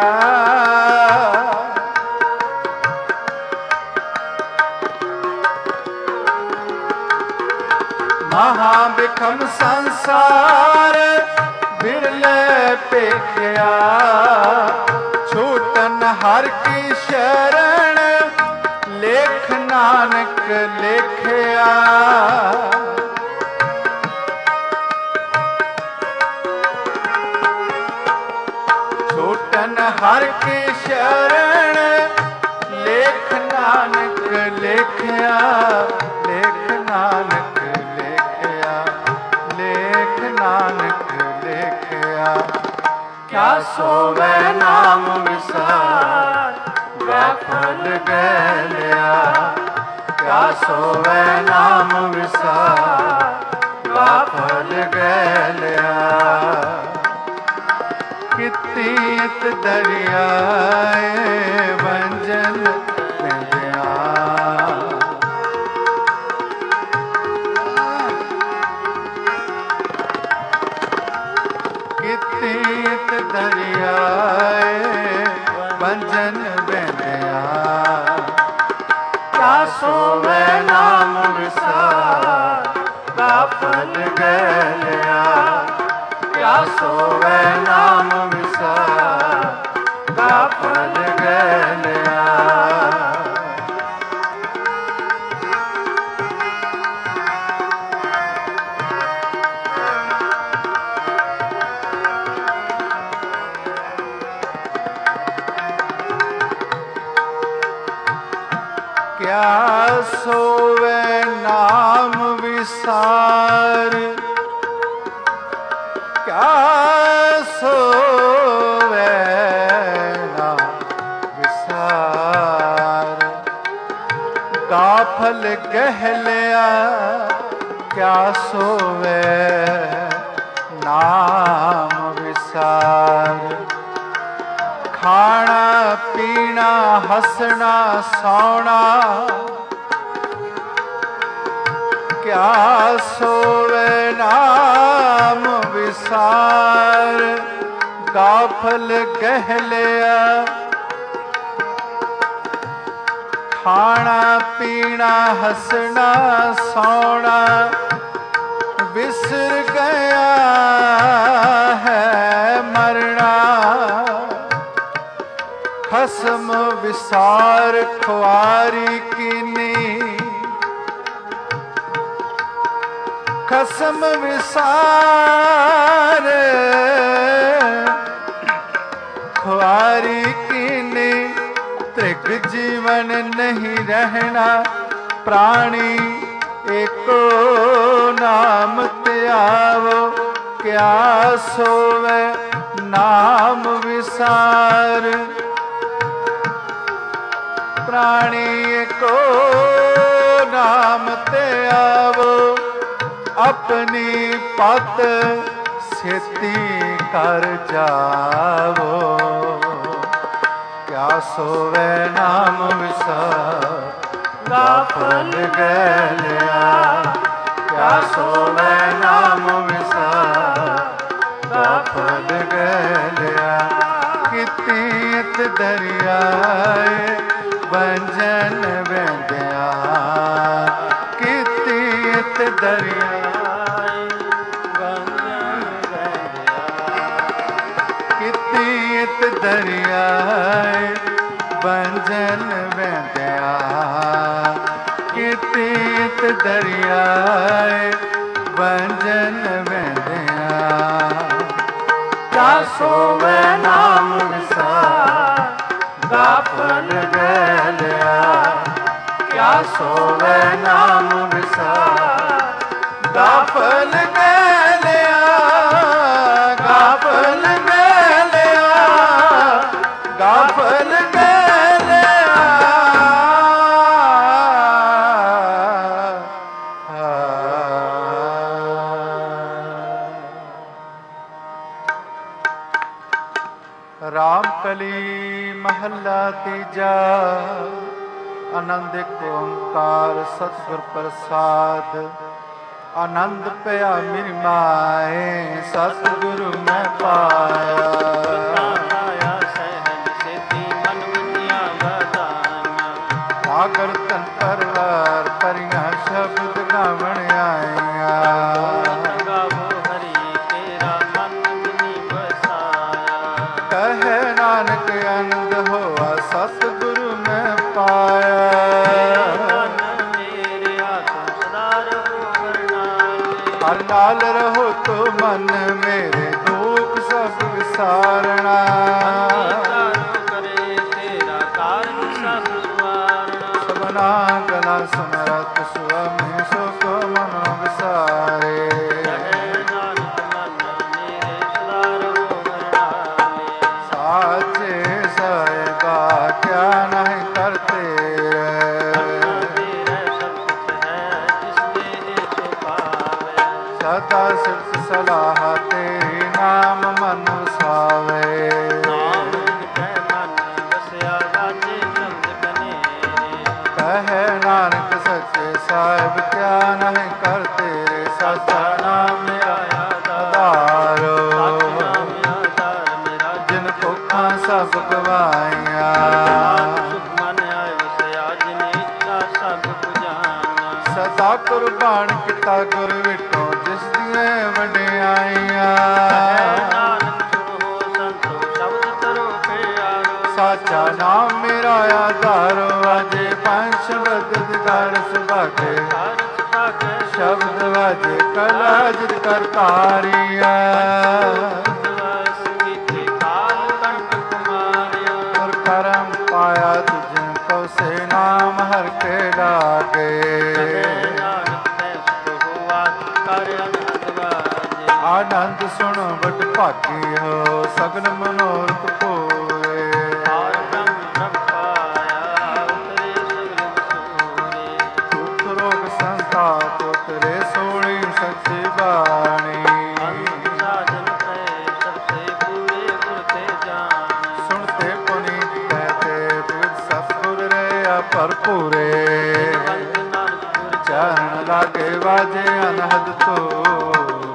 ਮਹਾ ਬਿਖਮ ਸੰਸਾਰ ਬਿਰਲੇ ਪੇਖਿਆ। ਛੂਟਨ ਹਰ ਕੀ ਸ਼ਰਨ ਲੇਖ ਨਾਨਕ ਲੇਖਿਆ। ਛੂਟਨ ਹਰ ਕੀ ਸ਼ਰਨ ਲੇਖ ਨਾਨਕ ਲੇਖਿਆ। ਲੇਖ ਨਾਨਕ ਲੇਖਿਆ। ਲੇਖ ਨਾਨਕ ਲੇਖਿਆ। ਕਿਆ ਸੋਵੈ ਨਾਮ ਵਿਸਾਰ ਗਾਫਲ ਗੈਲਿਆ। ਕਿਆ ਸੋਵੈ ਨਾਮ ਵਿਸਾਰ ਗਾਫਲ ਗੈਲਿਆ। ਕਿਤੀਤ ਦਰਿਆਏ ਵੰਜਨ ਪਿੰਡਿਆ। ਕਿਤੀਤ ਦਰਿਆਏ ਵੰਜਨ ਬਿੰਦਿਆ। ਕਿਆ ਸੋਵੈ ਨਾਮ ਵਿਸਾਰ ਗਾਫਲ ਗੈਲਿਆ। ਕਿਆ ਸੋਵੈ ਨਾਮ ਵਿਸਾਰ ਗਾਫਲ ਗੈਲਿਆ। ਕਿਆ ਸੋਵੈ ਨਾਮ ਵਿਸਾਰ। ਕਿਆ ਸੋਵੈ ਨਾਮ ਵਿਸਾਰ ਗਾਫਲ ਗਹਿਲਿਆ। ਕਿਆ ਸੋਵੈ ਨਾਮ ਵਿਸਾਰ ਖਾਣਾ ਪੀਣਾ ਹੱਸਣਾ ਸੌਣਾ। ਕਿਆ ਸੋਵੈ ਨਾਮ ਵਿਸਾਰ ਗਾਫਲ ਗਹਿਲਿਆ। ਖਾਣਾ ਪੀਣਾ ਹੱਸਣਾ ਸੌਣਾ ਵਿਸਰ ਗਿਆ ਹੈ ਮਰਨਾ। ਖਸਮ ਵਿਸਾਰ ਖੁਆਰੀ ਕੀਨੀ। ਖਸਮ ਵਿਸਾਰ ਖੁਆਰੀ ਕੀਨੀ। ਤ੍ਰਿਗ ਜੀਵਨ ਨਹੀਂ ਰਹਿਣਾ ਪ੍ਰਾਣੀ ਏਕੋ ਨਾਮ ਧਿਆਵੋ। ਕਿਆ ਸੋਵੈ ਨਾਮ ਵਿਸਾਰ ਪ੍ਰਾਣੀ ਏਕੋ ਨਾਮ ਧਿਆਵੋ। ਆਪਣੀ ਪਤ ਛੇਤੀ ਕਰ ਜਾਵੋ। ਕਿਆ ਸੋਵੈ ਨਾਮ ਵਿਸਾਰ ਗਾਫਲ ਗੈਲਿਆ। ਕਿਆ ਸੋਵੈ ਨਾਮ ਵਿਸਾਰ ਗਾਫਲ ਗੈਲਿਆ। ਕਿਤੀਤ ਦਰਿਆਏ ਵੰਜਨ ਬਿੰਦਿਆ। ਕਿਤੀਤ ਦਰਿਆਏ ਕਿਤੀਤ ਦਰਿਆਏ ਵੰਜਨ ਬਿੰਦਿਆ। ਕਿਤੀਤ ਦਰਿਆਏ ਵੰਜਨ ਬਿੰਦਿਆ। ਕਿਆ ਸੋਵੈ ਨਾਮ ਵਿਸਾਰ ਗਾਫਲ ਗੈਲਿਆ। ਕਿਆ ਸੋਵੈ ਨਾਮ ਵਿਸਾਰ ਗਾਫਲ ਗੈਲਿਆ। ਗਾਫਲ ਗੈਲਿਆ। ਗਾਫਲ ਗੈਲਿਆ। ਰਾਮ ਕਲੀ ਮਹੱਲਾ ਤੀਜਾ। ਆਨੰਦ ਏਕ ਓੰਕਾਰ ਸਤਿਗੁਰ ਪ੍ਰਸਾਦ। ਆਨੰਦ ਪਿਆ ਮੇਰੀ ਮਾਏ ਸਤਿਗੁਰੂ ਮੈਂ ਪਾਇਆ। ਸਾਗਰ ਤਨ ਪਰਵਾਰ ਪਰੀਆਂ ਸ਼ਬਦ ਗਾਵਣ ਆਈਆਂ। ਗਾਵੋ ਹਰੀ ਤੇਰਾ ਮਨ ਜਿਨੀ ਵਸਾਇਆ। ਕਹੇ ਨਾਨਕ ਆਨੰਦ ਹੋਆ ਸਤਿਗੁਰੂ ਮੈਂ ਪਾਇਆ। ਮੇਰੇ ਆਤਮ ਸਦਾ ਰਹੋ ਵਰਨਾਏ। ਹਰ ਨਾਲ ਰਹੋ ਤੋ ਮਨ ਮੇਰੇ ਦੁਖ ਸਭ ਵਿਸਾਰਣਾ। ਗਲਾ ਸਮਰਤ ਸੁਆਮੀ ਸੋ ਕੋ ਮਨੋ ਵਿਸਾਰੇ। ਨਾਨਕ ਮਨ ਮੇਰੇ ਸਦਾ ਰਹੋ ਵਰਨਾਏ। ਸਾਚੇ ਸਾਹਿਬਾ ਕਿਆ ਨਹੀਂ ਕਰਤੇ ਸਦਾ ਸਿਫਤ ਸਲਾਹ ਤੇਰੀ ਨਾਮ ਮਨ ਵਸਾਵੇ। ਕਹੇ ਨਾਨਕ ਸੱਚੇ ਸਾਹਿਬ ਕਿਆ ਨਹੀਂ ਕਰਤੇ ਸਚਾ ਨਾਮ ਮੇਰਾ ਆਧਾਰੋ। ਜਿਨ ਭੁੱਖਾਂ ਸਭ ਗਵਾਈਆਂ ਸਦਾ ਕੁਰਬਾਨ ਕੀਤਾ ਗੁਰ ਵਿਟੋ ਜਿਸ ਦੀਆਂ ਵਡਿਆਈਆਂ। ਸਾਚਾ ਨਾਮ ਮੇਰਾ ਆਧਾਰੋ ਵਾਜੇ ਪੰਜ ਸ਼ਬਦ ਦਿਦਾਰ ਸੁਭਾਗੇ। ਸ਼ਬਦ ਵਾਜੇ ਕਲਾ ਜਿਤ ਕਰਤਾਰੀਆ। ਔਰ ਕਰਮ ਪਾਇਆ ਤੁਝਨ ਕੋ ਸੇ ਨਾਮ ਹਰ ਕੇ ਲਾਗੇ। ਆਨੰਦ ਸੁਣੋ ਵਡ ਭਾਗੀ ਹੋ ਸਗਲ ਮਨੋਰਥ ਪੂਰੇ। ਦੁਖ ਰੋਗ ਸੰਤਾਪ ਉਤਰੇ ਸੋਹਣੀ ਸੱਚੀ ਬਾਣੀ। ਸੁਣਤੇ ਪੁਨੀਤ ਕਹਤੇ ਤੁਝ ਸਤਿਗੁਰ ਰਹਿਆ ਭਰਪੂਰੇ। ਚਰਨ ਲਾਗੇ ਵਾਜੇ ਅਨਹਦ ਤੋਰੇ।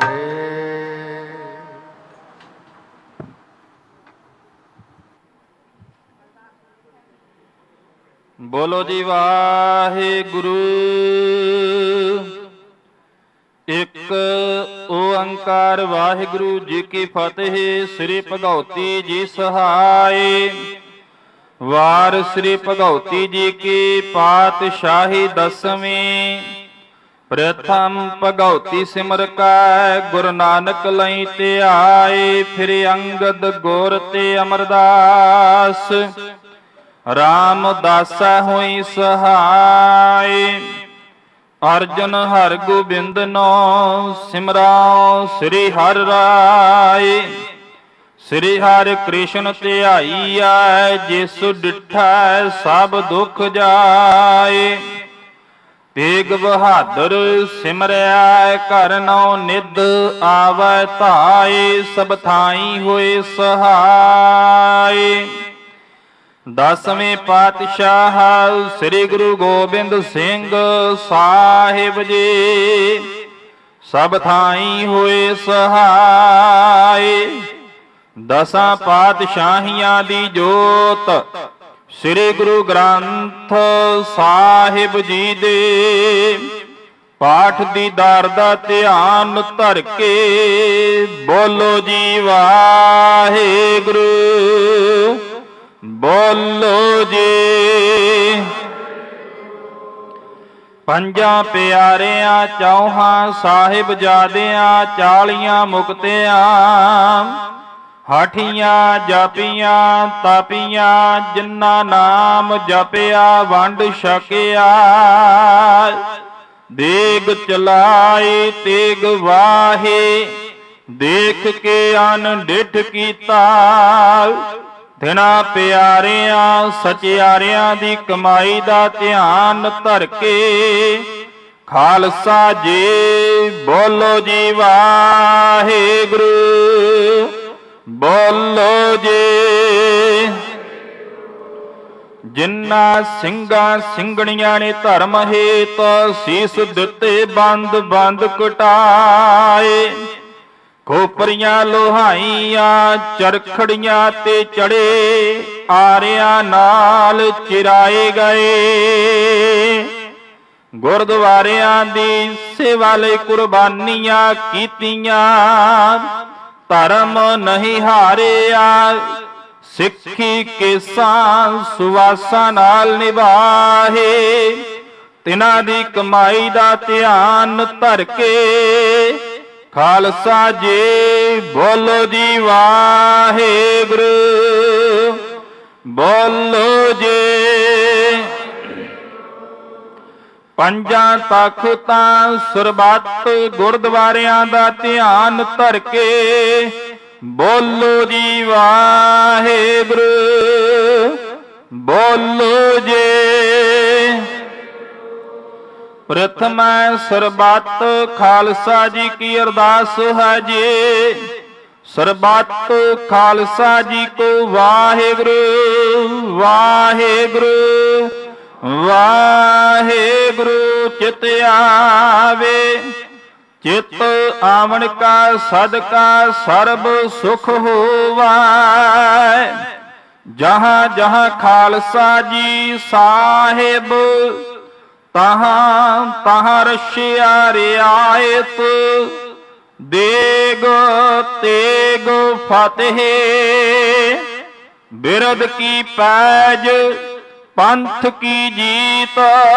ਬੋਲੋ ਜੀ ਵਾਹਿਗੁਰੂ। ਇੱਕ ਓੰਕਾਰ ਵਾਹਿਗੁਰੂ ਜੀ ਕੀ ਫਤਿਹ। ਸ੍ਰੀ ਭਗਉਤੀ ਜੀ ਸਹਾਈ। ਵਾਰ ਸ੍ਰੀ ਭਗਉਤੀ ਜੀ ਕੀ ਪਾਤਸ਼ਾਹੀ ਦਸਵੀਂ। ਪ੍ਰਥਮ ਭਗਉਤੀ ਸਿਮਰ ਕੈ ਗੁਰੂ ਨਾਨਕ ਲਈ ਧਿਆਏ। ਫਿਰ ਅੰਗਦ ਗੁਰ ਤੇ ਅਮਰਦਾਸ ਰਾਮਦਾਸਾ ਹੋਈ ਸਹਾਈ। ਅਰਜੁਨ ਹਰਿ ਗੋਬਿੰਦ ਨੋ ਸਿਮਰਾਉ ਸ੍ਰੀ ਹਰਿ ਰਾਏ। ਸ੍ਰੀ ਹਰਿ ਕ੍ਰਿਸ਼ਨ ਧਿਆਈਐ ਜਿਸ ਡਿਠੈ ਸਭ ਦੁਖ ਜਾਏ। ਤੇਗ ਬਹਾਦਰ ਸਿਮਰਿਆ ਘਰ ਨਉ ਨਿਧ ਆਵੈ ਧਾਏ। ਸਭ ਥਾਈ ਹੋਏ ਸਹਾਈ। ਦਸਵੇਂ ਪਾਤਸ਼ਾਹ ਸ੍ਰੀ ਗੁਰੂ ਗੋਬਿੰਦ ਸਿੰਘ ਸਾਹਿਬ ਜੀ ਸਭ ਥਾਈ ਹੋਏ ਸਹਾਈ। ਦਸਾਂ ਪਾਤਸ਼ਾਹੀਆਂ ਦੀ ਜੋਤ ਸ੍ਰੀ ਗੁਰੂ ਗ੍ਰੰਥ ਸਾਹਿਬ ਜੀ ਦੇ ਪਾਠ ਦੀ ਦਾਰ ਦਾ ਧਿਆਨ ਧਰ ਕੇ ਬੋਲੋ ਜੀ ਵਾਹਿਗੁਰੂ। ਬੋਲੋ ਜੀ। ਪੰਜਾਂ ਪਿਆਰਿਆਂ ਚੌਹਾਂ ਸਾਹਿਬਜ਼ਾਦਿਆਂ 40 ਮੁਕਤਿਆਂ ਹਾਠੀਆਂ ਜਾਪੀਆਂ ਤਾਪੀਆਂ ਜਿਨ੍ਹਾਂ ਨਾਮ ਜਪਿਆ ਵੰਡ ਛਕਿਆ। ਦੇਗ ਚਲਾਈ ਤੇਗ ਵਾਹੇ ਦੇਖ ਕੇ ਅਨਡਿਠ ਕੀਤਾ। ਤਿਨਾਂ ਪਿਆਰਿਆਂ ਸਚਿਆਰਿਆਂ ਦੀ ਕਮਾਈ ਦਾ ਧਿਆਨ ਧਰ ਕੇ ਖਾਲਸਾ ਜੀ ਬੋਲੋ ਜੀ ਵਾਹਿਗੁਰੂ। ਬੋਲੋ ਜੀ। ਜਿਨ੍ਹਾਂ ਸਿੰਘਾਂ ਸਿੰਘਣੀਆਂ ਨੇ ਧਰਮ ਹੇਤ ਸੀਸ ਦਿੱਤੇ ਬੰਦ ਬੰਦ ਕਟਾਏ। ਖੋਪਰੀਆਂ ਲੋਹਾਈਆਂ ਚਰਖੜੀਆਂ ਤੇ ਚੜੇ ਆਰਿਆਂ ਨਾਲ ਚਿਰਾਏ ਗਏ। ਗੁਰਦੁਆਰਿਆਂ ਦੀ ਸੇਵਾ ਲਈ ਕੁਰਬਾਨੀਆਂ ਕੀਤੀਆਂ। ਧਰਮ ਨਹੀਂ ਹਾਰਿਆ ਸਿੱਖੀ ਕੇਸਾਂ ਸੁਵਾਸਾਂ ਨਾਲ ਨਿਭਾਹੇ। ਤਿਨਾਂ ਦੀ ਕਮਾਈ ਦਾ ਧਿਆਨ ਧਰ ਕੇ ਖਾਲਸਾ ਜੀ ਬੋਲੋ ਜੀ ਵਾਹਿਗੁਰੂ ਬੋਲੋ ਜੀ। ਪੰਜਾਂ ਤਖਤਾਂ ਸਰਬੱਤ ਗੁਰਦੁਆਰਿਆਂ ਦਾ ਧਿਆਨ ਧਰ ਕੇ ਬੋਲੋ ਜੀ ਵਾਹਿਗੁਰੂ ਬੋਲੋ ਜੀ। ਪ੍ਰਥਮ ਸਰਬੱਤ ਖਾਲਸਾ ਜੀ ਕੀ ਅਰਦਾਸ ਹੈ ਜੀ। ਸਰਬੱਤ ਖਾਲਸਾ ਜੀ ਕੋ ਵਾਹਿਗੁਰੂ ਵਾਹਿਗੁਰੂ ਵਾਹਿਗੁਰੂ ਚਿਤ ਆਵੇ। ਚਿਤ ਆਵਣ ਕਾ ਸਦਕਾ ਸਰਬ ਸੁਖ ਹੋਵੈ। ਜਹਾਂ ਜਹਾਂ ਖਾਲਸਾ ਜੀ ਸਾਹਿਬ ਤਹਾਂ ਤਹਾਂ ਰਸ਼ਿਆ ਰਿਆਇਤ। ਦੇਗ ਤੇਗ ਫਤਿਹ ਬਿਰਦ ਕੀ ਪੈਜ ਪੰਥ ਕੀ ਜੀਤ।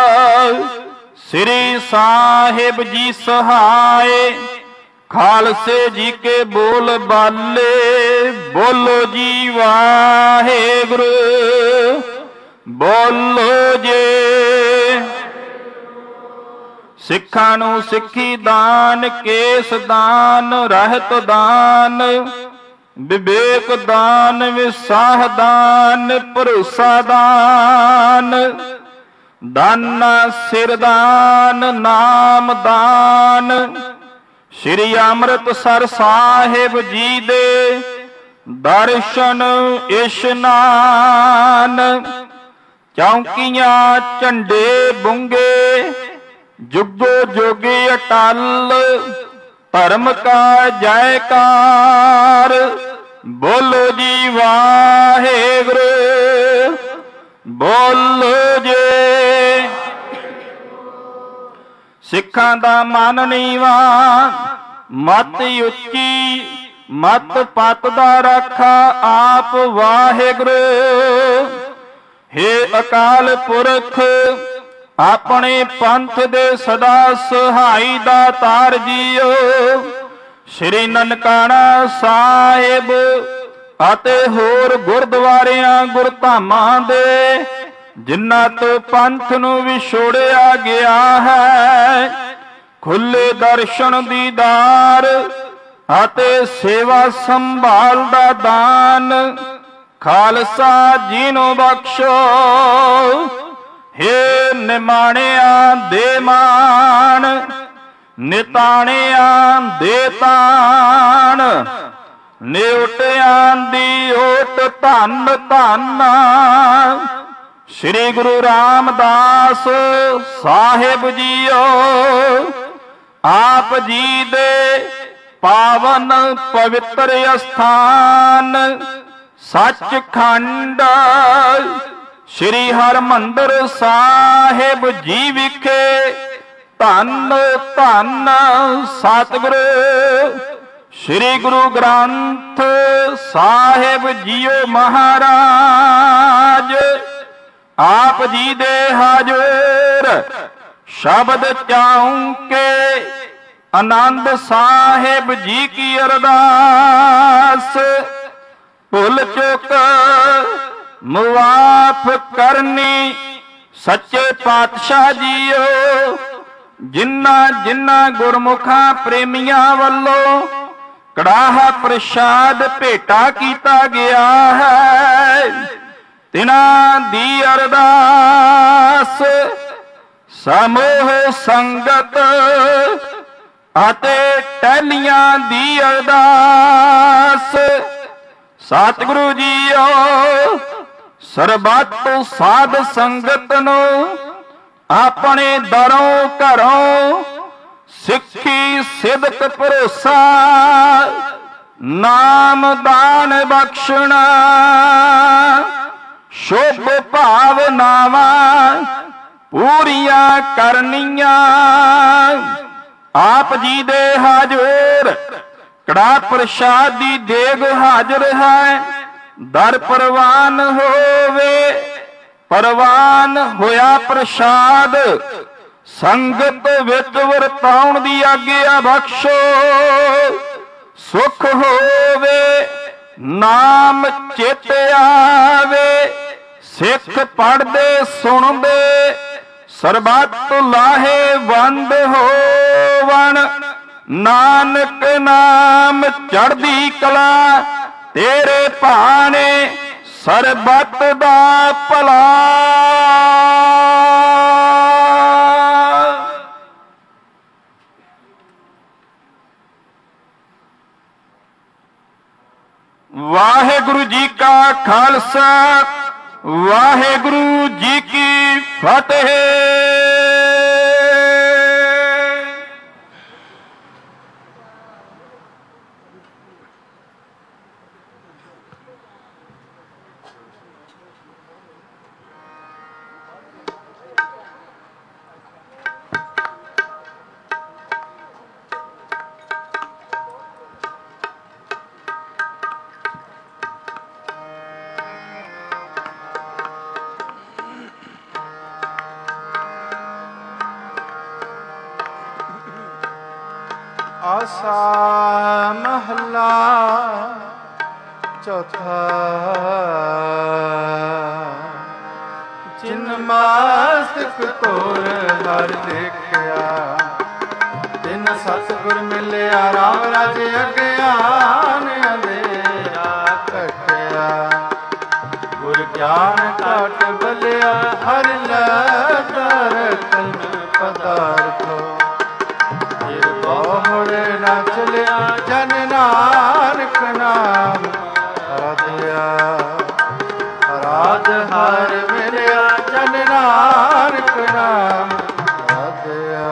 ਸ੍ਰੀ ਸਾਹਿਬ ਜੀ ਸਹਾਏ ਖਾਲਸੇ ਜੀ ਕੇ ਬੋਲ ਬਾਲੇ ਬੋਲੋ ਜੀ ਵਾਹਿਗੁਰੂ ਬੋਲੋ ਜੀ। ਸਿੱਖਾਂ ਨੂੰ ਸਿੱਖੀ ਦਾਨ ਕੇਸ ਦਾਨ ਰਹਿਤ ਦਾਨ ਵਿਵੇਕ ਦਾਨ ਵਿਸਾਹ ਦਾਨ ਭਰੋਸਾ ਦਾਨ। ਦਾਨਾ ਸਿਰ ਦਾਨ ਨਾਮ ਦਾਨ। ਸ੍ਰੀ ਅੰਮ੍ਰਿਤਸਰ ਸਾਹਿਬ ਜੀ ਦੇ ਦਰਸ਼ਨ ਇਸ਼ਨਾਨ। ਚੌਂਕੀਆਂ ਝੰਡੇ ਬੁੰਗੇ ਜੁਗੋ ਜੋਗੇ ਅਟਲ। ਧਰਮ ਕਾ ਜੈਕਾਰ ਬੋਲੋ ਜੀ ਵਾਹਿਗੁਰੂ ਬੋਲੋ ਜੀ। ਸਿੱਖਾਂ ਦਾ ਮਨ ਨੀਵਾ ਮਤ ਉੱਚੀ ਮਤ ਪਤ ਦਾ ਰਾਖਾ ਆਪ ਵਾਹਿਗੁਰੂ। ਹੇ ਅਕਾਲ ਪੁਰਖ ਆਪਣੇ ਪੰਥ ਦੇ ਸਦਾ ਸਹਾਈ ਦਾਤਾਰ ਜੀਓ। ਸ੍ਰੀ ਨਨਕਾਣਾ ਸਾਹਿਬ ਅਤੇ ਹੋਰ ਗੁਰਦੁਆਰਿਆਂ ਗੁਰਧਾਮਾਂ ਦੇ ਜਿਨ੍ਹਾਂ ਤੋਂ ਪੰਥ ਨੂੰ ਵਿਛੋੜਿਆ ਗਿਆ ਹੈ ਖੁੱਲੇ ਦਰਸ਼ਨ ਦੀਦਾਰ ਅਤੇ ਸੇਵਾ ਸੰਭਾਲ ਦਾ ਦਾਨ ਖਾਲਸਾ ਜੀ ਨੂੰ ਬਖਸ਼ੋ। ਹੇ ਨਿਮਾਣਿਆਂ ਦੇ ਮਾਣ ਨਿਤਾਣਿਆਂ ਦੇ ਤਾਣ ਨਿਉਟਿਆਂ ਦੀ ਓਟ ਧੰਨ ਧੰਨ। ਸ੍ਰੀ ਗੁਰੂ ਰਾਮਦਾਸ ਸਾਹਿਬ ਜੀਓ ਆਪ ਜੀ ਦੇ ਪਾਵਨ ਪਵਿੱਤਰ ਅਸਥਾਨ ਸੱਚਖੰਡ ਸ੍ਰੀ ਹਰਿਮੰਦਰ ਸਾਹਿਬ ਜੀ ਵਿਖੇ ਧੰਨ ਧੰਨ ਸਤਿਗੁਰੂ ਸ੍ਰੀ ਗੁਰੂ ਗ੍ਰੰਥ ਸਾਹਿਬ ਜੀਓ ਮਹਾਰਾਜ ਆਪ ਜੀ ਦੇ ਹਾਜ਼ਰ ਸ਼ਬਦ ਚਾਉਂਕੇ ਆਨੰਦ ਸਾਹਿਬ ਜੀ ਕੀ ਅਰਦਾਸ ਭੁੱਲ ਚੁੱਕ ਮੁਆਫ ਕਰਨੀ ਸੱਚੇ ਪਾਤਸ਼ਾਹ ਜੀਓ। ਜਿਨ੍ਹਾਂ ਜਿਨ੍ਹਾਂ ਗੁਰਮੁਖਾਂ ਪ੍ਰੇਮੀਆਂ ਵੱਲੋਂ ਕੜਾਹਾ ਪ੍ਰਸ਼ਾਦ ਭੇਟਾ ਕੀਤਾ ਗਿਆ ਹੈ ਤਿਨਾਂ ਦੀ ਅਰਦਾਸ ਸਮੂਹ ਸੰਗਤ ਅਤੇ ਟਹਿਲੀਆਂ ਦੀ ਅਰਦਾਸ ਸਤਿਗੁਰੂ ਜੀਓ ਸਰਬੱਤ ਸਾਧ ਸੰਗਤ ਨੂੰ ਆਪਣੇ ਦਰੋਂ ਘਰੋਂ ਸਿੱਖੀ ਸਿਦਕ ਭਰੋਸਾ ਨਾਮ ਦਾਨ ਬਖਸ਼ਣਾ ਸ਼ੁਭ ਭਾਵਨਾਵਾਂ ਪੂਰੀਆਂ ਕਰਨੀਆਂ। ਆਪ ਜੀ ਦੇ ਹਾਜ਼ਰ ਕੜਾ ਪ੍ਰਸ਼ਾਦ ਦੀ ਦੇਗ ਹਾਜ਼ਰ ਹੈ। ਦਰ ਪ੍ਰਵਾਨ ਹੋਵੇ ਪ੍ਰਵਾਨ ਹੋਇਆ ਪ੍ਰਸ਼ਾਦ ਸੰਗਤ ਵਿੱਚ ਵਰਤਾਉਣ ਦੀ ਆਗਿਆ ਬਖਸ਼ੋ। ਸੁਖ ਹੋਵੇ ਨਾਮ ਚਿਤ ਆਵੇ ਸਿੱਖ ਪੜ੍ਹਦੇ ਸੁਣਦੇ ਸਰਬੱਤ ਲਾਹੇਵੰਦ ਹੋਵਣ। ਨਾਨਕ ਨਾਮ ਚੜ੍ਹਦੀ ਕਲਾ ਤੇਰੇ ਭਾਣੇ ਸਰਬੱਤ ਦਾ ਭਲਾ। ਵਾਹਿਗੁਰੂ ਜੀ ਕਾ ਖਾਲਸਾ ਵਾਹਿਗੁਰੂ ਜੀ ਕੀ ਫਤਿਹ। ਆਸਾ ਮਹਲਾ ਚੌਥਾ। ਜਿਨ ਮਾਸਕ ਤੋਰ ਹਰ ਦੇਖਿਆ ਤਿਨ ਸਤਿਗੁਰ ਮਿਲਿਆ ਰਾਮ ਰਾਜੇ ਅਗਿਆਨ ਅੰਧੇਰਾ ਕੱਟਿਆ। ਗੁਰ ਗਿਆਨ ਘਟ ਬਲਿਆ ਹਰ ਲਦਰ ਤਨ ਪਦਾਰਥੋ। ਬਹੁੜੇ ਨਾ ਚਲਿਆ ਜਨ ਨਾਨਕ ਨਾਮ ਅਰਾਧਿਆ। ਅਰਾਧ ਹਰ ਮਿਲਿਆ ਜਨ ਨਾਨਕ ਨਾਮ ਅਰਾਧਿਆ।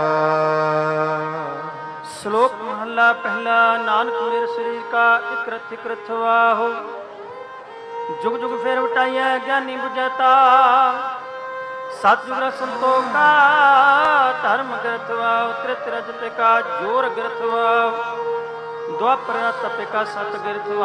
ਸ਼ਲੋਕ ਮਹਲਾ ਪਹਿਲਾ। ਨਾਨਕ ਮੇਰੇ ਸਰੀਰ ਕਾ ਇਕ ਰਥ ਇਕ ਰਥ ਵਾਹੋ। ਜੁਗ ਜੁਗ ਫੇਰ ਵਟਾਈਐ ਗਿਆਨੀ ਬੁਝਤਾ। ਸਤਿਗੁਰ ਸੰਤੋਖਾ ਧਰਮ ਗ੍ਰਥਵਾ। ਤ੍ਰਿਤ ਰਜਤ ਕਾ ਜੋਰ ਗ੍ਰਥਵਾ। ਦੁਆਪਰ ਤਪ ਕਾ ਸਤ ਗ੍ਰਥਵਾ।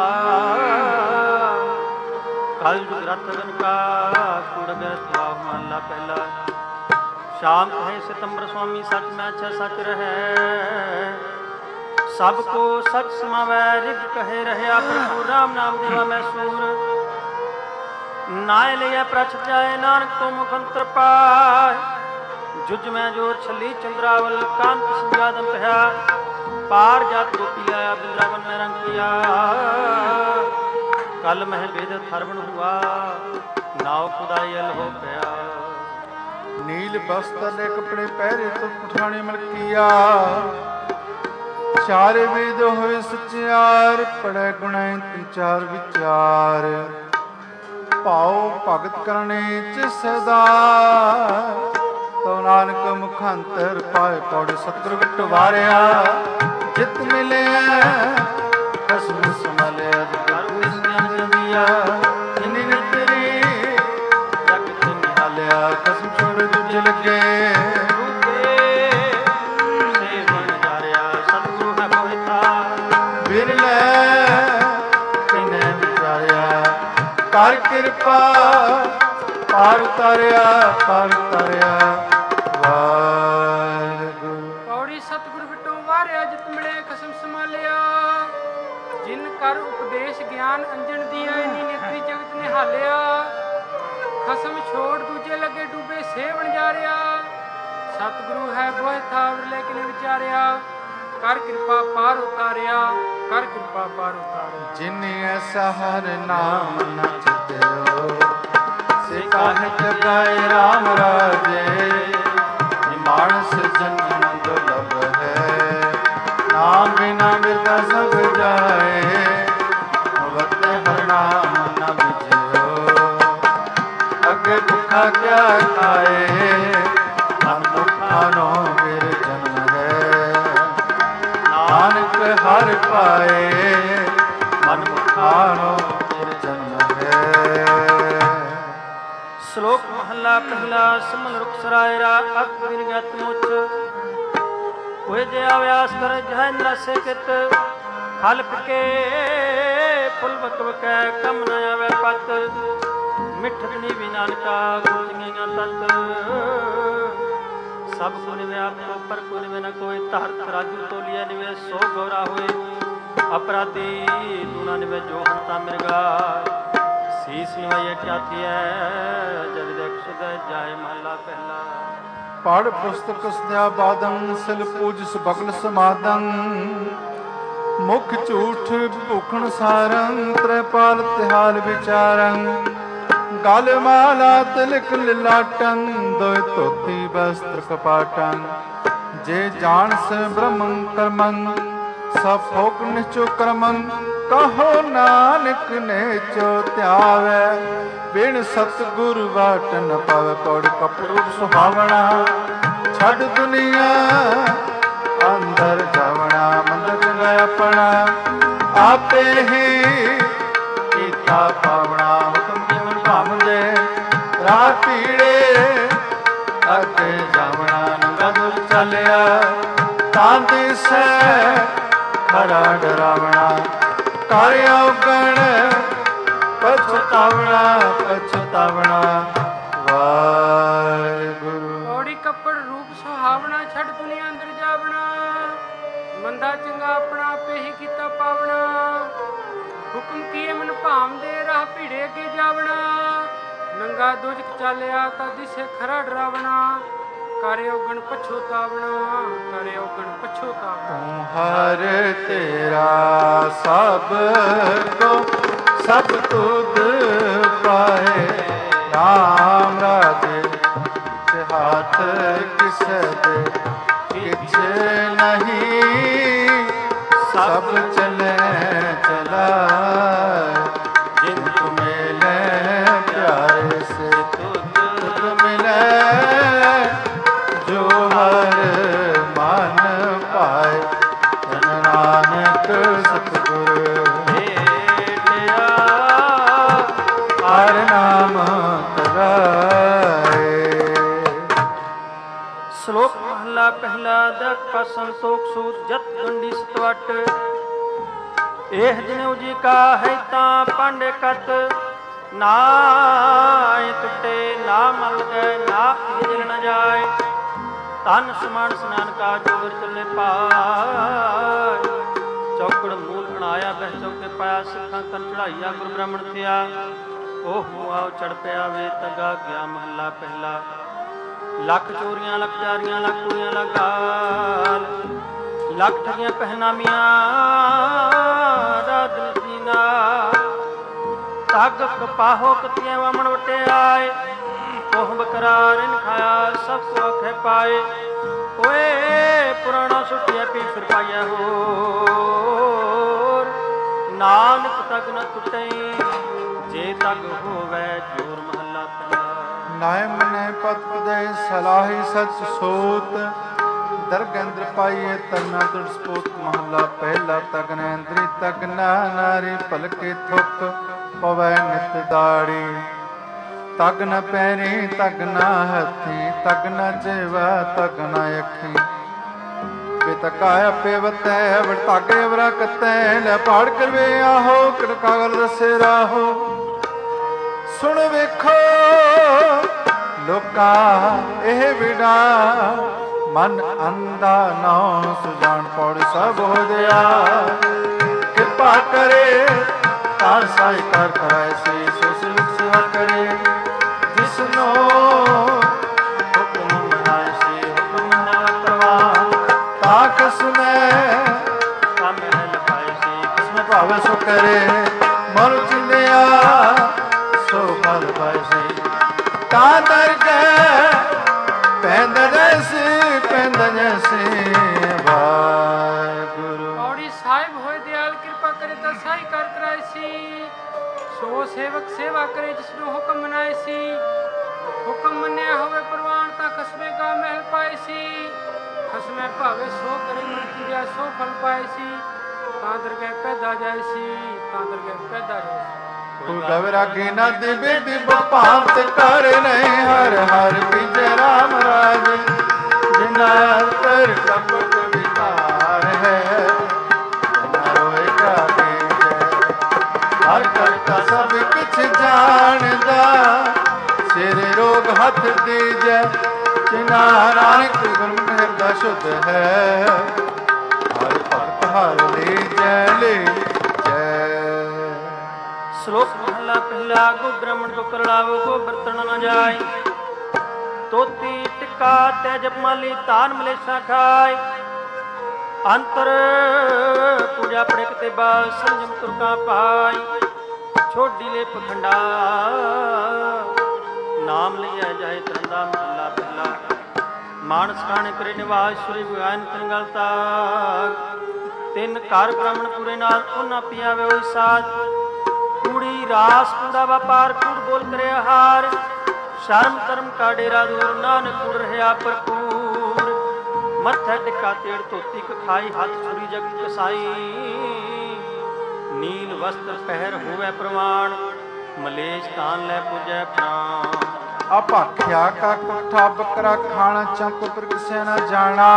ਕਲ ਜੁਗ ਰਤਨ ਕਾ ਕੁੜ ਗ੍ਰਥਵਾ। ਮਹਲਾ ਪਹਿਲਾ। ਸ਼ਾਂਤ ਹੈ ਸਿਤੰਬਰ ਸੁਆਮੀ ਸਚ ਮੈਂ ਅੱਛਾ ਸਚ ਰਹੈ। ਸਭ ਕੋ ਸਚ ਸਮਾਵੈ ਰਿਗ ਕਹੇ ਰਹਿਆ। ਪ੍ਰਭੂ ਰਾਮ ਨਾਮ ਦੇਵਾ ਮੈਂ ਸੂਰ। ਨਾਇ ਲਿਆ ਪ੍ਰਛ ਜਾਏ ਨਾਨਕ ਤੋਂ ਮੁਖ ਅੰਤਰ ਪਾਏ। ਜੁਜ ਮੈਂ ਜੋਰ ਛਲੀ ਚੰਦਰਾਵਲ ਕਾਂਤ ਸੰਜਾਦਮ ਪਿਆ। ਪਾਰ ਜਾਤ ਗੋਪੀ ਆਇਆ ਬਿੰਦਰਾਵਨ ਮੈਂ ਰੰਗ ਕੀਆ। ਕਲ ਮਹਿ ਬੇਦ ਥਰਵਣ ਹੁਆ ਨਾਉ ਖੁਦਾਈ ਅਲ ਹੋ ਪਿਆ। ਨੀਲ ਬਸਤਰ ਦੇ ਕੱਪੜੇ ਪਹਿਰੇ ਤੋਂ ਪਠਾਣੀ ਮਲਕੀਆ। ਚਾਰ ਵੇਦ ਹੋਏ ਸਚਿਆਰ ਪੜੈ ਗੁਣੈ ਤਿਨ ਚਾਰ ਵਿਚਾਰ। ਭਾਉ ਭਗਤ ਕਰਨੇ ਚ ਸਦਾ ਤੋ ਨਾਨਕ ਮੁਖੰਤਰ ਪਾਏ। ਪੌੜੇ ਸਤਿਗੁਰ ਵਿਟ ਵਾਰਿਆ ਜਿਤ ਮਿਲਿਆ ਖਸਮ ਸਮਲਿਆ। ਜਗਿਆ ਜਿਨੀ ਨਿਤਰੀ ਜਗਤ ਨਿਹਾਲਿਆ। ਖਸਮ ਛੋੜ ਦੂਜੇ ਲੱਗੇ ਸੇਵਨ ਜਾਰਿਆ। ਸਤਿਗੁਰੂ ਹੈ ਕੋਇਤਾ ਬਿਰਲੇ ਕਿਨੇ ਵਿਚਾਰਿਆ। ਕਰ ਕਿਰਪਾ ਪਾਰ ਉਤਾਰਿਆ ਪਾਰ ਉਤਾਰਿਆ। ਵਾਹਿਗੁਰੂ। ਪੌੜੀ ਸਤਿਗੁਰ ਵਿਟੋ ਵਾਰਿਆ ਜਿਤ ਮਿਲੇ ਖਸਮ ਸੰਭਾਲਿਆ। ਜਿਨ ਕਰ ਉਪਦੇਸ਼ ਗਿਆਨ ਅੰਜਨ ਦੀਆ। ਇਨੀ ਨੇਤਰੀ ਜਗਤ ਨਿਹਾਲਿਆ। ਖਸਮ ਛੋੜ ਦੂਜੇ ਲੱਗੇ ਡੂਬੇ ਸੇਵਣ ਜਾਰਿਆ। ਸਤਿਗੁਰੂ ਹੈ ਬੋਹਿ ਥਾ ਵਿਰਲੇ ਕਿਨੇ ਵਿਚਾਰਿਆ। ਕਰ ਕਿਰਪਾ ਪਾਰ ਉਤਾਰਿਆ ਕਰ ਕਿਰਪਾ ਪਾਰ ਉਤਾਰਿਆ। ਜਿਨ ਐਸਾ ਹਰ ਨਾਮ ਨ ਚਿਤਿਓ ਸੇ ਕਾਹੇ ਜਗਾਏ ਰਾਮ ਰਾਜੇ। ਮਾਨਸ ਜਨਮ ਦੁਰਲਭ ਹੈ ਨਾਮ ਬਿਨਾ ਬਿਰਦਾ ਸਭ ਜਾਏ। ਵਰਤੇ ਹਰ ਨਾਮ ਨ ਵਿਜਿਓ ਖਾਏ ਮਨ ਮੁਖਾਨੋ ਮੇਰੇ ਜਨਮ ਹੈ ਨਾਨਕ ਹਰ ਪਾਏ ਮਨ ਮੁਖਾਨੋ ਮੇਰੇ ਜਨਮ ਹੈ। ਸ਼ਲੋਕ ਮਹਲਾ ਪਹਿਲਾ ਸਮਨ ਰੁਖ ਸਰਾਇਰਾ ਅਕ ਵਿਰਗਤ ਮੁਚ ਹੋਏ ਜੇ ਅਵਿਆਸ ਕਰ ਜਹ ਨਰਸੇ ਕਿਤ ਖਲਪ ਕੇ ਫੁੱਲ ਵਕ ਵਕੈ ਕਮ ਨ ਆਵੇ ਪਤ ਮਿੱਠਤ ਨੀ ਵੀ ਨਾਨਕਾ ਗੁਣੀਆਂ ਤਤ ਸਭ ਗੁਣ ਵਿਆਪੋ ਪਰ ਗੁਣ ਵਿ ਨ ਕੋਈ ਧਰਤ ਰਾਜੂ ਤੋਲੀਆ ਨਿਵੇ ਸੋ ਗੌਰਾ ਹੋਏ ਅਪਰਾਧੀ ਦੂਣਾ ਨਿਵੇ ਜੋ ਹੰਤਾ ਮਿਰਗਾ ਸੀਸ ਨਿਵਾਏ ਚਾਤੀਐ ਜਗ ਦੇਖ ਸੁਦੈ ਜਾਏ ਮਹਲਾ ਪਹਿਲਾ। ਪੜ ਪੁਸਤਕ ਸਦਿਆ ਬਾਦੰ ਸਿਲ ਪੂਜ ਸਬਗਲ ਸਮਾਦੰ ਮੁਖ ਝੂਠ ਭੂਖਣ ਸਾਰੰ ਤ੍ਰੈਪਾਲ ਤਿਹਾਲ ਵਿਚਾਰੰ ਗਲ ਮਾਲਾ ਤਿਲਕ ਲਿਲਾਟੰ ਦੋਇ ਧੋਤੀ ਬਸਤਰ ਕਪਾਟੰ ਜੇ ਜਾਣਸ ਬ੍ਰਹਮੰ ਕਰਮੰ ਸਭ ਫੋਕ ਨਿਚੋ ਕਰਮੰ ਕਹੋ ਨਾਨਕ ਨੇ ਚੋ ਧਿਆਵੈ ਬਿਨ ਸਤਿਗੁਰ ਵਾਟ ਨ ਪਾਵੈ ਪੌੜ ਕਪਰੂ ਸੁਹਾਵਣਾ ਛੱਡ ਦੁਨੀਆ ਅੰਦਰ ਜਾਵਣਾ ਮੰਦਰ ਚੰਗਾ ਆਪਣਾ ਆਪੇ ਹੀ ਕੀਤਾ ਪਾਵਣਾ ਹੁਕਮ ਜੀਵਨ ਭਾਵਦੇ ਰਾਹ ਪੀੜੇ ਅੱਗੇ ਜਾਵਣਾ ਨੰਗਾ ਦੁਰ ਚੱਲਿਆ ਤਾਂ ਦਿਸੈ ਖਰਾ ਡਰਾਵਣਾ ਕਰ ਔਗਣ ਪਛਤਾਵਣਾ ਪਛਤਾਵਣਾ ਵਾਹਿਗੁਰੂ। ਔੜੀ ਕੱਪੜ ਰੂਪ ਸੁਹਾਵਣਾ ਛੱਡ ਦੁਨੀਆ ਅੰਦਰ ਜਾਵਣਾ ਮੰਦਾ ਚੰਗਾ ਆਪਣਾ ਆਪੇ ਹੀ ਕੀਤਾ ਪਾਵਣਾ ਹੁਕਮ ਕੀਏ ਮਨ ਭਾਵਦੇ ਰਾਹ ਭੀੜੇ ਅੱਗੇ ਜਾਵਣਾ ਨੰਗਾ ਦੁਜਕ ਚਾਲਿਆ ਤਾਂ ਦਿਸੇ ਖਰਾ ਡਰਾਵਣਾ ਕਰਿਓ ਗਣ ਪਛੋਤਾਵਣਾ ਕਰਿਓ ਗਣ ਪਛੋਤਾਵਣਾ। ਤੂੰ ਹਰ ਤੇਰਾ ਸਭ ਕੋ ਸਭ ਤੁਧ ਪਾਏ ਨਾਮ ਰਾਜੇ ਹੱਥ ਕਿਸੇ ਦੇ ਕਿਛ ਨਹੀਂ ਸਭ ਚਲੇ ਚਲਾ ਜਿਨ ਤੁ ਮਿਲੇ ਪਿਆਰੇ ਸੇ ਤੁਧ ਮਿਲੇ ਜੋ ਹਰ ਮਨ ਪਾਏ ਧਨ ਨਾਨਕ ਸਤਿਗੁਰ ਭੇਟਿਆ ਹਰ ਨਾਮ ਤਰਾਏ। ਸ਼ਲੋਕ ਮਹਲਾ ਪਹਿਲਾ ਦਕ ਸੰਤੋਖ ਸੂਤ ਜਤ ਗੰਡੀ ਸਤਵਟ ਇਹ ਜਨਉ ਜੀ ਕਾ ਹੈ ਤਾਂ ਪਾਂਡੇ ਕਤ ਨਾ ਟੁੱਟੇ ਨਾ ਮਲ ਗਏ ਨਾ ਹਿਜਲ ਨ ਜਾਏ ਤਨ ਸਮਾਨ ਸਨਾਨ ਕਾ ਜੋਰ ਚੱਲੇ ਪਾਏ ਚੌਕੜ ਮੂਲ ਅਣਾਇਆ ਬਹਿ ਚੌਕੇ ਪਾਇਆ ਸਿੱਖਾਂ ਕੰਨ ਚੜਾਈਆ ਗੁਰੂ ਬ੍ਰਾਹਮਣ ਥਿਆ ਉਹ ਆਓ ਚੜ ਪਿਆ ਵੇ ਤਗਾ ਗਿਆ ਮਹੱਲਾ ਪਹਿਲਾ। ਲੱਖ ਚੋਰੀਆਂ ਲੱਖ ਜਾਰੀਆਂ ਲੱਖ ਕੁੜੀਆਂ ਲੱਖ ਗਾਲ ਲੱਖ ਠਗੀਆਂ ਪਹਿਨਾਮੀਆਂ ਰਾਤ ਸੀਨਾ ਤੱਗ ਕਪਾਹੋ ਕਤੀਆਂ ਵਮਣ ਵਟਿਆਏ ਕੋਹ ਬਕਰਾਰ ਇਨ ਖਾਇਆ ਸਭ ਕੋ ਆਖੇ ਪਾਏ ਓਏ ਪੁਰਾਣਾ ਸੁਟਿਆ ਪੀ ਫਿਰ ਪਾਇਆ ਹੋਰ ਨਾਨਕ ਤੱਕ ਨ ਟੁੱਟੇ ਜੇ ਤੱਕ ਹੋਵੇ ਜੋਰ ਮਹੱਲਾ ਪਹਿਲਾ। ਨਾਇ ਮਨੈ ਪਤ ਪਦੈ ਸਲਾਹੀ ਸਚ ਸੋਤ ਦਰਗੰਦਰ ਪਾਈਏ ਤਰਨਾ ਤੁਰ ਸਪੋਤ ਮਹੱਲਾ ਪਹਿਲਾ। ਤਗਨ ਇੰਦਰੀ ਤਗਨਾ ਨਾਰੀ ਭਲਕੇ ਥੁੱਕ ਪਵੈ ਨਿਤ ਦਾੜੀ ਤਗ ਨ ਪੈਰੀ ਤਗ ਨ ਹੱਥੀ ਤਗ ਨ ਜੀਵਾ ਤਗ ਨ ਅੱਖੀ ਪਿਤਕਾ ਆਪੇ ਵਤੈ ਵਰਤਾਗੇ ਵਰਾ ਕਤੈ ਲੈ ਪਾੜ ਕਰਵੇ ਆਹੋ ਕੜਕਾਗਲ ਰਸੇ ਰਾਹੋ ਸੁਣ ਵੇਖੋ ਲੋਕਾ ਇਹ ਵਿੜਾ ਮਨ ਅੰਧਾ ਨਾ ਸੁਜਾਨ ਪੌੜ ਸਭ ਹੋ ਦਿਆ ਕਿਰਪਾ ਕਰੇ ਤਾਂ ਸਾਈ ਕਰ ਕਰਾਇ ਸੇ ਸੋ ਸੇਵਾ ਕਰੇ ਜਿਸਨੋ ਹੁਕਮ ਮਨਾਇ ਸੇ ਹੁਕਮ ਨਾ ਕਰਵਾ ਤਾ ਕਸਮੈ ਕਾਮੇ ਲਖਾਇ ਸੇ ਕਸਮੈ ਭਾਵੇ ਸੋ ਕਰੇ ਮਰ ਚਿੰਦਿਆ ਸੋ ਫਲ ਪਾਇ ਸੇ ਤਾ ਦਰ ਗਏ ਪੈਂਦ ਜੈਸੇ ਪੈਂਦ ਜੈਸੇ ਵਾਹਿਗੁਰੂ। ਔੜੀ ਸਾਹਿਬ ਹੋਏ ਦਿਆਲ ਕਿਰਪਾ ਕਰੇ ਤਾਂ ਸਾਈ ਕਰ ਕਰਾਇ ਸੀ ਸੋ ਸੇਵਕ ਸੇਵਾ ਕਰੇ ਜਿਸਨੂੰ ਹੁਕਮ ਸੋ ਫਲ ਪਾਏ ਸੀ, ਤਾਂ ਦਰਗਹਿ ਪੈਦਾ ਜਾਏ ਸੀ, ਤਾਂ ਦਰਗਹਿ ਪੈਦਾ ਜਾਏ ਸੀ। ਤੂੰ ਗਵਰਾਗੀ ਨਾ ਦਿਵ ਦਿਵ ਭਾਂਤ ਕਰ ਨਹੀਂ ਹਰ ਹਰ ਵਿਜੈ ਰਾਮ ਰਾਜ ਜਿਨਾ ਅੰਤਰ ਕਪਟ ਵਿਕਾਰ ਹੈ ਜਿਨਾ ਰੋਏਗਾ ਹਰ ਕਰਤਾ ਸਭ ਕਿਛ ਜਾਣਦਾ ਸਿਰ ਰੋਗ ਹੱਥ ਦੀਜੈ ਜਿਨਾ ਨਾਨਕ ਗੁਰਮੁਖ ਹਿਰਦਾ ਸ਼ੁੱਧ ਹੈ ਹਰ ਭਗਤ ਹਰ ਲੀਜੈ ਸ਼ਲੋਕ ਮਹਲਾ ਪਹਿਲਾ। ਗੋ ਬ੍ਰਾਹਮਣ ਕੋ ਕਰਲਾਵੋ ਕੋ ਬਰਤਨ ਨ ਜਾਏ, ਤੋਤੀ ਟਿੱਕਾ ਤੈ ਜਪਮਾਲੀ ਧਾਨ ਮਲੇਸ਼ਾ ਖਾਏ, ਅੰਤਰ ਪੂਜਾ ਪੜਕ ਤੇ ਬਾਸ ਸੰਜਮ ਤੁਰਕਾ ਪਾਈ, ਛੋਡੀ ਲੈ ਪਖੰਡਾ ਨਾਮ ਲਿਆ ਜਾਏ ਤਰੰਦਾ। ਮਹਲਾ ਪਹਿਲਾ। ਮਾਨਸ ਖਾਣੇ ਕਰੇ ਨਿਵਾਸ ਸ੍ਰੀ ਭਗਵਾਨ ਤਿੰਗਲ ਤਾਗ, ਤਿੰਨ ਘਰ ਬ੍ਰਾਹਮਣ ਪੂਰੇ ਨਾਲ ਉਹਨਾਂ ਪਿਆਵੇ ਹੋਈ ਸਾਜ, ਕੂੜੀ ਰਾਸ ਕੂੜਾ ਵਪਾਰ ਕੂੜ ਬੋਲ ਕਰੇ ਹਾਰ, ਸ਼ਰਮ ਕਰਮ ਕਾ ਡੇਰਾ ਦੂਰ ਨਾਨਕ ਕੂੜ ਰਿਹਾ ਭਰਪੂਰ, ਮੱਥੇ ਟਿੱਕਾ ਤੇੜ ਧੋਤੀ ਕਖਾਈ ਹੱਥ ਛੁਰੀ ਜਗ ਕਸਾਈ, ਨੀਲ ਵਸਤਰ ਪਹਿਰ ਹੋਵੇ ਪ੍ਰਵਾਨ, ਮਲੇਸ਼ ਤਾਨ ਲੈ ਪੁਜੈ ਪ੍ਰਾਨ। ਅਭਾਖਿਆ ਕਾ ਕੁੱਠਾ ਬੱਕਰਾ ਖਾਣਾ ਚੰਪ ਪਰ ਕਿਸੇ ਨਾ ਜਾਣਾ,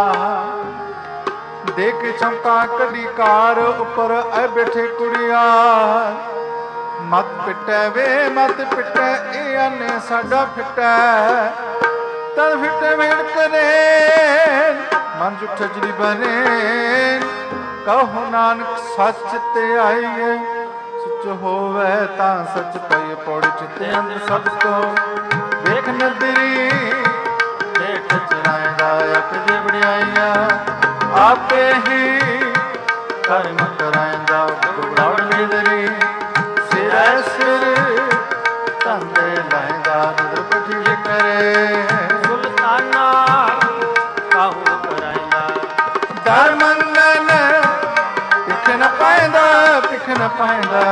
ਦੇਖ ਚੰਪਾ ਕਢੀ ਕਾਰ ਉੱਪਰ ਐ ਬੈਠੇ ਕੁੜੀਆਂ, ਮਤ ਪਿੱਟੈ ਵੇ ਮਤ ਪਿੱਟੈ ਇਹ ਅਨੇ ਸਾਡਾ ਫਿੱਟੈ, ਤਦ ਫਿੱਟੇ ਮੇੜ ਕਰੇ ਮਨ ਜੁਠ ਜਲੀ ਬਨੇ, ਕਹੋ ਨਾਨਕ ਸੱਚ ਤੇ ਆਈਏ ਸੱਚ ਹੋਵੇ ਤਾਂ ਸੱਚ ਪਈ ਪੌੜੀ ਚਿੱਤੇ ਅੰਦਰ ਸਭ ਕੋ ਵੇਖ ਨਦਰੀ ਦੇਖ ਚਰਾਇਦਾ ਅਖ ਦੇ ਵਡਿਆਈਆਂ, ਆਪੇ ਹੀ ਕਰਮ ਕਰਾਇਦਾ ਗੁਰਾੜ ਨਿਦਰੀ, ਸਿਰੈ ਸਿਰ ਤੰਦੇ ਲਾਇਦਾ ਨਦਰ ਪਠੀ ਕਰੇ, ਸੁਲਤਾਨਾ ਕਾਹੂ ਕਰਾਇਦਾ ਦਰ ਮੰਗਨ ਪਿੱਖ ਨ ਪਾਇਦਾ ਪਿੱਖ ਨ ਪਾਇਦਾ।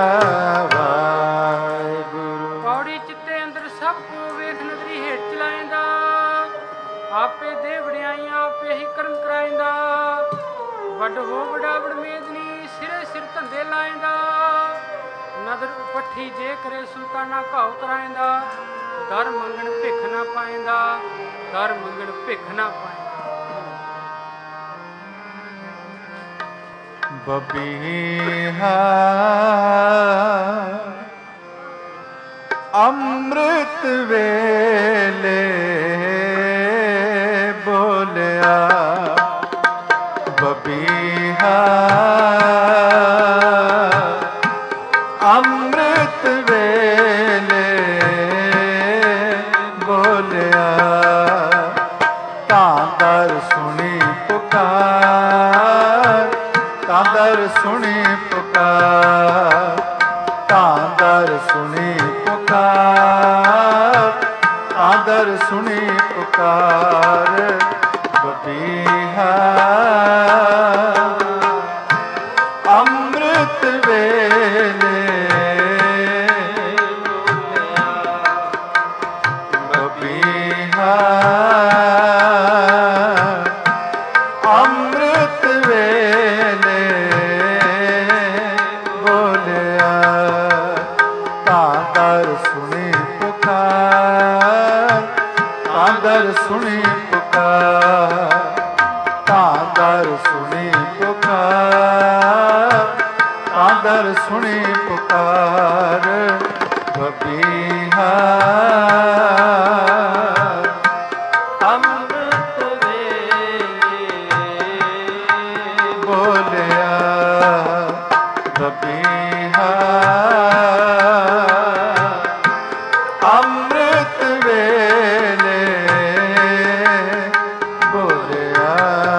ਵਾਹਿਗੁਰੂ। ਪੌੜੀ ਚਿੱਤੇ ਅੰਦਰ ਸਭ ਕੋ ਵੇਖ ਨਦਰੀ ਹੇਠ ਚਲਾਇਂਦਾ, ਆਪੇ ਦੇ ਵਡਿਆਈਆਂ ਆਪੇ ਹੀ ਕਰਮ ਕਰਾਇਂਦਾ, ਵੱਡ ਹੋ ਵਡਾ ਵਡ ਮੇਦਨੀ ਸਿਰੇ ਸਿਰ ਧੰਦੇ ਲਾਇਂਦਾ, ਨਦਰ ਪੱਠੀ ਜੇ ਕਰੇ ਸੁਲਤਾਨਾ ਘਾਉ ਕਰਾਇਂਦਾ, ਦਰ ਮੰਗਣ ਭਿੱਖ ਨਾ ਪਾਇਂਦਾ, ਦਰ ਮੰਗਣ ਭਿੱਖ ਨਾ ਪਾਇਂਦਾ। ਬਬੀਹਾ ਅੰਮ੍ਰਿਤ ਵੇਲੇ ਬੋਲਿਆ, ਬਬੀਹਾ ਅੰਮ੍ਰਿਤ ਵੇਲੇ ਬੋਲਿਆ, ਤਾਂ ਦਰ ਸੁਣੀ ਪੁਕਾਰ, ਤਾਂ ਦਰ ਸੁਣੀ ਪੁਕਾਰ, ਤਾਂ ਦਰ ਸੁਣੀ ਪੁਕਾਰ, ਤਾਂ ਦਰ ਸੁਣੀ ਪੁਕਾਰ, ਬਬੀਹਾ ਅੰਮ੍ਰਿਤ ਵੇਲੇ ਬਬੀਹਾ ਅੰਮ੍ਰਿਤ ਵੇਲੇ ਬੋਲਿਆ, ਤਾਂ ਦਰ ਸੁਣੀ ਪੁਕਾਰ, ਤਾਂ ਦਰ ਸੁਣੀ ਪੁਕਾਰ, ਤਾਂ ਦਰ ਸੁਣੀ ਪੁਕਾਰ, ਤਾਂ ਦਰ ਸੁਣੀ ਪੁਕਾਰ, ਬਬੀਹਾ ਅੰਮ੍ਰਿਤ ਵੇਲੇ ਬੋਲਿਆ, ਬਬੀਹਾ ਅੰਮ੍ਰਿਤ ਵੇਲੇ ਬੋਲਿਆ।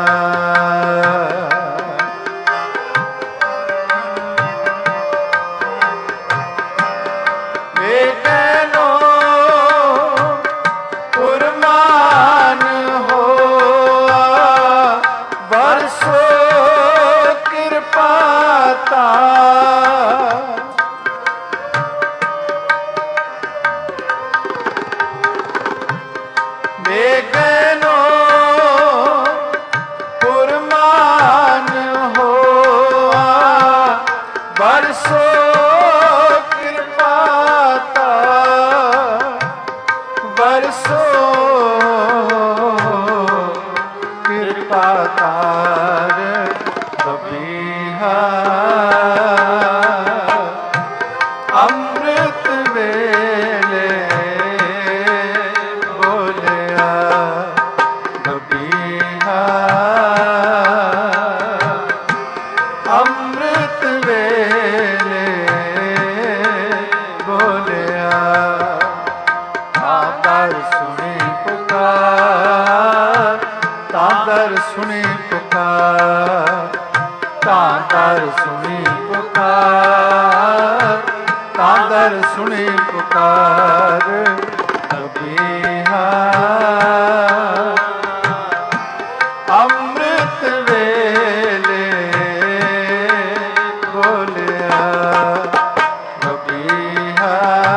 ਏ ਕਹਿਨੋ ਕੁਰਬਾਨ ਹੋਆ, ਵਰਸੋ ਕਿਰਪਾ ਤਾ, ਬੇਗਨੋ ਕੁਰਬਾਨ ਦਰ ਸੁਣੀ ਪੁਕਾਰ, ਤਾਂ ਦਰ ਸੁਣੀ ਪੁਕਾਰ, ਤਾਂ ਦਰ ਸੁਣੀ ਪੁਕਾਰ। ਅੰਮ੍ਰਿਤ ਵੇਲੇ ਬੋਲਿਆ ਰਬੀਹਾ,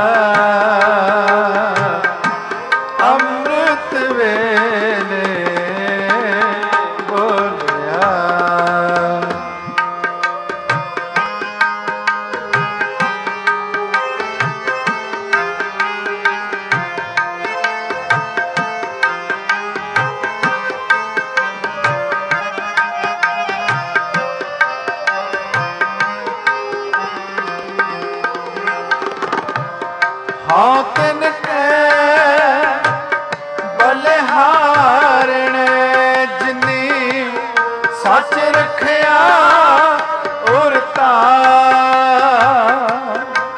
ਅੰਮ੍ਰਿਤ ਵੇਲੇ ਬੋਲਿਆ। ਹਾਂ ਤਿਨ ਕੈ ਬਲਿਹਾਰਣੇ, ਜਿਨੀ ਸੱਚ ਰਖਿਆ ਔਰ ਤਾਰ।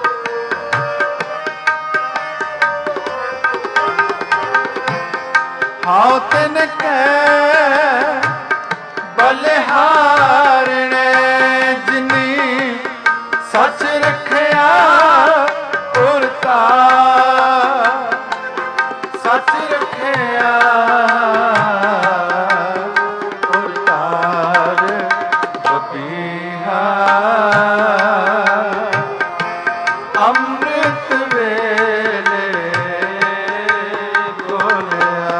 ਹਾਂ ਤਿਨ ਕੈ ਬਲਿਹਾਰਣੇ, ਜਿਨੀ ਸੱਚ ਰਖਿਆ ਔਰ ਤਾਰ। ਸੱਚ ਰਖਿਆ ਔਰ ਤਾਰ। ਬਬੀਹਾ ਅੰਮ੍ਰਿਤ ਵੇਲੇ ਬੋਲਿਆ,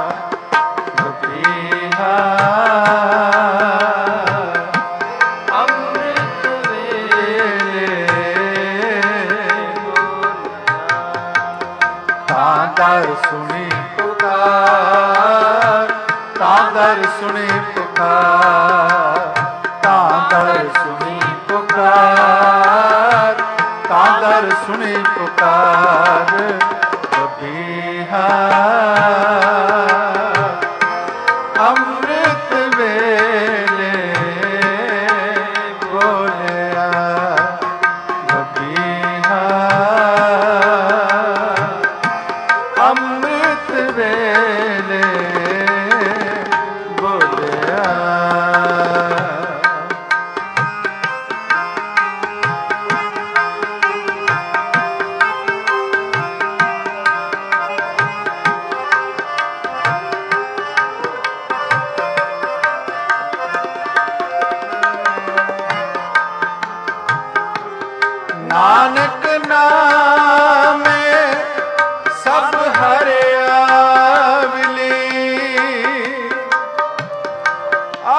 ਬਬੀਹਾ ਅੰਮ੍ਰਿਤ ਵੇਲੇ ਤਾਂ ਦਰ ਸੁਣੀ ਪੁਕਾਰ, ਤਾਂ ਦਰ ਸੁਣੀ ਪੁਕਾਰ, ਤਾਂ ਦਰ ਸੁਣੀ ਪੁਕਾਰ, ਤਾਂ ਦਰ ਸੁਣੀ ਪੁਕਾਰ। ਬਬੀਹਾ ਅੰਮ੍ਰਿਤ ਵੇਲੇ ਬੋਲਿਆ, ਬਬੀਹਾ ਅੰਮ੍ਰਿਤ ਵੇਲੇ ਬੋਲਿਆ। ਨਾਨਕ ਨਾਮੇ ਸਭ ਹਰਿਆ ਮਿਲੀ, ਆ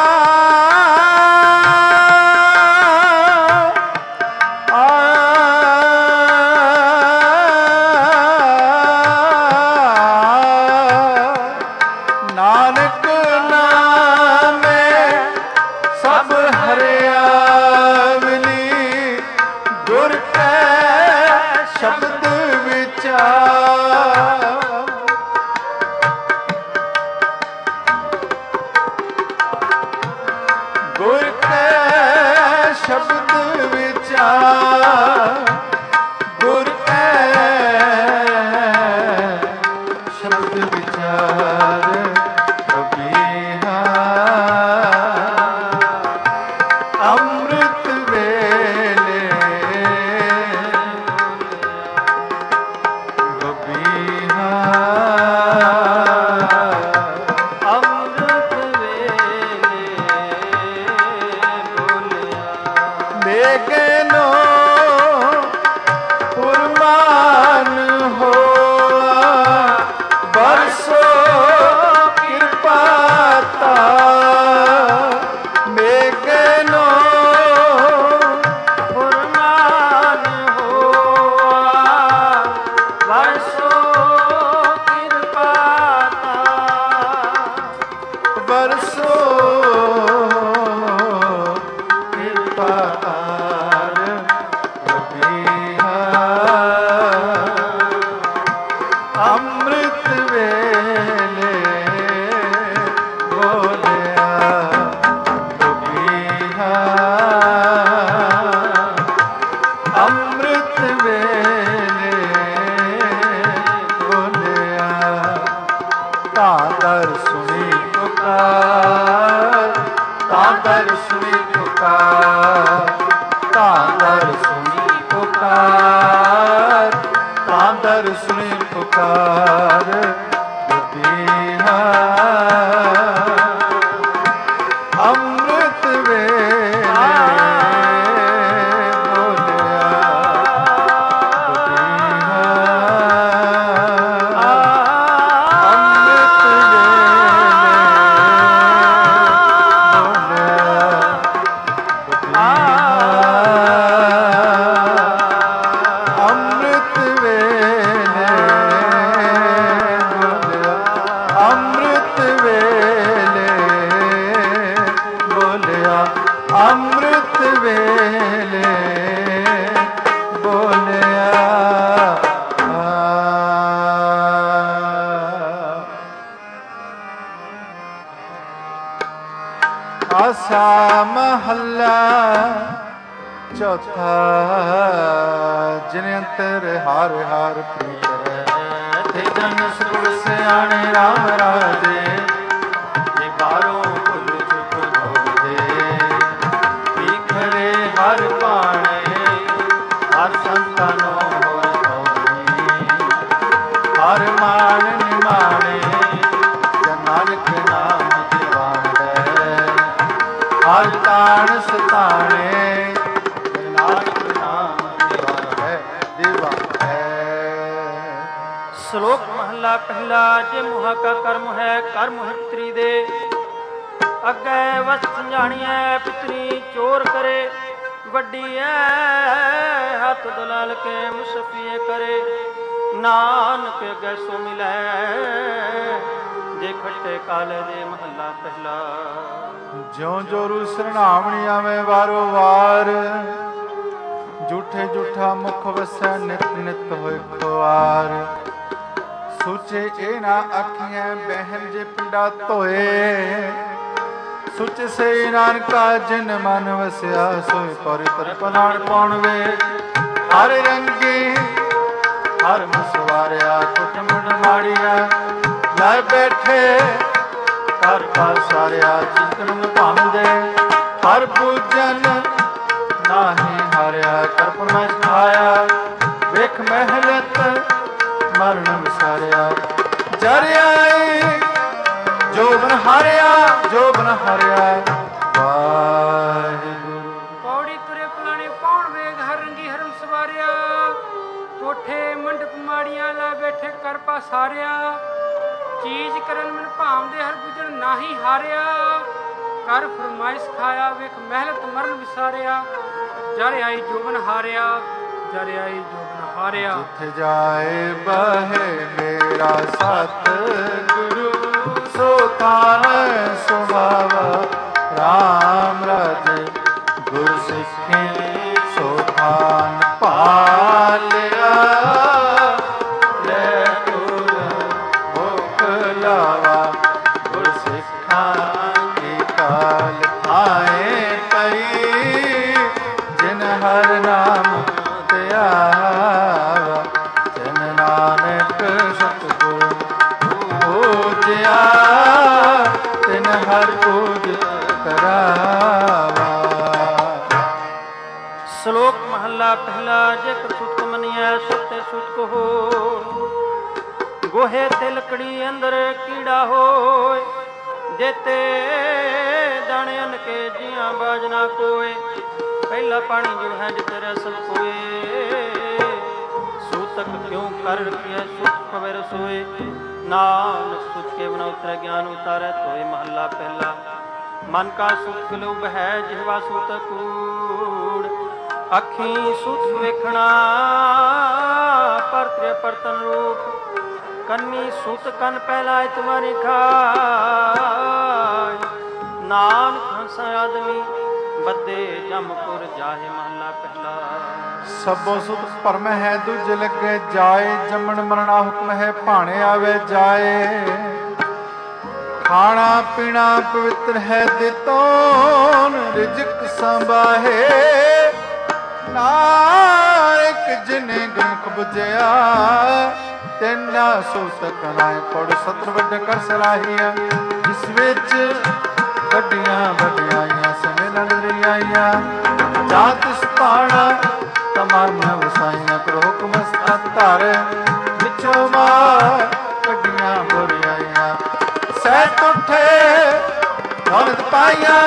ਨਾਨਕ ਨਾਮੇ ਸਭ ਹਰਿਆ ਮਿਲੀ, ਗੁਰ ਕੈ ਸ਼ਬਦ ਵਿਚਾਰ। ਗੁਰ ਕੈ ਸ਼ਬਦ ਵਿਚਾਰ, ਗੁਰ ਕੈ ਸ਼ਬਦ ਵਿਚਾਰ। ਬਬੀਹਾ ਅੰਮ੍ਰਿਤ ਵੇਲੇ ਬਬੀਹਾ ਅੰਮ੍ਰਿਤ ਵੇਲੇ ਬੋਲਿਆ। ਮੇਘਨੋ ਪੁਰਮਾਨ ਹੋਆ, ਬਰਸੋ ਕਿਰਪਾ ਤਾਰ। ਮੇਘਨੋ ਪੁਰਮਾਨ ਹੋਆ, ਬਰਸੋ ਕਿਰਪਾ ਤਾਰ। ਬਰਸੋ ਕਿਰਪਾ ਤਾਰ। ਬਬੀਹਾ ਅੰਮ੍ਰਿਤ ਵੇਲੇ ਬੋਲਿਆ, ਬਬੀਹਾ ਅੰਮ੍ਰਿਤ ਵੇਲੇ ਬੋਲਿਆ। ਤਾਂ ਦਰ ਸੁਣੀ ਪੁਕਾਰ, ਤਾਂ ਦਰ ਸੁਣੀ ਪੁਕਾਰ, ਤਾਂ ਦਰ ਸੁਣੀ ਪੁਕਾਰ, ਤਾਂ ਦਰ ਸੁਣੀ ਪੁਕਾਰ। ਬੁੱਧੀਹਾ ਅੰਮ੍ਰਿਤ ਵੇਲੇ ਆਸਾ ਮਹੱਲਾ ਚੌਥਾ। ਜਿਨ ਅੰਤਰ ਹਰ ਹਰ ਪ੍ਰੀਤ ਹੈ, ਤੇ ਜਨ ਸੁਰ ਸਿਆਣੇ ਰਾਮ ਰਾਜੇ। ਜੇ ਬਾਹਰੋਂ ਭੁੱਲ ਚੁੱਕ ਹੋਵੇ, ਵਿਖਰੇ ਹਰ ਪਾਣੇ, ਹਰ ਸੰਤਾਂ ਨੂੰ ਹੋਏ ਹੋਈ। ਹਰ ਮਾਣ ਨਿਮਾਣੇ, ਜਨ ਨਾਨਕ ਨਾਮ ਹਰ ਤਾਣ ਸਤਾਣੇ, ਨਾਨਕ ਨਾਮ ਦੀਵਾਨ ਹੈ, ਦੀਵਾਨ ਹੈ। ਸ਼ਲੋਕ ਮਹਲਾ ਪਹਿਲਾ। ਜੇ ਮੁਹਾ ਕਾ ਕਰਮ ਹੈ, ਕਰਮ ਹੈ ਪਿਤਰੀ ਦੇ। ਅੱਗੇ ਵਸਤ ਜਾਣੀਐ, ਪਿਤਰੀ ਚੋਰ ਕਰੇ। ਵੱਡੀ ਐ ਹੱਥ ਦਲਾਲ ਕੇ, ਮੁਸਫੀਏ ਕਰੇ। ਨਾਨਕ ਅੱਗੇ ਸੋ ਮਿਲੈ, ਜੇ ਖੱਟੇ ਕਾਲੇ ਦੇ। ਮਹੱਲਾ ਪਹਿਲਾ। ਜਿਉਂ ਜੋਰੂ ਸਰਣਾਵਣੀ ਆਵੇਂ ਵਾਰੋ ਵਾਰ, ਝੂਠੇ ਝੂਠਾ ਮੁਖ ਵਸੈ, ਨਿਤ ਨਿਤ ਹੋਏ ਖੁਆਰ। ਸੋਚੇ ਇਹ ਨਾ ਆਖੀਐ, ਬਹਿਨ ਜੇ ਪਿੰਡਾ ਧੋਏ। ਸੁਚ ਸੇ ਨਾਨਕਾ ਜਿਨ ਮਨ ਵਸਿਆ, ਸੋਈ ਪਰ ਤਰਪਨਾਣ ਪਾਉਣ ਵੇ। ਹਰ ਰੰਗੀ ਹਰ ਮਸਵਾਰਿਆ, ਕੁੱਟ ਮੁੰਡ ਮਾੜੀਆ। ਲੈ ਬੈਠੇ ਹਰ ਪਾਸਾਰਿਆ, ਚਿੰਤਨ ਭਾਂਦੇ। ਹਰ ਪੂਜਨ ਨਾਹੀ ਹਾਰਿਆ, ਕਰਪਣ ਮੈਂ ਸਹਾਇਆ। ਵੇਖ ਮਹਿਲਤ ਮਰਨ ਵਿਸਾਰਿਆ। ਜਰਿਆਈ ਜੋਬਨ ਹਾਰਿਆ, ਜੋਬਨ ਹਾਰਿਆ। ਵਾਹਿਗੁਰੂ। ਪੌੜੀ ਤੁਰੇ ਪਲਾਣੇ ਪਾਉਣ ਵੇਗ, ਹਰ ਰੰਗੀ ਹਰਮ ਸਵਾਰਿਆ। ਕੋਠੇ ਮੰਡਪ ਮਾੜੀਆਂ, ਲੈ ਬੈਠੇ ਕਰ ਪਾਸਾਰਿਆ। ਚੀਜ਼ ਕਰਨ ਮਨ ਭਾਵਦੇ, ਹਰ ਬੁਝਣ ਨਾਹੀ ਹਾਰਿਆ। ਕਰ ਫਰਮਾਇਸ਼ ਖਾਇਆ, ਵੇਖ ਮਹਿਲਤ ਮਰਨ ਵਿਸਾਰਿਆ। ਜਰ ਆਈ ਜੋਬਨ ਹਾਰਿਆ, ਜਰ ਆਈ ਜੋਬਨ ਹਾਰਿਆ। ਜਿੱਥੇ ਜਾਏ ਬਹੇ ਮੇਰਾ ਸਤ ਗੁਰੂ, ਸੋ ਥਾਨ ਸੁਭਾਵਾ ਰਾਮ ਰਾਜੇ। ਗੁਰ ਸਿੱਖੀ ਸੋ ਥਾਨ ਪਾਲਿਆ। ਲੈ ਤੁਰ ਮੁਖ ਲਾਵਾ, ਗੁਰ ਸਿੱਖਾਂ ਕੀ ਕਾਲ ਆਏ ਪਈ। ਜਿਨ ਹਰ ਨਾਮ ਧਿਆਵਾ, ਜਿਨ ਨਾਨਕ ਸਤਿਗੁਰ ਪੂਜਿਆ। ਤਿਨ ਹਰ ਪੂਜ ਕਰਾਵਾ। ਸ਼ਲੋਕ ਮਹੱਲਾ ਪਹਿਲਾ। ਜੇ ਸੁਤ ਮੰਨਿਐ, ਸੁਤੇ ਸੁਤ ਕਹੋ। ਗੋਹੇ ਤੇ ਲੱਕੜੀ ਅੰਦਰ ਕੀੜਾ ਹੋਏ। ਜੇਤੇ ਦਾਣੇ ਅਨ ਕੇ ਜੀਆਂ ਬਾਜ ਨਾ ਕੋਏ। ਪਹਿਲਾ ਪਾਣੀ ਜੋ ਹੈ ਜਿਤੇ ਰਸਮ ਕੋਏ। ਸੂਤਕ ਕਿਉਂ ਕਰ ਰਖਿਐ, ਸੁਤ ਪਵੇ ਰਸੋਏ। ਨਾਨਕ ਸੁਤ ਕੇ ਬਨ ਉਤਰੈ, ਗਿਆਨ ਉਤਾਰੈ ਤੋਏ। ਮਹੱਲਾ ਪਹਿਲਾ। ਮਨ ਕਾ ਸੁਖ ਲੋਭ ਹੈ, ਜਿਹਵਾ ਸੂਤ ਕੂੜ। ਅੱਖੀ ਸੁਖ ਵੇਖਣਾ, ਪਰਤ੍ਰਿ ਪਰਤਨ ਰੂਪ। ਕੰਨੀ ਸੁਤ ਕੰਨ ਪਹਿਲਾ ਤੁਮਾਰੀ ਖਾਏ। ਨਾਨਕ ਹੰਸ ਆਦਮੀ, ਬੱਦੇ ਜਮਪੁਰ ਜਾਹੇ। ਮਹੱਲਾ ਪਹਿਲਾ। ਸਭੋ ਸੁਤ ਭਰਮ ਹੈ, ਦੂਜ ਲੱਗੇ ਜਾਏ। ਜੰਮਣ ਮਰਣਾ ਹੁਕਮ ਹੈ, ਭਾਣੇ ਆਵੇ ਜਾਏ। ਖਾਣਾ ਪੀਣਾ ਪਵਿੱਤਰ ਹੈ, ਦਿੱਤੋਨ ਰਿਜਕ ਸੰਭਾਹੇ। ਨਾਨਕ ਜਿਨੇ ਗੁਰਮੁਖ ਬੁਝਿਆ, ਤੈਨਾ ਸੋ ਸਕਨਾਏ। ਪੜ ਸਤਰ ਵੱਡ ਕਰ ਸਲਾਹੀਆ। ਜਿਸ ਵਿੱਚ ਵੱਡੀਆਂ ਵਡਿਆਈਆਂ ਸਮੇਲਣ ਰਿਆਈਆਂ ਜਾਂ ਤਿਸ ਪਾਣਾ ਤਮਾਮ ਵਸਾਈਆਂ ਕਰੋਕ ਮਸਤਕ ਧਰ ਵਿੱਚੋਂ ਮਾਰ ਕੱਢੀਆਂ ਬੁਰਿਆਈਆਂ ਸਹਿ ਤੁਠੇ ਨੌਲਦ ਪਾਈਆਂ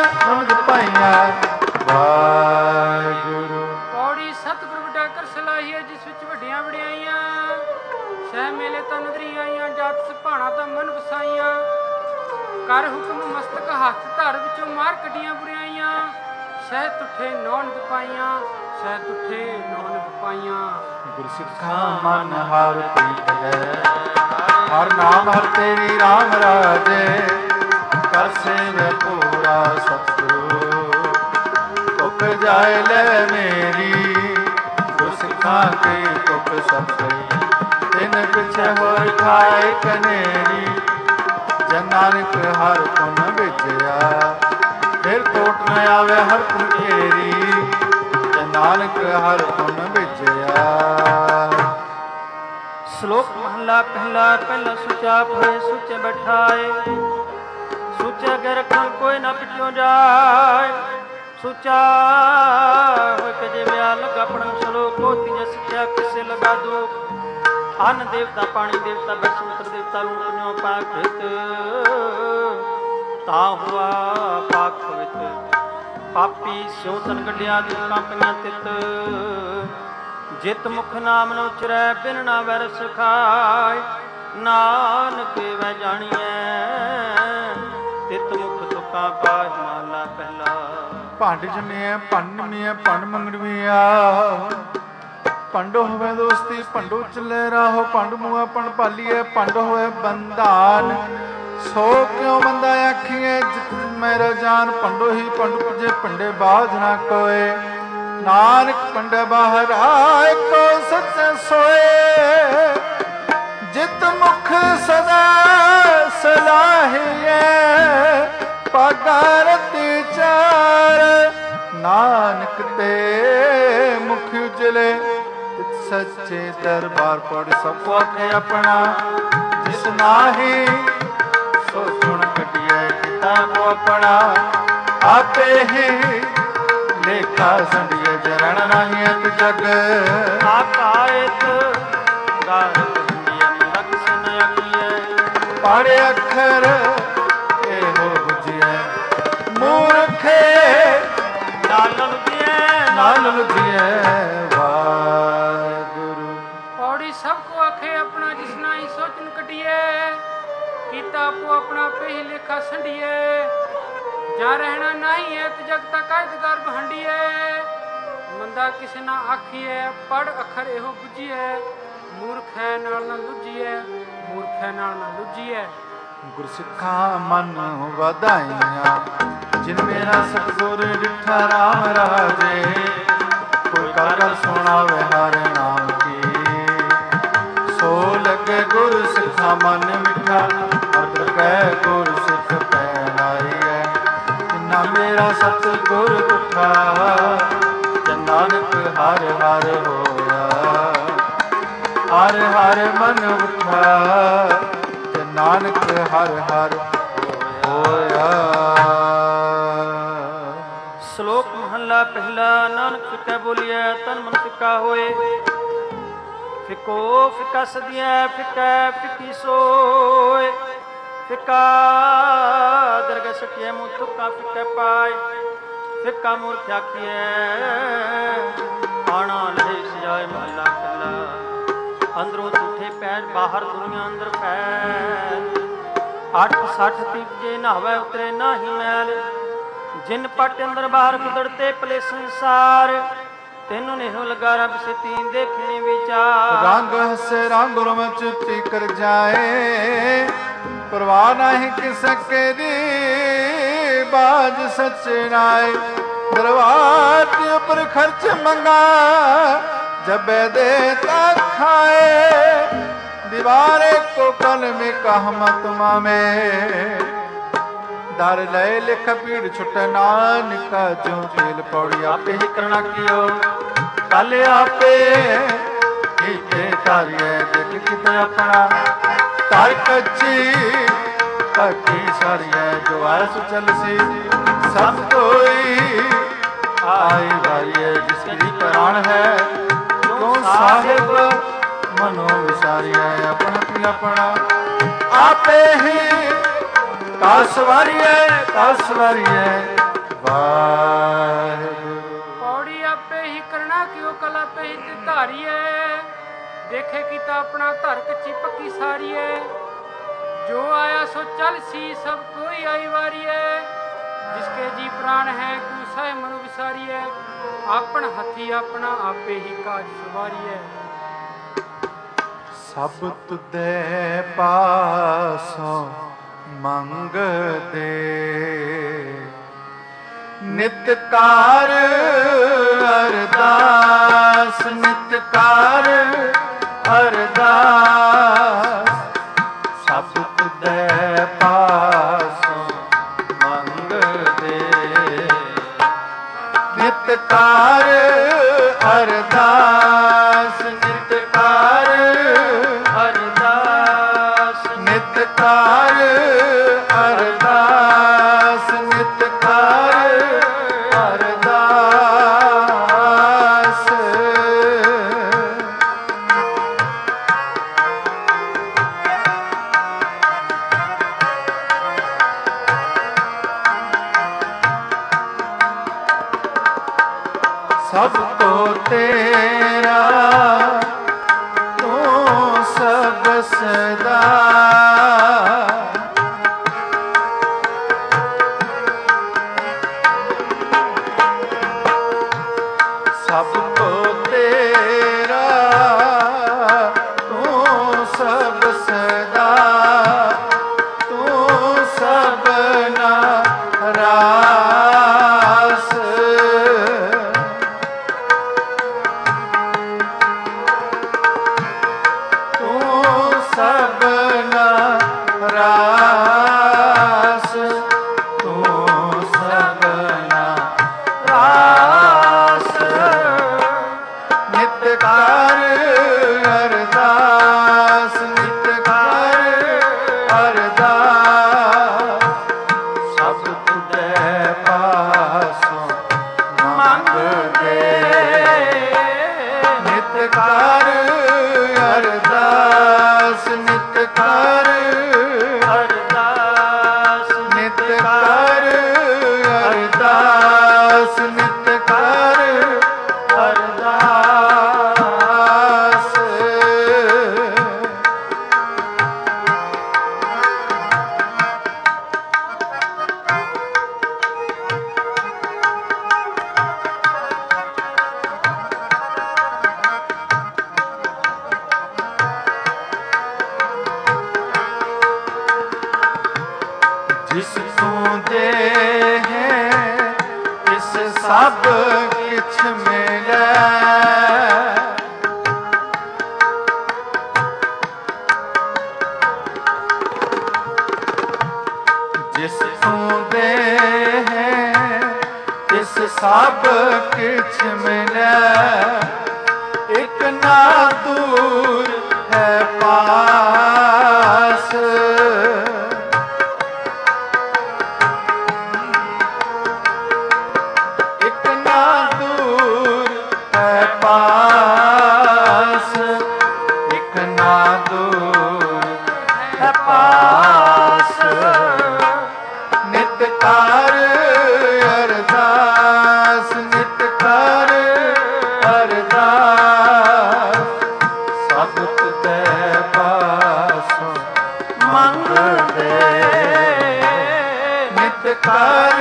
ਵਾਹਿਗੁਰੂ। ਪੌੜੀ ਸਤਿਗੁਰ ਵੱਡਾ ਕਰ ਸਲਾਹੀਏ ਜਿਸ ਵਿੱਚ ਵੱਡੀਆਂ ਵਡਿਆਈਆਂ ਸਹਿ ਮੇਲੇ ਤਾਂ ਨਦਰੀ ਆਈਆਂ ਜਾਤ ਸੁਭਾਣਾ ਤਾਂ ਮਨ ਵਸਾਈਆਂ ਕਰ ਹੁਕਮ ਮਸਤਕ ਹੱਥ ਧਰ ਵਿੱਚੋਂ ਮਾਰ ਕੱਢੀਆਂ ਬੁਰਿਆਈਆਂ ਸਹਿ ਤੁਠੇ ਨੌਲਦ ਪਾਈਆਂ ਸਹਿ ਤੁਠੇ ਨੌਲਦ ਪਾਈਆਂ। ਗੁਰਸਿੱਖਾਂ ਮਨ ਹਰ ਪ੍ਰੀਤ ਹੈ ਹਰ ਨਾਮ ਹਰ ਤੇਰੀ ਰਾਮ ਰਾਜੇ ਕਰ ਸੇਵੈ ਪੂਰਾ ਸਤਿਗੁਰੂ ਕੁਕ ਜਾਏ ਲੈ ਮੇਰੀ ਗੁਰਸਿੱਖਾਂ ਕੀ ਕੁਕ ਸਭ ਸਹੀ ਤਿਨ ਪਿਛੇ ਹੋਇ ਖਾਏ ਕਨੇਰੀ ਜਨ ਨਾਨਕ ਹਰ ਪੁਨ ਵਿਜਿਆ ਫਿਰ ਕੋਟ ਨ ਆਵੇ ਹਰ ਪੁਨ ਘੇਰੀ ਜਨ ਨਾਨਕ ਹਰ ਪੁਨ ਵਿਜਿਆ। ਸ਼ਲੋਕ ਮਹਲਾ ਪਹਿਲਾ ਪਹਿਲਾ ਸੁਚਾਪ ਹੋਏ ਸੁਚੇ ਬੈਠਾਏ ਸੁਚੇ ਅਗੇ ਰੱਖਣ ਕੋਈ ਨਾ ਪਿੱਛੋਂ ਜਾਏ ਸੁਚਾ ਹੋਇ ਕੇ ਜੇ ਵਿਆ ਲਗਾ ਪੜਨ ਸ਼ਲੋਕ ਕੋਤੀ ਜਿ ਸਿੱਖਿਆ ਕਿਸੇ ਲਗਾ ਦੋ ਅੰਨ ਦੇਵਤਾ ਪਾਣੀ ਦੇਵਤਾ ਬੈਸਮਤਰ ਦੇਵਤਾ ਨੂੰ ਪੁਨਿਓ ਪਾਕਿਤ ਤਾਂ ਹੁਆ ਪਾਕ ਪਵਿੱਤ ਪਾਪੀ ਸਿਉ ਤਨ ਗੱਡਿਆ ਦੁੱਖਾਂ ਪਈਆਂ ਤਿਤ ਜਿਤ ਮੁਖ ਨਾਮ ਨੂੰ ਉਚਰੈ ਬਿਨ ਨਾ ਵਰਸ ਖਾਏ ਨਾਨਕ ਵੈ ਜਾਣੀਐ ਤਿਤ ਮੁਖ ਤੁਕਾਂ ਪਾਇ ਮਹਲਾ ਪਹਿਲਾ। ਭੰਡ ਜੰਮਿਆ ਭੰਡ ਮੀਆਂ ਭੰਡ ਮੰਗਣਵੀਆ ਭੰਡੋ ਹੋਵੇ ਦੋਸਤੀ ਭੰਡੋ ਚੱਲੇ ਰਾਹੋ ਭੰਡ ਮੂਆ ਭੰਡ ਭਾਲੀਏ ਭੰਡ ਹੋਏ ਬੰਧਾਨ ਸੋ ਕਿਉ ਬੰਦਾ ਆਖੀਏ ਜਿਤ ਮੇਰਾ ਜਾਨ ਭੰਡੋ ਹੀ ਭੰਡ ਪੁਜੇ ਭੰਡੇ ਬਾਝ ਨਾ ਕੋਏ ਨਾਨਕ ਪੰਡੇ ਬਾਹਰ ਆਏ ਕੋ ਸੱਚ ਸੋਏ ਜਿਤ ਮੁਖ ਸਦਾ ਸਲਾਹੀਏ ਪਗਰਤੀ ਚਾਰ ਨਾਨਕ ਤੇ ਮੁਖ ਉਜਲੇ ਸੱਚੇ ਦਰਬਾਰ ਪੜ ਸਭ ਆਖੇ ਆਪਣਾ ਜਿਸ ਨਾਹੀ ਸੋ ਸੁਣ ਕਟਿਐ ਕਿਤਾਬ ਆਪਣਾ ਆਪੇ ਹੀ ਲੇਖਾ ਸੰਡੀਏ ਜਰਣ ਨਹੀਂ ਅਤ ਜਗ ਆਕਾਇਤ ਗਾਰਤ ਹੁੰਡੀਏ ਮਲਕ ਸਨ ਆਖੀਏ ਪਾੜੇ ਅੱਖਰ ਇਹੋ ਬੁਝਿਐ ਮੂਰਖੇ ਨਾਲ ਲੁਝਿਐ ਵਾਹਿਗੁਰੂ। ਪੌੜੀ ਸਭ ਕੋ ਆਖੇ ਆਪਣਾ ਜਿਸ ਨਾ ਹੀ ਸੋਚਨ ਕਟਿਏ ਕੀਤਾ ਆਪੋ ਆਪਣਾ ਪੇ ਲੇਖਾ ਸੰਡੀਏ ਜਾਂ ਰਹਿਣਾ ਨਹੀਂ ਹੈ ਤੇ ਜਗ ਤੱਕ ਕਾਇਦਗਾਰ ਬਹੰਡੀਏ ਮੰਦਾ ਕਿਸੇ ਨਾ ਆਖੀਏ ਪੜ ਅੱਖਰ ਇਹੋ ਬੁਝੀਏ ਮੂਰਖ ਹੈ ਨਾਲ ਨਾ ਲੁਝੀਏ ਮੂਰਖ ਹੈ ਨਾਲ ਨਾ ਲੁਝੀਏ। ਗੁਰਸਿੱਖਾਂ ਮਨ ਵਧਾਈਆਂ ਜਿਨ ਮੇਰਾ ਸਤਿਗੁਰ ਡਿਠਾ ਰਾਮ ਰਾਜੇ ਕੋਈ ਕਰ ਕਰ ਸੁਣਾਵੇ ਹਰ ਨਾਮ ਕੀ ਸੋ ਲੱਗੇ ਗੁਰ ਸਿੱਖਾਂ ਮਨ ਮਿੱਠਾ ਅਦਰ ਕਹਿ ਗੁਰ ਸਿੱਖ ਪੈ ਲਾਈਐ ਜਿਨਾ ਮੇਰਾ ਸਤਿਗੁਰ ਡਿਠਾ ਜਨ ਨਾਨਕ ਹਰ ਹਰ ਹੋਇਆ ਹਰ ਹਰ ਮਨ ਉਠਾ ਜਨ ਨਾਨਕ ਹਰ ਹਰ ਹੋਇਆ। ਸ਼ਲੋਕ ਮਹਲਾ ਪਹਿਲਾ ਨਾਨਕ ਫਿੱਕਾ ਬੋਲੀਐ ਤਨ ਮਨ ਫਿੱਕਾ ਹੋਏ ਫਿੱਕੋ ਫਿੱਕਾ ਸਦੀਐ ਫਿੱਕਾ ਫਿੱਕੀ ਸੋਏ ਫਿੱਕਾ ਦਰਗਹਿ ਸਟਿਐ ਮੂੰਹ ਤੁੱਕਾ ਫਿੱਕਾ ਪਾਏ ਫਿੱਕਾ ਮੂਰਖ ਆਖੀਐ ਆਣਾ ਲਹੇ ਸਜਾਏ ਮਹਲਾ ਪਹਿਲਾ। ਅੰਦਰੋਂ ਝੂਠੇ ਪੈਰ ਬਾਹਰ ਦੁਨੀਆ ਅੰਦਰ ਪੈਰ 860 ਤੀਜੇ ਨਹਾਵੇ ਉਤਰੇ ਨਾਹੀ ਮੈਲ ਜਿਨ ਪਟ ਅੰਦਰ ਬਾਹਰ ਕੁਦਰਤੇ ਪਲੇ ਸੰਸਾਰ ਤੈਨੂੰ ਨੇਹੋ ਲਗਾ ਰੱਬ ਸਿਤੀ ਦੇਖਣੇ ਵਿਚਾਰ ਰੰਗ ਹਸੇ ਰੰਗ ਰਮਚ ਟੀ ਕਰ ਜਾਏ ਪਰਵਾਹ ਨਹੀਂ ਕਿਸ ਕੇ ਦੀ ਬਾਜ ਸੱਚੇ ਨਾਏ ਦਰਬਾਰ ਦੇ ਉੱਪਰ ਖਰਚ ਮੰਗਾ ਜਬੇ ਦੇ ਤਾ ਖਾਏ दीवारे को कल में कहमत मामे दर लय लिख पीड़ छुट नानका जो तेल पौड़ी आपे ही करना कियो कल आपे कीते तारिए देख किते अपना तार कच्ची कटी सा ਵਿਸਾਰੀਐ। ਜੋ ਆਸ ਚਲਸੀ ਸਭ ਕੋਈ ਆਈ ਵਾਰੀਐ। ਜਿਸ ਕੀ ਪ੍ਰਾਣ ਹੈ ਜੋ ਸਾਹਿਬ ਮਨੋ ਵਿਸਾਰੀਐ। ਆਪਣਾ ਕੀ ਆਪਣਾ ਆਪੇ ਹੀ ਕਾਸ ਵਾਰੀਐ, ਕਾਸ ਵਾਰੀਐ। ਵਾਹਿਗੁਰੂ ਪੌੜੀ ਆਪੇ ਹੀ ਕਰਣਾ ਕਿਉ ਕਲ ਆਪੇ ਹੀ ਤੇ ਧਾਰੀਐ। ਦੇਖੇ ਕੀਤਾ ਆਪਣਾ ਧਰ ਕੱਚੀ ਪੱਕੀ ਸਾਰੀਐ। ਜੋ ਆਇਆ ਸੋ ਚਲ ਸੀ ਸਭ ਕੋਈ ਆਈ ਵਾਰੀਐ। ਜਿਸਕੇ ਜੀ ਪ੍ਰਾਣ ਹੈ ਕਿਉ ਸਹਿ ਮਨੁ ਵਿਸਾਰੀਐ। ਆਪਣ ਹੱਥੀ ਆਪਣਾ ਆਪੇ ਹੀ ਕਾਜ ਸਵਾਰੀਐ। ਸਭ ਤੁਧੇ ਪਾਸੋਂ ਮੰਗਦੇ ਨਿਤ ਕਾਰ ਅਰਦਾਸ, ਨਿਤ ਕਾਰ ਅਰਦਾਸ। ਸਭ ਤੁਧੇ ਪਾਸੋਂ ਮੰਗਦੇ ਨਿਤ ਕਾਰ ਅਰਦਾਸ, ਨਿਤ ਕਾਰ ਅਰਦਾਸ, ਨਿਤ ਕਾਰ ਅਰਦਾਸ, ਨਿਤ ਕਾਰ ਅਰਦਾਸ। ਸਭ ਤੋਂ ਤੇਰਾ ਤੂੰ ਸਭ ਸਦਾ। ਸਭ ਤੋਂ ਤੇਰਾ ਤੂੰ ਸਭ ਸਦਾ। ਤੂੰ ਸਭਨਾ ਰਾਸ। ਤੂੰ ਸਭਨਾ ਰਾਸ। ਤੂੰ ਸਭਨਾ ਰਾਸ। ਨਿਤ ਕਾਰ ਅਰਦਾਸ, ਨਿਤ ਕਾਰ ਅਰਦਾਸ। ਸਭ ਤੁਧੇ ਪਾਸੋਂ ਮੰਗਦੇ ਨਿਤ ਕਾਰ ਅਰਦਾਸ, ਨਿਤ ਕਾਰ ਅਰਦਾਸ, ਨਿਤ ਕਾਰ ਅਰਦਾਸ, ਨਿਤ ਕਾਰ ਅਰਦਾਸ। ਜਿਸ ਤੂੰ ਦੇ ਹੈ ਇਸ ਸਭ ਕਿਛ ਮਿਲੈ। ਜਿਸ ਤੂੰ ਦੇ ਹੈ ਇਸ ਸਭ ਕਿਛ ਮਿਲੈ। ਇਕ ਨਾ ਦੂਰ ਹੈ ਪਾਸ। ਇਕ ਨਾ ਦੂਰ ਹੈ ਪਾਸ। ਇਕ ਨਾ ਦੂਰ ਹੈ ਪਾਸ। ਨਿਤ ਕਾਰ ਅਰਦਾਸ, ਨਿਤ ਕਾਰ ਅਰਦਾਸ। ਸਭ ਤੁਧੇ ਪਾਸੋਂ ਮੰਗਦੇ ਨਿਤ ਕਾਰ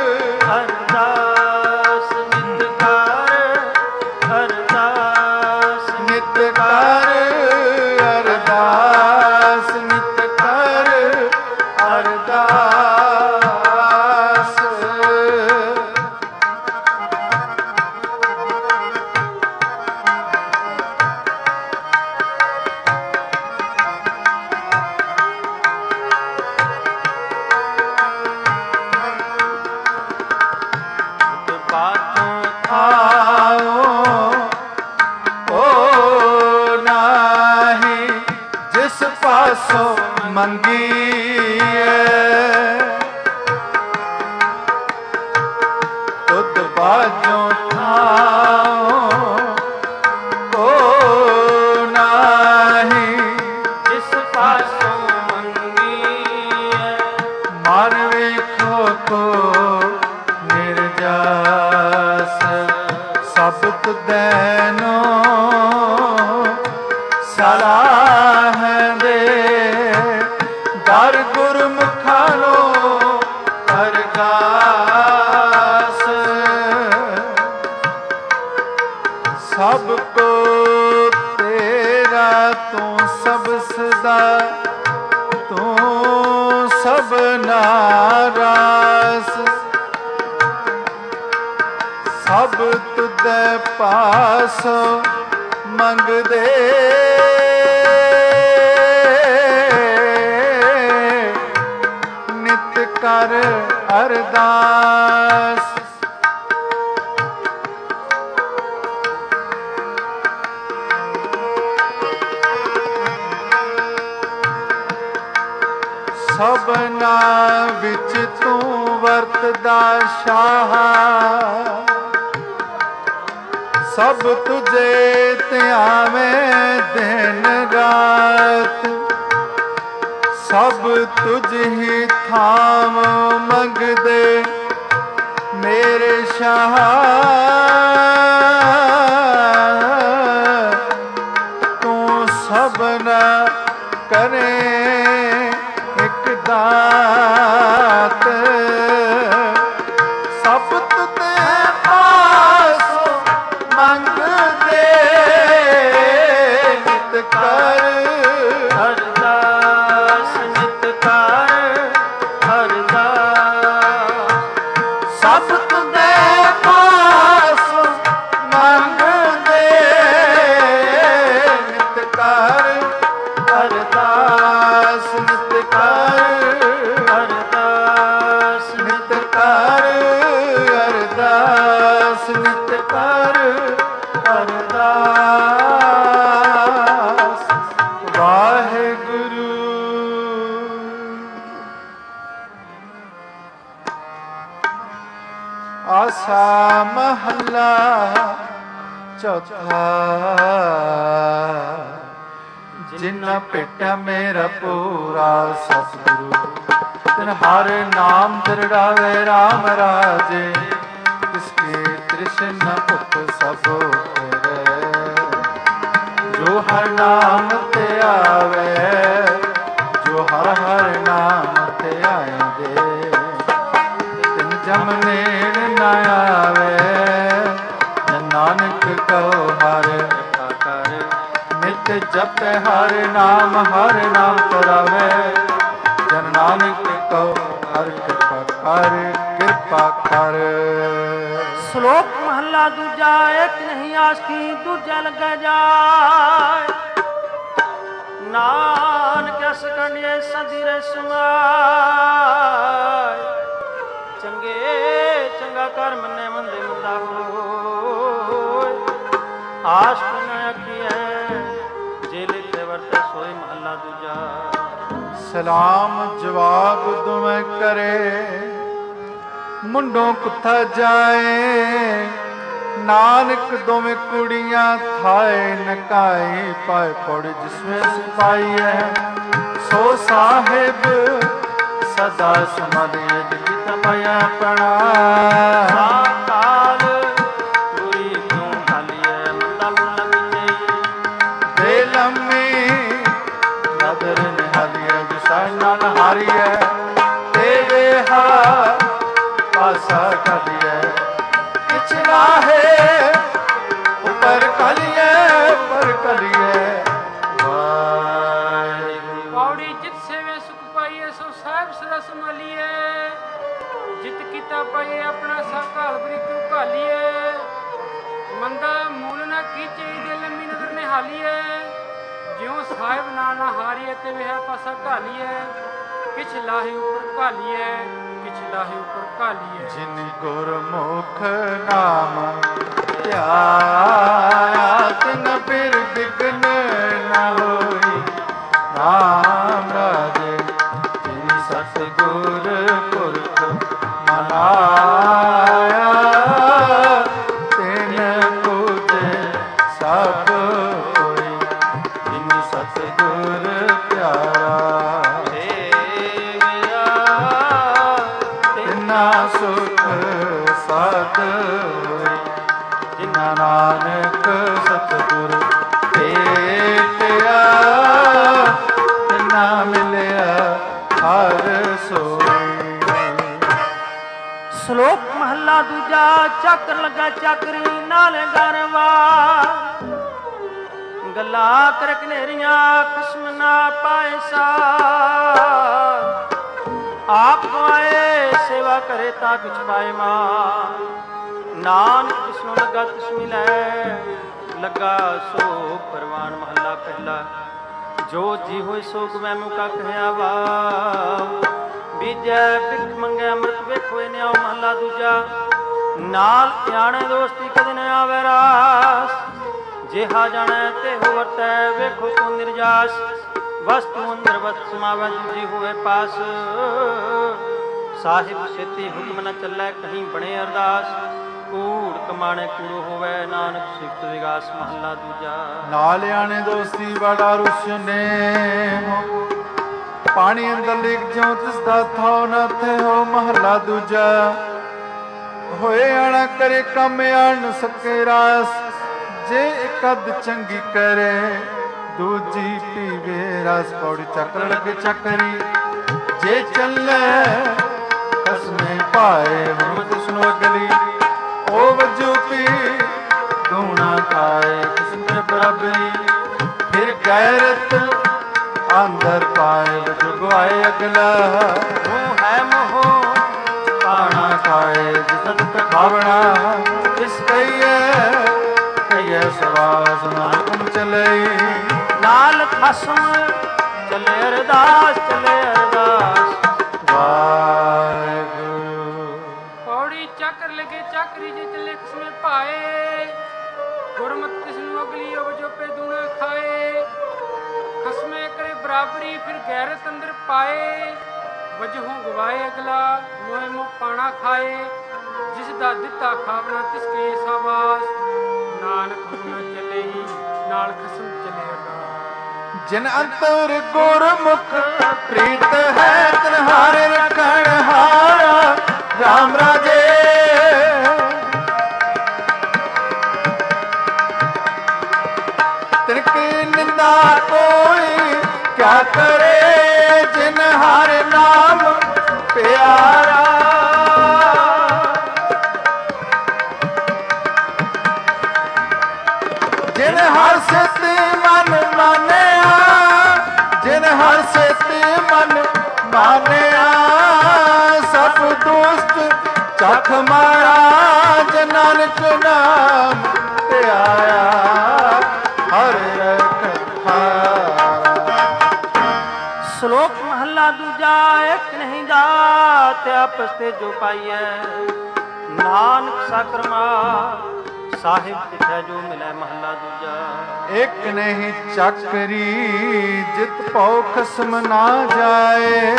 ਅਰਦਾਸ, ਨਿਤ ਕਾਰ ਅਰਦਾਸ, ਨਿਤ ਕਾਰ ਅਰਦਾਸ, ਨਿਤ ਕਾਰ ਅਰਦਾਸ। ਬਾਤੋਂ ਥਾਓ ਓ ਨਾਹੀ ਜਿਸ ਪਾਸੋਂ ਮੰਗੀਏ। ਹਰ ਵੇਖੋ ਕੋ ਨਿਰਜਸ ਸਭ ਤੁਧੈਨੋ ਸਲਾਹ ਦੇ ਦਰ ਗੁਰਮੁਖਾਂ ਨੂੰ ਅਰਦਾਸ ਸਭ ਕੋ ਤੇਰਾ ਤੂੰ ਸਭ ਸਦਾ ਤੂੰ ਸਭਨਾ ਰਾਸ ਸਭ ਤੁਧੇ ਪਾਸ ਮੰਗਦੇ ਨਿਤ ਕਰ ਅਰਦਾਸ ਸਭਨਾ ਵਿੱਚ ਤੂੰ ਵਰਤਦਾ ਸ਼ਾਹ ਸਭ ਤੁਝੇ ਧਿਆਵੇਂ ਦਿਨ ਰਾਤ ਸਭ ਤੁਝ ਹੀ ਥਾਮ ਮੰਗਦੇ ਮੇਰੇ ਸ਼ਾਹ ਤੂੰ ਸਭਨਾ ਕਰੇ ਇੱਕ ਦਾਤ ਸਭ ਤੁਤੇ ਪਾਸ ਮੰਗਦੇ ਨਿਤ ਕਰ ਅਰਦਾਸ ਨਿਤ ਕਰ ਅਰਦਾਸ ਸਭ ਤੁਤੇ ਪਾਸ ਮੰਗਦੇ ਨਿਤ ਕਰ ਅਰਦਾਸ ਨਿਤ ਕਰ ਅਰਦਾਸ ਨਿਤ ਕਰ ਅਰਦਾਸ ਨਿਤ ਕਰ ਅਰਦਾਸ ਵਾਹਿਗੁਰੂ। ਆਸਾ ਮਹੱਲਾ ਚੌਥਾ ਜਿਨ੍ਹਾਂ ਭੇਟਾ ਮੇਰਾ ਪੂਰਾ ਸਤਿਗੁਰੂ ਤਿਨ ਹਰ ਨਾਮ ਦਰੜਾਵੇ ਰਾਮ ਰਾਜੇ ਤਿਸਕੇ ਤ੍ਰਿਸ਼ਨ ਭੁਖ ਸਭ ਕਰੇ ਜੋ ਹਰ ਨਾਮ ਤੇ ਆਵੇ ਜੋ ਹਰ ਹਰ ਨਾਮ ਤੇ ਆਉਂਦੇ ਤਿਨ ਜਮ ਨੇੜ ਨਾ ਆਵੇ ਨਾਨਕ ਕਹੋ ਹਰ ਕਰ ਨਿਤ ਜਪ ਹਰ ਨਾਮ ਤਰਾਵੇ ਜਨ ਨਾਨਕ ਕਹੋ ਹਰ ਕਿਰਪਾ ਕਰ ਸ਼ਲੋਕ ਮਹੱਲਾ ਦੂਜਾ ਇੱਕ ਨਹੀਂ ਆਸਕੀ ਦੂਜਾ ਲੱਗਾ ਜਾਏ ਨਾਨਕ ਅਸ ਕੰਡਿਏ ਸਦੀਰੇ ਸੁਮਾਏ ਚੰਗੇ ਚੰਗਾ ਕਰ ਮੰਨੇ ਮੰਦੇ ਮੰਦਾ ਹੋਏ ਆਸ਼ਕ ਨ ਆਖੀਐ ਜੇ ਲਿਖੇ ਵਰਤੇ ਸੋਈ ਮਹੱਲਾ ਦੂਜਾ ਸਲਾਮ ਜਵਾਬ ਦੋਵੇਂ ਕਰੇ ਮੁੰਡੋਂ ਕੁੱਥਾ ਜਾਏ ਨਾਨਕ ਦੋਵੇਂ ਕੁੜੀਆਂ ਥਾਏ ਨਕਾਈ ਪਾਏ ਪੜ ਜਿਸਵੇਂ ਸਿਪਾਈ ਹੈ ਸੋ ਸਾਹਿਬ ਸਦਾ ਸਮਾਧਿ ਜਿਤ ਪਿਆ ਪਣਾ ਕਾਲ ਗੁਰੀ ਤੂੰ ਹਾਲੀਏ ਮੰਦਾ ਮੁੱਲਾ ਵਿਚਈ ਦੇ ਲੰਮੀ ਨਦਰ ਨਿਹਾਲੀਏ ਜਿਸਾਈ ਨਾਲ ਹਾਰੀਏ ਦੇਵੇ ਹਾ ਪਾਸਾ ਕਲੀਏ ਪਿਛਲਾ ਹੈ ਉੱਪਰ ਕਲੀਏ ਪਰ ਕਲੀਏ ਪੌੜੀ ਜਿਤ ਸੇਵੇ ਸੁਖ ਪਾਈਏ ਸੋ ਸਾਹਿਬ ਸਦਾ ਸੰਭਾਲੀਏ ਜਿਤ ਕੀਤਾ ਪਾਈਏ ਆਪਣਾ ਸਾਕਾਲ ਬਰੀ ਕਿਉ ਘਾਲੀਏ ਮੰਦਾ ਮੂਲ ਨਾ ਕੀਚੇ ਦੇ ਲੰਮੀ ਨਜ਼ਰ ਨਿਹਾਲੀਏ ਜਿਉ ਸਾਹਿਬ ਨਾ ਹਾਰੀਏ ਤੇ ਵਹਿ ਪਾਸਾ ਢਾਲੀਏ ਕਿਛ ਲਾਹੀ ਉੱਪਰ ਘਾਲੀਏ ਕਿਛ ਲਾਹੀ ਉੱਪਰ ਘਾਲੀਏ ਜਿਨ ਗੁਰਮੁਖ ਨਾਮ ਧਿਆਇਆ ਤਿਨ ਫਿਰ ਵਿਗਨ ਨ ਹੋਈ ਨਾਮ ਰਾਜੇ ਤੇਰੀ ਸਤਿਗੁਰ ਪੁਰਖ ਮਨਾਇਆ ਤਿਨ ਪੂਜੇ ਸਭ ਕੋਈ ਜਿਨ ਸਤਿਗੁਰ ਪਿਆਰਾ सोई। ਸ਼ਲੋਕ ਮਹੱਲਾ ਦੂਜਾ। ਚੱਕਰ ਲੱਗਾ ਚੱਕਰੀ ਨਾਲੇ ਗਰਵਾ, ਗੱਲਾਂ ਕਰ ਕਨੇਰੀਆਂ ਖਸਮ ਨਾ ਪਾਏ ਸਾਰ। ਆਪ ਗਵਾਏ ਸੇਵਾ ਕਰੇ ਤਾਂ ਕੁਛ ਪਾਏ ਮਾਂ। ਨਾਨਕ ਜਿਸਨੂੰ ਲੱਗਾ ਤਿਸ ਮਿਲੈ, ਲੱਗਾ ਸੋ ਪਰਵਾਨ। ਮਹੱਲਾ ਪਹਿਲਾ। ਜੋ ਜੀ ਹੋਏ ਸੋ ਗਵੈ ਮੁਕਾ ਕਹਿਆ ਵਾ, ਬੀਜੈ ਭਿਖ ਮੰਗੈ ਅੰਮ੍ਰਿਤ ਵੇਖੋ ਨਿਆਉ। ਮਹੱਲਾ ਦੂਜਾ। ਨਾਲ ਸਿਆਣੇ ਦੋਸਤੀ ਕਦੇ ਨ ਆਵੇ ਰਾਸ, ਜਿਹਾ ਜਾਣੈ ਤੇ ਹੋ ਵਰਤੈ ਵੇਖੋ ਕੋ ਨਿਰਜਾਸ। ਵਸਤੂ ਅੰਦਰ ਵਸਤ ਸਮਾਵੈ ਦੂਜੀ ਹੋਵੇ ਪਾਸ, ਸਾਹਿਬ ਛੇਤੀ ਹੁਕਮ ਨ ਚੱਲੈ ਕਹੀਂ ਬਣੇ ਅਰਦਾਸ। ਕੂੜ ਕਮਾਣੇ ਕੂੜੋ ਹੋਵੇ ਨਾਨਕ ਸਿਫਤ ਵਿਗਾਸ। ਮਹੱਲਾ ਦੂਜਾ। ਨਾਲ ਆਣੇ ਦੋਸਤੀ ਬੜਾ ਰੁਸ਼ਨੇ ਹੋ, ਪਾਣੀ ਅੰਦਰ ਲਿਖ ਜਿਉ ਤਿਸ ਦਾ ਥਾਉ ਨਾ ਥੇ ਹੋ। ਮਹੱਲਾ ਦੂਜਾ। ਹੋਏ ਆਣਾ ਕਰੇ ਕੰਮ ਆਣ ਸਕੇ ਰਾਸ, ਜੇ ਇੱਕ ਅੱਧ ਚੰਗੀ ਕਰੇ ਦੂਜੀ ਪੀਵੇ ਰਸ। ਪੌੜੀ। ਚੱਕਰ ਲੱਗੇ ਚੱਕਰੀ ਜੇ ਚੱਲੇ ਕਸਮੇ ਪਾਏ, ਹੁਰਮਤ ਸੁਨੋ ਅਗਲੀ ਉਹ ਵਜੂ ਪੀ ਦੂਣਾ ਖਾਏ। ਕਿਸਮੇ ਬਰਾਬਰੀ ਫਿਰ ਗੈਰਤ ਅੰਦਰ ਪਾਏ, ਵਜੂ ਆਏ ਅਗਲਾ ਮੋਹ ਹੈ ਮੋਹ ਪਾਣਾ ਖਾਏ। ਜਿਸਤ ਖਾਵਣਾ ਇਸ ਕਹੀਏ ਕਹੀਏ ਸਵਾਸ ਨਾਮ ਚਲੇ। ਨਾਲ ਖਸਮ ਚਲੇ ਅਰਦਾਸ ਚਲੇ ਅਰਦਾਸ। ਵਾਹਿਗੁਰੂ। ਪੌੜੀ। ਚੱਕਰ ਲਗੇ ਚੱਕਰੀ ਜੇ ਚੱਲੇ ਖਸਮੇ ਪਾਏ, ਗੁਰਮਤਿ ਤਿਸ ਨੂੰ ਅਗਲੀ ਵਜੋ ਪੇ ਦੂਣਾ ਖਾਏ। ਖਸਮੇ ਕਰੇ ਬਰਾਬਰੀ ਫਿਰ ਗੈਰਤ ਅੰਦਰ ਪਾਏ, ਵਜਹੋਂ ਗਵਾਏ ਅਗਲਾ ਮੋਹ ਮੋਹ ਪਾਣਾ ਖਾਏ। ਜਿਸ ਦਾ ਦਿੱਤਾ ਖਾਵਣਾ ਤਿਸ ਕੇ ਸਾਵਾਸ, ਨਾਨਕ ਹੁਕਮ ਚੱਲੇ ਨਾਲ ਖਸਮ ਚਲੇ ਅਰਦਾਸ। ਜਿਨ ਅੰਤਰ ਗੁਰਮੁਖ ਪ੍ਰੀਤ ਹੈ ਤਿਨਹਾਰੇ ਰੱਖਣ ਹਾਰਾ ਰਾਮ ਰਾਜੇ। ਤਿਨ ਕੀ ਨਿੰਦਾ ਕੋਈ ਕਿਆ ਕਰੇ, ਜਿਨ ਹਰ ਨਾਮ ਪਿਆਰਾ। ਜਿਨ ਹਰ ਸਿਤ ਮਨ ਮਾਨਿਆ, ਜਿਨ ਹਰ ਸਿਤ ਮਨ ਮਾਨਿਆ। ਸਭ ਦੁਸ਼ਟ ਚਖ ਮਾਰਾ, ਜਨ ਨਾਨਕ ਨਾਮ ਤੇ ਆਇਆ ਹਰ ਰਖਾਰਾ। ਸ਼ਲੋਕ ਮਹੱਲਾ ਦੂਜਾ। ਇੱਕ ਨਹੀਂ ਦਾਤ ਆਪਸ ਤੇ ਜੋ ਪਾਈਐ, ਨਾਨਕ ਸਾਕਰਮਾ ਸਾਹਿਬ ਤਿਥੈ ਜੋ ਮਿਲੈ। ਮਹੱਲਾ ਦੂਜਾ। ਇੱਕ ਨਹੀਂ ਚੱਕਰੀ ਜਿਤ ਭਉ ਖਸਮ ਨਾ ਜਾਏ,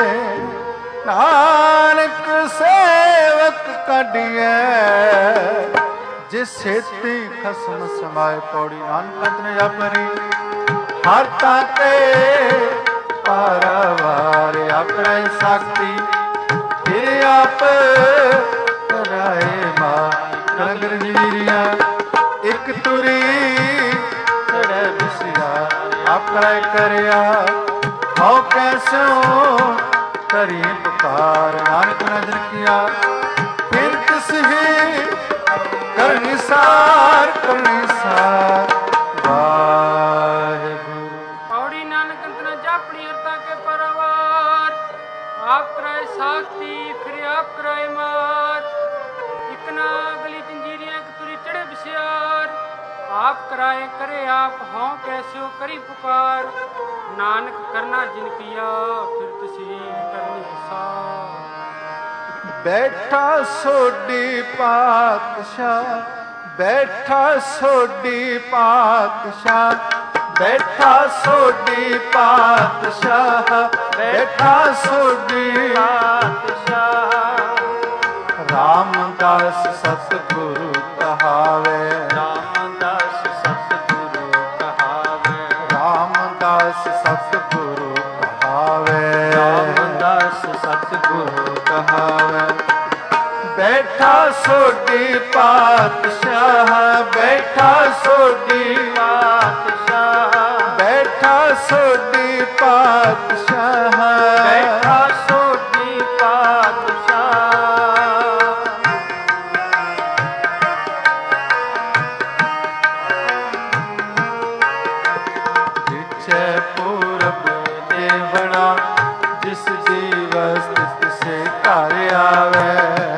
ਨਾਨਕ ਸੇਵਕ ਕੱਢੀਐ ਜਿਸ ਛੇਤੀ ਖਸਮ ਸਮਾਏ। ਪੌੜੀ। ਨਾਨਕ ਅੰਤਨ ਆਪਰੀ ਹਰ ਤਾਤੇ ਪਾਰਵਾਰ, ਆਪਣੇ ਸ਼ਕਤੀ ਫਿਰ ਆਪ ਕਰਾਏ ਮਾ। ਨਗਰ ਜੀਰੀਆਂ ਇੱਕ ਤੁਰੀ ਛੜੇ ਬਿਸਿਆ, ਆਪ ਕਰਾਏ ਕਰਿਆ ਹਉ ਕੈਸੋ ਕਰੀ ਪੁਕਾਰ। ਨਾਨਕ ਨਦਰ ਕੀਆ ਫਿਰ ਤਿਸ ਹੀ ਕਰਨੀ ਸਾਰ ਕਰਨੀ ਸਾਰ। ਵਾਹਿਗੁਰੂ। ਪੌੜੀ। ਨਾਨਕ ਅੰਤਨਾ ਜਾਪਣੀ ਅਰਤਾ ਕੇ ਪਰਵਾਰ, ਆਪ ਕਰਾਏ ਸਾਖਤੀ ਫਿਰ ਆਪ ਕਰਾਏ ਮਾਰ। ਇਕ ਨਾ ਅਗਲੀ ਜੰਜੀਰੀਆਂ ਇੱਕ ਤੁਰੀ ਚੜੇ ਬਿਸਿਆਰ, ਆਪ ਕਰਾਏ ਕਰੇ ਆਪ ਹੋਂ ਕੈਸਿਓ ਕਰੀ ਪੁਕਾਰ। ਨਾਨਕ ਕਰਨਾ ਜਿਨ ਕੀਆ ਫਿਰ ਤੁਸੀਂ ਕਰਨੀ ਸਾਰ। ਬੈਠਾ ਸੋਢੀ ਪਾਤਸ਼ਾਹ, ਬੈਠਾ ਸੋਢੀ ਪਾਤਸ਼ਾਹ, ਬੈਠਾ ਸੋਢੀ ਪਾਤਸ਼ਾਹ, ਬੈਠਾ ਸੋਢੀ ਪਾਤਸ਼ਾਹ। ਰਾਮਦਾਸ ਸਤਿਗੁਰੂ ਕਹਾਵੇ, ਰਾਮਦਾਸ ਸਤਿਗੁਰੂ ਕਹਾਵੇ, ਰਾਮਦਾਸ ਸਤਿਗੁਰੂ ਕਹਾਵੇ, ਰਾਮਦਾਸ ਸਤਿਗੁਰੂ ਕਹਾਵੇ। ਬੈਠਾ ਸੋਢੀ ਪਾਤਸ਼ਾਹ, ਬੈਠਾ ਸੋਢੀ ਪਾਤਸ਼ਾਹ, ਬੈਠਾ ਸੋਢੀ ਪਾਤਸ਼ਾਹ, ਬੈਠਾ ਸੋਢੀ ਸਥਿਤ ਸੇ ਘਰ ਆਵੇ।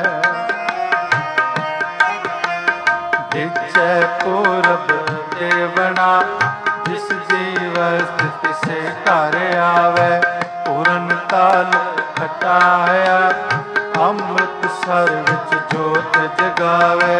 ਵਿਚੈ ਪੂਰਬ ਦੇਵਨਾ ਜਿਸ ਜੀਵ ਸਥਿਤ ਸੇ ਘਰ ਆਵੇ। ਪੂਰਨ ਤਾਲ ਖਟਾਇਆ ਅੰਮ੍ਰਿਤਸਰ ਵਿੱਚ ਜੋਤ ਜਗਾਵੇ।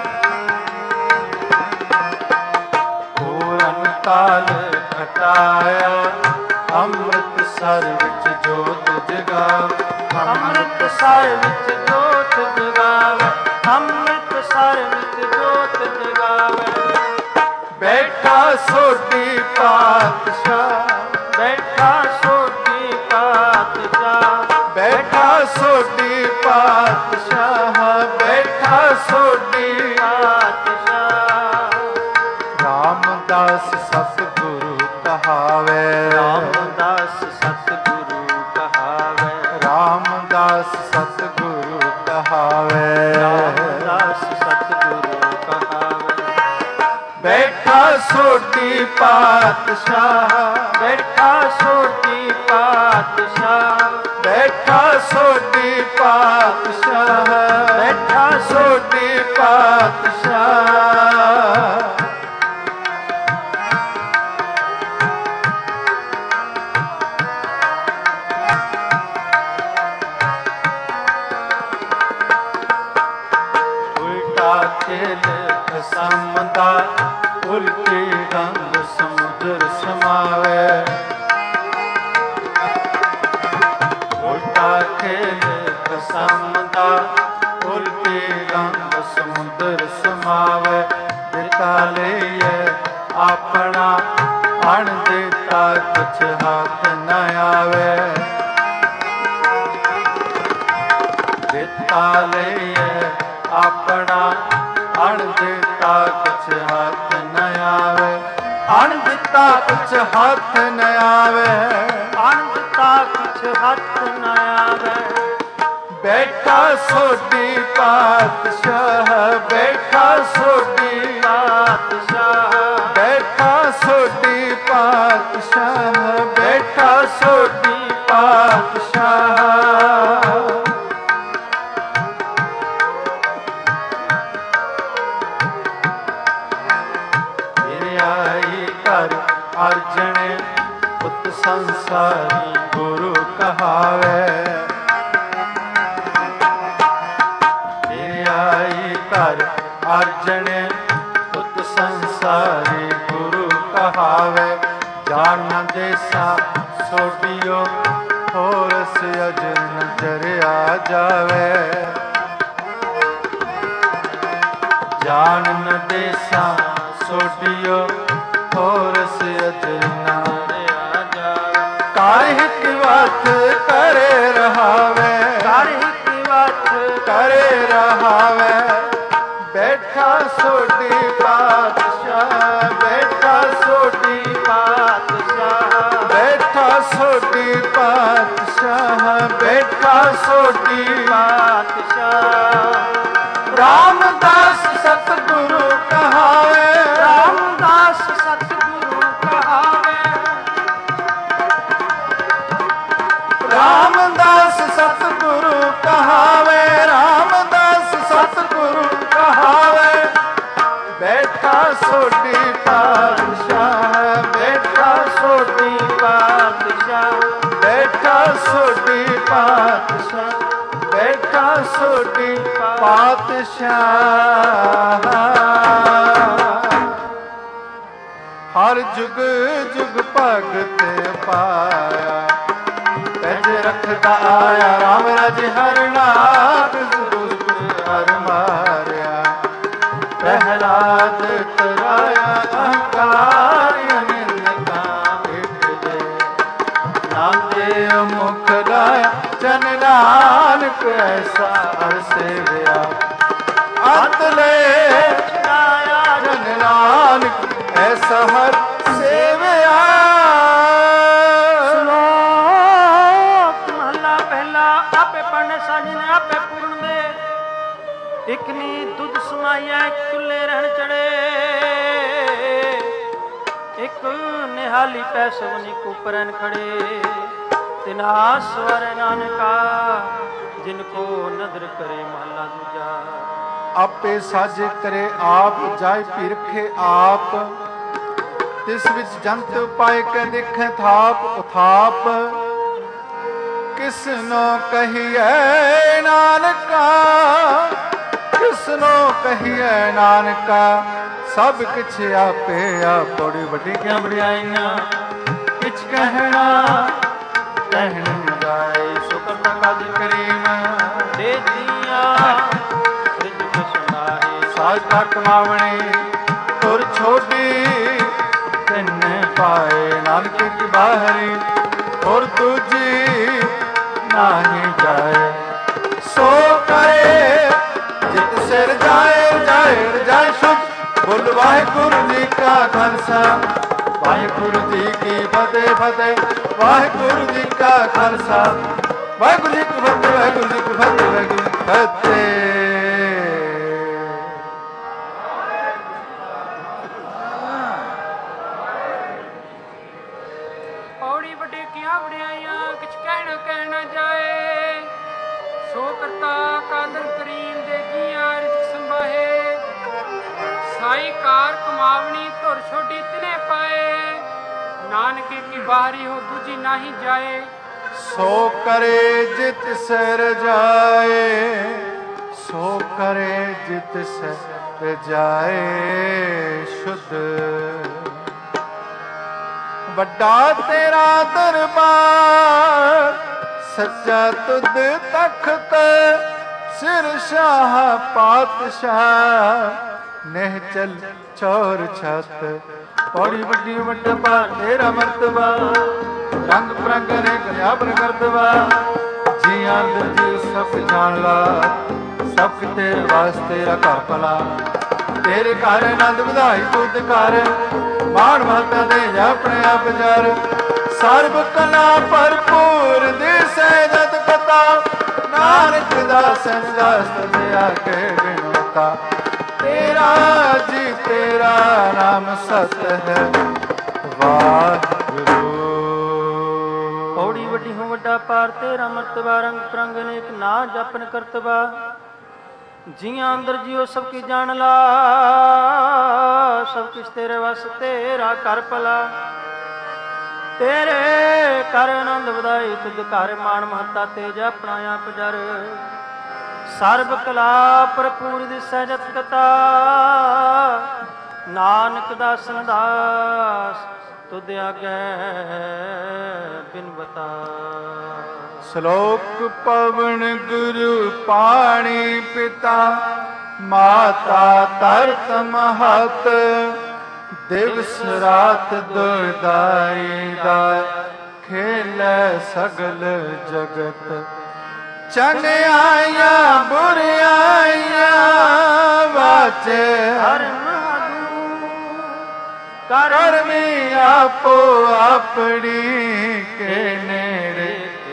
ਪੂਰਨ ਤਾਲ ਖਟਾਇਆ ਅੰਮ੍ਰਿਤਸਰ ਵਿੱਚ ਜੋਤ ਜਗਾਵੇ। ਅੰਮ੍ਰਿਤਸਰ ਵਿੱਚ ਜੋਤ ਜਗਾਵੇ। ਅੰਮ੍ਰਿਤਸਰ ਵਿੱਚ ਜੋਤ ਜਗਾਵੇ। ਬੈਠਾ ਸੋਢੀ ਪਾਤਸ਼ਾਹ, ਬੈਠਾ ਸੋਢੀ ਪਾਤਸ਼ਾਹ, ਬੈਠਾ ਸੋਢੀ ਪਾਤਸ਼ਾਹ, ਬੈਠਾ ਸੋਢੀ ਪਾਤਸ਼ਾਹ। ਰਾਮਦਾਸ ਸਤਿਗੁਰੂ ਕਹਾਵੇ। ਰਾਮਦਾਸ ਸਤਿਗੁਰੂ ਕਹਾਵੇ। ਰਾਮਦਾਸ ਸਤਿਗੁਰੂ ਕਹਾਵੇ। ਰਾਮਦਾਸ ਸਤਿਗੁਰੂ ਕਹਾਵੇ। ਬੈਠਾ ਸੋਢੀ ਪਾਤਸ਼ਾਹ, ਬੈਠਾ ਸੋਢੀ ਪਾਤਸ਼ਾਹ, ਬੈਠਾ ਸੋਢੀ ਪਾਤਸ਼ਾਹ, ਬੈਠਾ ਸੋਢੀ ਪਾਤਸ਼ਾਹ। ਉਲਟਾ ਖੇਲ ਖਸਮਦਾ ਉਲਟੇ ਰੰਗ ਸਮੁੰਦਰ ਸਮਾਵੇ। ਉਲਟਾ ਖੇਲ ਖਸਮਦਾ ਉਲਟੇ ਰੰਗ ਸਮੁੰਦਰ ਸਮਾਵੇ। ਦਿੱਤਾ ਲਈਏ ਆਪਣਾ ਅਣ ਦਿੱਤਾ ਕੁਛ ਹੱਥ ਨ ਆਵੇ। ਦਿੱਤਾ ਲਈਏ ਆਪਣਾ ਅਣ ਦਿੱਤਾ ਕੁਛ ਹੱਥ ਨ ਆਵੇ। ਅਣ ਦਿੱਤਾ ਕੁਛ ਹੱਥ ਨ ਆਵੇ। ਅਣ ਦਿੱਤਾ ਕੁਛ ਹੱਥ ਨ ਆਵੇ। ਬੈਠਾ ਸੋਢੀ ਪਾਤਸ਼ਾਹ, ਬੈਠਾ ਸੋਢੀ ਪਾਤਸ਼ਾਹ, ਬੈਠਾ ਸੋਢੀ ਪਾਤਸ਼ਾਹ, ਬੈਠਾ ਸੋਢੀ ਪਾਤਸ਼ਾਹ। ਘਰ ਅਰਜਣੇ ਪੁੱਤ ਸੰਸਾਰੀ ਗੁਰੂ ਕਹਾਵੇ। ਆਈ ਘਰ ਅਰਜਣੇ ਪੁੱਤ ਸੰਸਾਰੀ ਗੁਰੂ ਕਹਾਵੇ। ਜਾਣ ਦੇਸਾ ਸੋਢਿਓ ਹੋਰਸ ਅਜਰ ਨਜ਼ਰ ਆ ਜਾਵੇ। ਜਾਣ ਦੇਸਾ ਸੋਢਿਓ ਹੋਰਸ ਅਜਰ ਨਜ਼ਰ ਆ ਜਾਵੇ। ਕਰ ਹਿਤ ਵਤ ਕਰੇ ਰਹਾਵੇ। ਕਰ ਹਿਤ ਵਤ ਕਰੇ ਰਹਾਵੇ। ਬੈਠਾ ਸੋਢੀ ਪਾਤਸ਼ਾਹ, ਬੈਠਾ ਸੋਢੀ ਪਾਤਸ਼ਾਹ, ਬੈਠਾ ਸੋਢੀ ਪਾਤਸ਼ਾਹ, ਬੈਠਾ ਸੋਢੀ ਪਾਤਸ਼ਾਹ। ਰਾਮਦਾਸ ਸਤਿਗੁਰੂ ਕਹਾਵੇ। ਰਾਮਦਾਸ ਸਤਿਗੁਰੂ ਕਹਾਵੇ। ਰਾਮਦਾਸ ਸਤਿਗੁਰੂ ਕਹਾਵੇ। ਰਾਮਦਾਸ ਸਤਿਗੁਰੂ ਕਹਾਵੇ। ਬੈਠਾ ਸੋਢੀ ਪਾਤਸ਼ਾਹ, ਬੈਠਾ ਸੋਢੀ ਪਾਤਸ਼ਾਹ, ਬੈਠਾ ਸੋਢੀ ਪਾਤਸ਼ਾਹ, ਬੈਠਾ ਸੋਢੀ ਪਾਤਸ਼ਾਹ। ਹਰ ਜੁਗ ਜੁਗ ਭਗਤ ਪਾਇਆ। ਪੈਜ ਰਖਦਾ ਆਇਆ ਰਾਮ ਰਾਜ ਹਰਨਾਥ। ਦੁਸ਼ਟ ਹਰ ਮਾਰਿਆ ਪ੍ਰਹਿਲਾਦ ਤਰਾਇਆ। ਅਹੰਕਾਰ ਅਨਿੰਦਕਾਂ ਮਿਟ ਦੇ। ਨਾਮ ਦੇ ਮੁਖ ਲਾਇਆ ਜਨ ਨਾਨਕ ਐਸਾ ਹਰ ਸੇਵਿਆ। ਅੰਤ ਲੈ ਜਨ ਨਾਨਕ ਐਸਾ ਹਰ ਸੇਵਿਆ। ਸ਼ਲੋਕ ਮਹਲਾ ਪਹਿਲਾ। ਆਪੇ ਪੜ੍ਹਨੇ ਸਾਜਨ ਆਪੇ ਪੂਰਨ ਦੇ। ਇਕ ਨੀ ਦੁੱਧ ਸਮਾਈਆ ਇਕ ਚੁੱਲੇ ਰਹਿਣ ਚੜੇ। ਇਕ ਨਿਹਾਲੀ ਪੈ ਸਵਨੀ ਕੋ ਪਰਨ ਖੜੇ। तिना स्वर नानका जिनको नदर करे महला दूजा। आपे साजे करे आप जाय पिरखे आप तिस विच जंत पाए के दिखे थाप उथाप किसनो कहिए नानका किसनो कहिए नानका सब किछ आपे आप। बड़ी बड़ी क्या बड़ियाइयां किछ कहना कहन जाए शुक्र तकाद करीम दे दिया रिज सुनाए साज का कमावणे तुर छोटी तिन पाए नानक की बाहरी और तुझी नाही जाए सो करे जित सिर जाए शुभ बोल वाहिगुरु जी का खालसा वाहिगुरु जी की फतेह फतेह वाहिगुरु जी का खालसा वाहिगुरु जी की फतेह वाहिगुरु जी की फतेह वाहिगुरु जी की फतेह। पौड़ी बड़े किया बड़ियाइयां किछ कहना जाए सो करता कादर करीम दे जियां रिज़्क़ संभाहे साई कार कमावनी धुर छोटी तिने पाए नानक की बाहरी हो दूजी नाही जाए सो करे जित सिर जाए सो करे जित सिर जाए शुद्ध ਵੱਡਾ ਤੇਰਾ ਦਰਬਾਰ ਸੱਚਾ ਤੁਧ ਤਖਤ ਸਿਰ ਸ਼ਾਹ ਪਾਤਸ਼ਾਹ ਨਹਿ ਚਲ ਚੌਰ ਛਤ ਪੌੜੀ ਵੱਡੀ ਵੱਡਾ ਪਾਰ ਤੇਰਾ ਮਰਤਬਾ ਰੰਗ ਪ੍ਰੰਗ ਨੇ ਕਰਿਆ ਪ੍ਰਗਟਵਾ ਜੀਆਂ ਜੀ ਸਭ ਜਾਣ ਲਾ ਸਭ ਤੇਰੇ ਵਾਸਤੇ ਰੱਖਾ ਭਲਾ ਤੇਰੇ ਘਰ ਆਨੰਦ ਵਧਾਈ ਤੁਧ ਕਰ ਮਾਣ ਮਹਤਾ ਦੇ ਆਪਣੇ ਆਪ ਜਰ ਸਰਬ ਕਲਾ ਭਰਪੂਰ ਦਿਸੈ ਜਤ ਕਤਾ ਨਾਨਕ ਦਾਸ ਦਾਸ ਦੇ ਆਕੇ ਬਿਨਤਾ ਤੇਰਾ ਜੀ ਤੇਰਾ ਨਾਮ ਸਤ ਹੈ ਵਾਹਿਗੁਰੂ। ਪੌੜੀ ਵੱਡੀ ਹੋ ਵੱਡਾ ਪਾਰ ਤੇਰਾ ਮਰਤਬਾ ਰੰਗ ਪ੍ਰੰਗ ਨੇਕ ਨਾ ਜਪਨ ਕਰਤਬਾ जियां अंदर जियो सब की जान ला सब कुछ तेरे वस तेरा कर भला तेरे कर आनंद ਵਧਾਈ ਤੁਧ ਘਰ ਮਾਣ ਮਹੱਤਾ ਤੇਜ ਆਪਣਾ ਆਪ ਜਰ ਸਰਬ ਕਲਾ ਭਰਪੂਰ ਦਿਸੈ ਜਤ ਕਤਾ ਨਾਨਕ ਦਾਸ ਦਾਸ ਤੁਧ ਆਗੇ ਬਿਨ ਬਤਾ। ਸ਼ਲੋਕ ਪਵਨ ਗੁਰੂ ਪਾਣੀ ਪਿਤਾ ਮਾਤਾ ਤਰਤ ਮਹਤ ਦਿਵਸ ਰਾਤ ਦੁਇਦਾਈ ਦਾ ਖੇਲੇ ਸਗਲ ਜਗਤ ਚੰਗਿਆਈਆਂ ਬੁਰਿਆਈਆਂ ਵਾਚੇ ਹਰ ਕਰਮੀ ਆਪੋ ਆਪਣੀ ਕੇ ਨੇੜੇ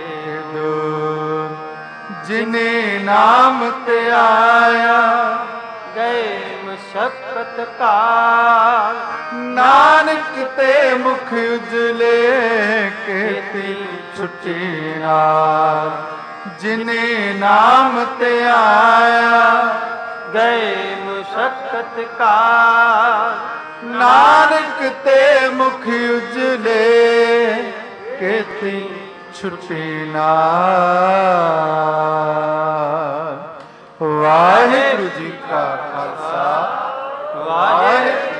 ਜਿਨੇ ਨਾਮ ਤੇ ਆਇਆ ਗਏ ਮਸ਼ਕਤ ਕਾਲ ਨਾਨਕ ਤੇ ਮੁਖ ਉਜਲੇ ਕੀਤੀ ਛੁੱਟੀ ਨਾਲ ਜਿਨੇ ਨਾਮ ਤੇ ਆਇਆ ਗਏ ਮਸ਼ਕਤ ਕਾਲ ਨਾਨਕ ਤੇ ਮੁਖ ਉਜਲੇ ਕੀਤੀ ਛੁੱਟੀ ਨਾਲ। ਵਾਹਿਗੁਰੂ ਜੀ ਕਾ ਖਾਲਸਾ ਵਾਹਿਗੁਰੂ